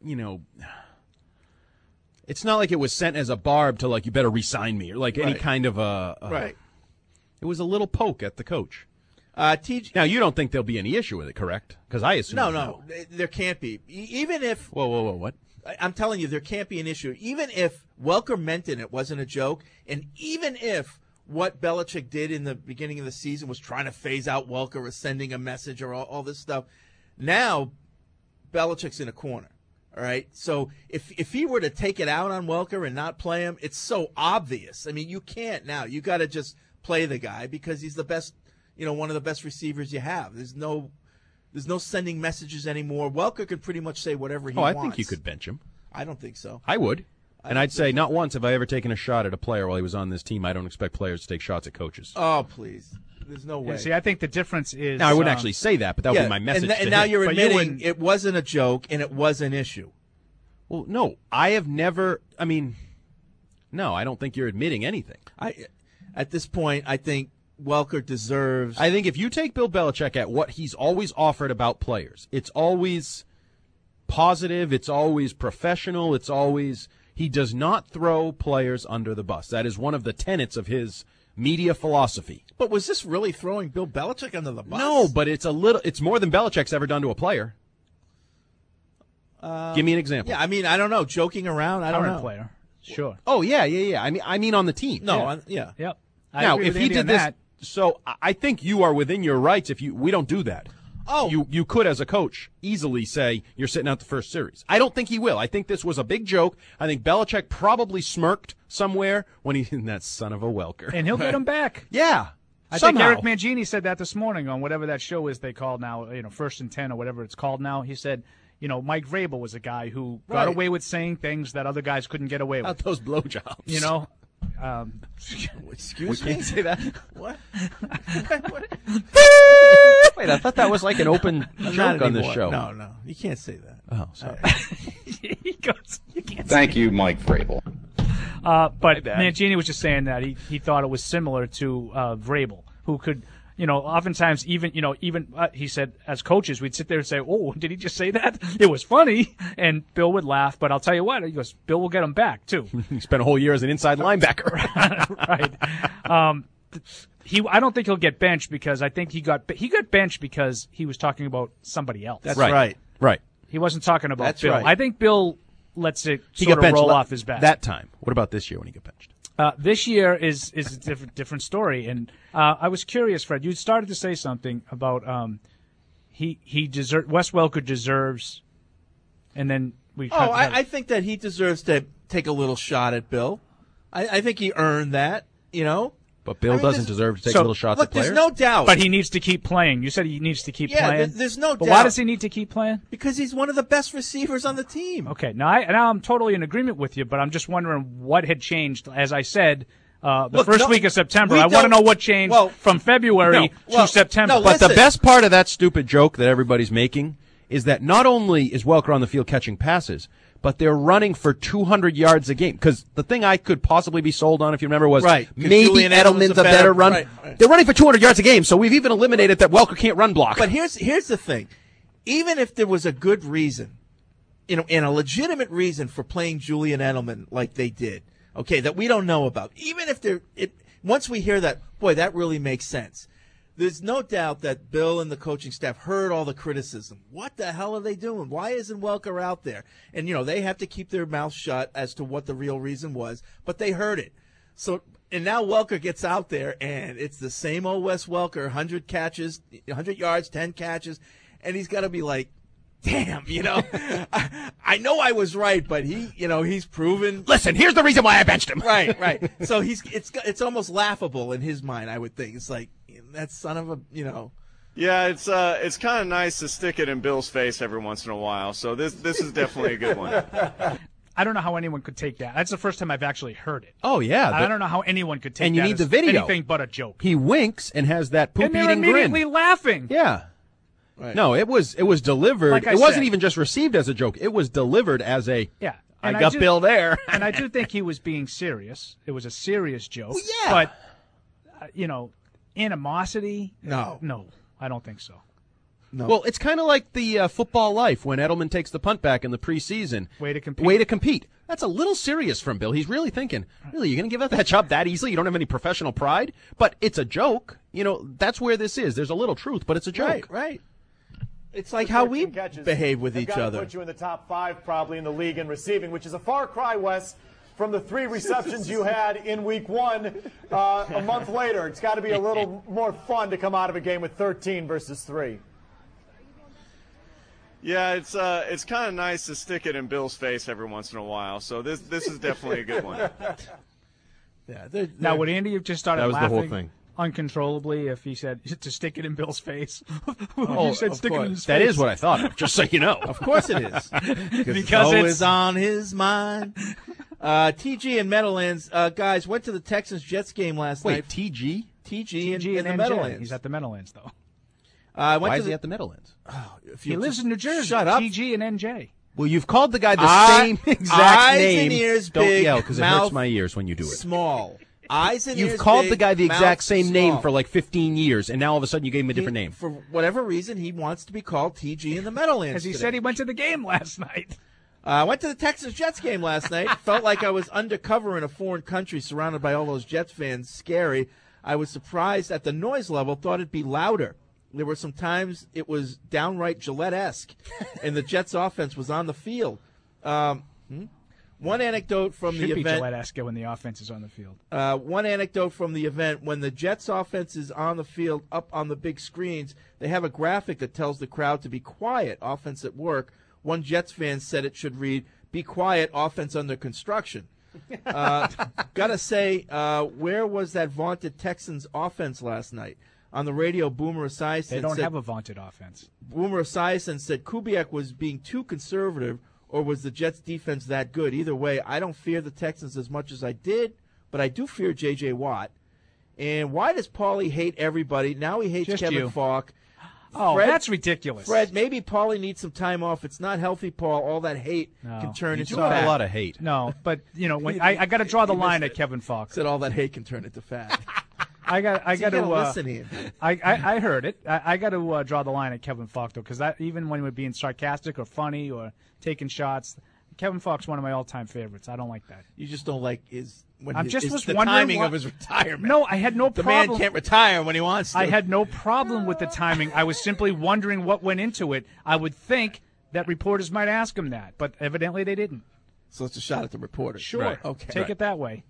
it's not like it was sent as a barb to, like, you better re-sign me, or, like, any kind of a right. It was a little poke at the coach. TJ. Now, you don't think there'll be any issue with it, correct? Because I assume No, there can't be. Even if... Whoa, what? I'm telling you, there can't be an issue. Even if Welker meant it wasn't a joke, and even if what Belichick did in the beginning of the season was trying to phase out Welker or sending a message or all this stuff, now Belichick's in a corner. All right, so if he were to take it out on Welker and not play him, it's so obvious. I mean, you can't now. You got to just play the guy because he's the best, one of the best receivers you have. There's no sending messages anymore. Welker could pretty much say whatever he wants. I think you could bench him. I don't think so. I would. And I'd say not once have I ever taken a shot at a player while he was on this team. I don't expect players to take shots at coaches. Oh, please. There's no way. Yeah, see, I think the difference is... Now, I wouldn't actually say that, but that would be my message to him. And now you're admitting it was an joke and it was an issue. Well, no. I have never... no, I don't think you're admitting anything. At this point, I think Welker deserves... I think if you take Bill Belichick at what he's always offered about players, it's always positive, it's always professional, it's always... He does not throw players under the bus. That is one of the tenets of his media philosophy. But was this really throwing Bill Belichick under the bus? No, but it's more than Belichick's ever done to a player. Give me an example. Yeah, I don't know. Joking around, I don't know. Player. Sure. Oh, yeah. I mean on the team. No, yeah. Yep. Now, if he did this, so I think you are within your rights if we don't do that. Oh. You could, as a coach, easily say you're sitting out the first series. I don't think he will. I think this was a big joke. I think Belichick probably smirked somewhere when he that son of a Welker. And he'll get him back. Yeah. I think Eric Mangini said that this morning on whatever that show is they call now, First and 10 or whatever it's called now. He said, Mike Vrabel was a guy who got away with saying things that other guys couldn't get away with. Not those blowjobs. Excuse me? We can't say that. What? Wait, I thought that was like an open joke on this show. No, you can't say that. Oh, sorry. He goes, you can't Thank you, Mike Vrabel. But Mangini was just saying that he thought it was similar to Vrabel, who could, oftentimes even he said as coaches we'd sit there and say, "Oh, did he just say that? It was funny," and Bill would laugh. But I'll tell you what, he goes, "Bill will get him back too." He spent a whole year as an inside linebacker, right? I don't think he'll get benched because I think he got benched because he was talking about somebody else. That's right. Right. He wasn't talking about That's Bill. right. I think Bill lets it he sort got of benched roll off his back. That time. What about this year when he got benched? This year is a different story, and I was curious, Fred. You started to say something about Wes Welker deserves, and then we. I think that he deserves to take a little shot at Bill. I think he earned that. But Bill doesn't deserve to take little shots at players? There's no doubt. But he needs to keep playing. You said he needs to keep playing. There's no doubt. But why does he need to keep playing? Because he's one of the best receivers on the team. Okay, now I'm totally in agreement with you, but I'm just wondering what had changed. As I said, first week of September, I want to know what changed from February to September. But the best part of that stupid joke that everybody's making is that not only is Welker on the field catching passes, but they're running for 200 yards a game. Because the thing I could possibly be sold on, if you remember, was maybe Edelman's a better run. Right. They're running for 200 yards a game, so we've even eliminated that Welker can't run block. But here's the thing. Even if there was a good reason, and a legitimate reason for playing Julian Edelman like they did, okay, that we don't know about, even if once we hear that, boy, that really makes sense. There's no doubt that Bill and the coaching staff heard all the criticism. What the hell are they doing? Why isn't Welker out there? And, they have to keep their mouth shut as to what the real reason was, but they heard it. So, and now Welker gets out there, and it's the same old Wes Welker, 100 catches, 100 yards, 10 catches, and he's got to be like, damn, I know I was right, but he's proven. Listen, here's the reason why I benched him. Right. So it's almost laughable in his mind, I would think. It's like, that son of a, Yeah, it's kind of nice to stick it in Bill's face every once in a while. So this is definitely a good one. I don't know how anyone could take that. That's the first time I've actually heard it. Oh, yeah. I don't know how anyone could take and you that need as the video. anything but a joke. He winks and has that and they're poop-eating grin. immediately laughing. Yeah. Right. No, it was delivered. Like it wasn't even just received as a joke. It was delivered as a, yeah. I got Bill there. And I do think he was being serious. It was a serious joke. Well, yeah. But, animosity? No, I don't think so. No. Well, it's kind of like the football life when Edelman takes the punt back in the preseason. Way to compete. That's a little serious from Bill. He's really thinking, really, you're going to give up that job that easily? You don't have any professional pride? But it's a joke. That's where this is. There's a little truth, but it's a joke. Right. It's like how we behave with each other. Put you in the top 5 probably in the league in receiving, which is a far cry, Wes, from the 3 receptions you had in week 1 a month later. It's got to be a little more fun to come out of a game with 13 versus 3. Yeah, it's kind of nice to stick it in Bill's face every once in a while. So this is definitely a good one. Yeah. Now, would Andy have just started laughing the whole thing. Uncontrollably if he said to stick it in Bill's face? You said stick it in his face. That is what I thought of, just so you know. Of course it is. Because it's on his mind. TG and Meadowlands, guys, went to the Texans-Jets game last night. TG? TG in the Meadowlands. He's at the Meadowlands, though. Why is he at the Meadowlands? He lives in New Jersey. Shut up. TG and NJ. Well, you've called the guy the same exact eyes name. And ears Don't big, yell, because it hurts my ears when you do it. Small. Eyes and ears You've called big, the guy the exact same small. name for like 15 years, and now all of a sudden you gave him a different name. For whatever reason, he wants to be called TG in the Meadowlands. As he said he went to the game last night. I went to the Texans-Jets game last night. Felt like I was undercover in a foreign country surrounded by all those Jets fans. Scary. I was surprised at the noise level. Thought it'd be louder. There were some times it was downright Gillette-esque, and the Jets' offense was on the field. One anecdote from the event. Should be Gillette-esque when the offense is on the field. One anecdote from the event. When the Jets' offense is on the field, up on the big screens, they have a graphic that tells the crowd to be quiet, offense at work. One Jets fan said it should read, "Be quiet, offense under construction." Gotta say, where was that vaunted Texans offense last night? On the radio, Boomer Esiason They don't have a vaunted offense. Boomer Esiason said Kubiak was being too conservative, or was the Jets' defense that good? Either way, I don't fear the Texans as much as I did, but I do fear J.J. Watt. And why does Paulie hate everybody? Now he hates Just Kevin you. Falk. Oh, Fred, that's ridiculous. Fred, maybe Paulie needs some time off. It's not healthy, Paul. All that hate can turn into fat. A lot of hate. No, but, when I got to draw the line at Kevin Falk. Said all that hate can turn into fat. I got to listen in. I heard it. I got to draw the line at Kevin Falk, though, because even when we're being sarcastic or funny or taking shots, Kevin Falk's one of my all-time favorites. I don't like that. You just don't like the the timing of his retirement. No, I had no problem. The man can't retire when he wants to. I had no problem with the timing. I was simply wondering what went into it. I would think that reporters might ask him that, but evidently they didn't. So it's a shot at the reporters. Sure. Right. Okay. Take it that way.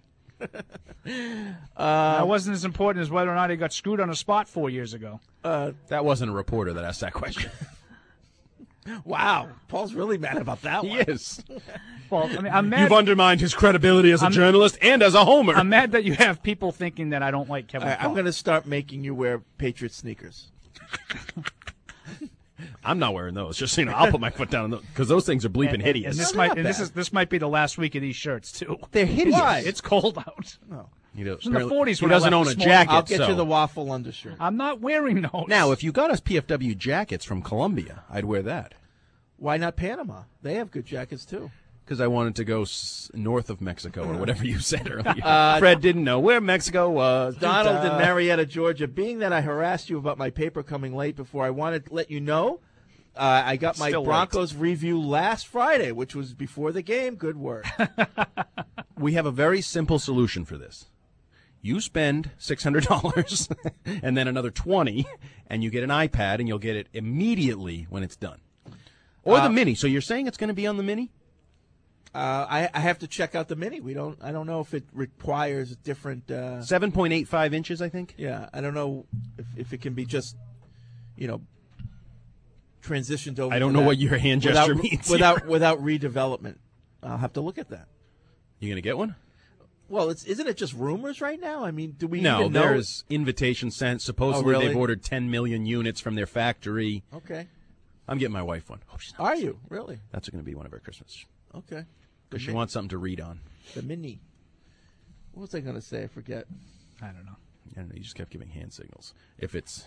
That wasn't as important as whether or not he got screwed on a spot 4 years ago. That wasn't a reporter that asked that question. Wow. Paul's really mad about that one. He is. Well, I'm mad. You've undermined his credibility as a journalist and as a homer. I'm mad that you have people thinking that I don't like Kevin Falk. I'm going to start making you wear Patriot sneakers. I'm not wearing those. Just so you know, I'll put my foot down because those things are bleeping hideous. And this might be the last week of these shirts too. They're hideous. Why? It's cold out. No. He was in the 40s he when I doesn't left own this a morning. jacket. I'll get you the waffle undershirt. I'm not wearing those. Now, if you got us PFW jackets from Colombia, I'd wear that. Why not Panama? They have good jackets too. Because I wanted to go north of Mexico or whatever you said earlier. Fred didn't know where Mexico was. Donald in Marietta, Georgia. Being that I harassed you about my paper coming late before, I wanted to let you know I got my Broncos review last Friday, which was before the game. Good work. We have a very simple solution for this. You spend $600 and then another $20, and you get an iPad, and you'll get it immediately when it's done. Or the Mini. So you're saying it's going to be on the Mini? I have to check out the Mini. I don't know if it requires a different 7.85 inches, I think. Yeah, I don't know if it can be just, transitioned over. I don't know what your hand gesture means without redevelopment. I'll have to look at that. You going to get one? Well, isn't it just rumors right now? I mean, do we No, even know? there's invitation sent. Supposedly really? they've ordered 10 million units from their factory. Okay. I'm getting my wife one. Oh, she's not Are you? Really? That's going to be one of her Christmas. Okay. Because she wants something to read on. The mini. What was I going to say? I forget. I don't know. I don't know. You just kept giving hand signals. If it's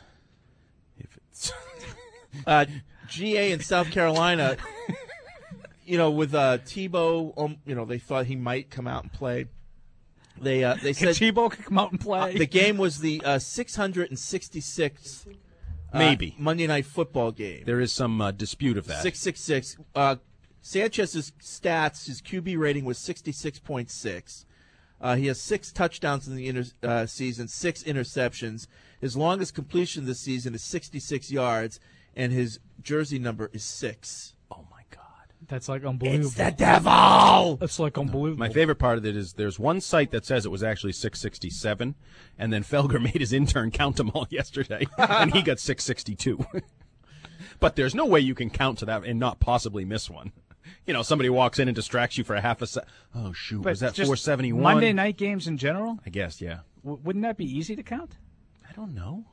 GA in South Carolina, with Tebow, they thought he might come out and play. They said Tebow could come out and play. The game was the 666th maybe Monday Night Football game. There is some dispute of that. 666. Sanchez's stats, his QB rating was 66.6. He has 6 touchdowns in the season, 6 interceptions. His longest completion this season is 66 yards, and his jersey number is 6. Oh, my God. That's like unbelievable. It's the devil! That's like unbelievable. My favorite part of it is there's one site that says it was actually 667, and then Felger made his intern count them all yesterday, and he got 662. But there's no way you can count to that and not possibly miss one. Somebody walks in and distracts you for a half a second. Oh, shoot. But was that just 471? Monday night games in general? I guess, yeah. Wouldn't that be easy to count? I don't know.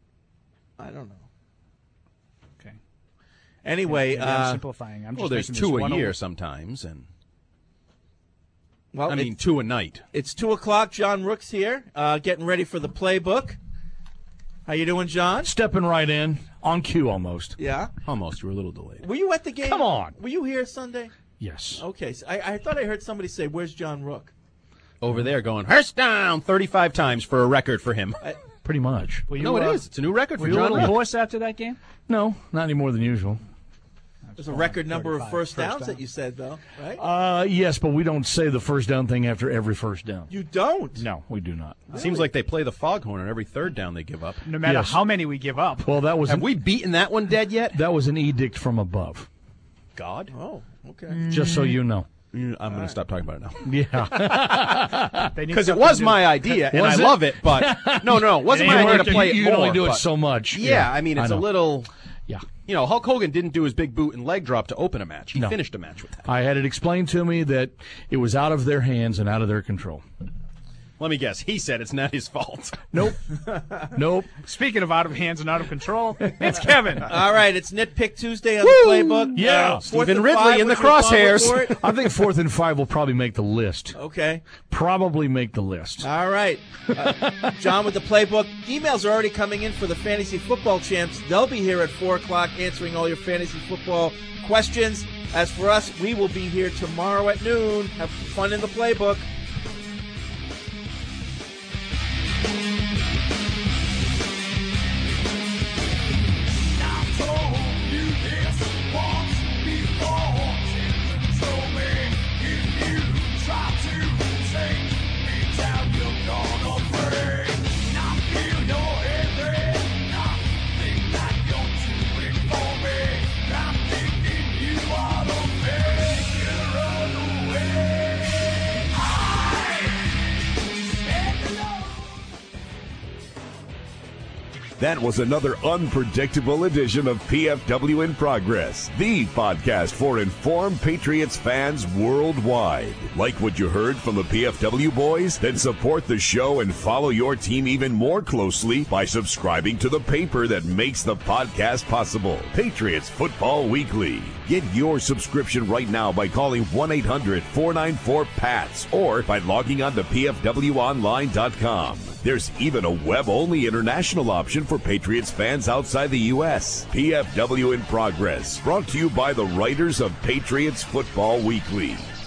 Okay. Anyway, Maybe I'm simplifying. I'm just there's making 2 this a year sometimes, and 2 a night. It's 2:00. John Rook's here, getting ready for the playbook. How you doing, John? Stepping right in, on cue almost. Yeah? Almost. You were a little delayed. Were you at the game? Come on. Were you here Sunday? Yes. Okay. So I thought I heard somebody say, "Where's John Rook?" Over there going, Hurst down 35 times for a record for him. Pretty much. It is. It's a new record for John. Were you a little hoarse after that game? No, not any more than usual. There's a record number of first downs that you said, though, right? Yes, but we don't say the first down thing after every first down. You don't? No, we do not. It seems like they play the foghorn on every third down they give up. No matter how many we give up. Well, that was Have we beaten that one dead yet? That was an edict from above. God? Oh, okay. Just so you know. I'm going to stop talking about it now. Yeah. Because it was my idea, and I love it, but no, it wasn't my idea to play it more. You only do it so much. Yeah, I mean, it's a little... Yeah. Hulk Hogan didn't do his big boot and leg drop to open a match. He finished a match with that. I had it explained to me that it was out of their hands and out of their control. Let me guess. He said it's not his fault. Nope. Nope. Speaking of out of hands and out of control, it's Kevin. All right, it's Nitpick Tuesday on the playbook. Yeah. Stephen Ridley in the crosshairs. I think 4th and 5 will probably make the list. Okay. Probably make the list. All right. John with the playbook. Emails are already coming in for the Fantasy Football Champs. They'll be here at 4 o'clock answering all your fantasy football questions. As for us, we will be here tomorrow at noon. Have fun in the playbook. That was another unpredictable edition of PFW in Progress, the podcast for informed Patriots fans worldwide. Like what you heard from the PFW boys? Then support the show and follow your team even more closely by subscribing to the paper that makes the podcast possible, Patriots Football Weekly. Get your subscription right now by calling 1-800-494-PATS or by logging on to pfwonline.com. There's even a web-only international option for Patriots fans outside the U.S. PFW in Progress, brought to you by the writers of Patriots Football Weekly.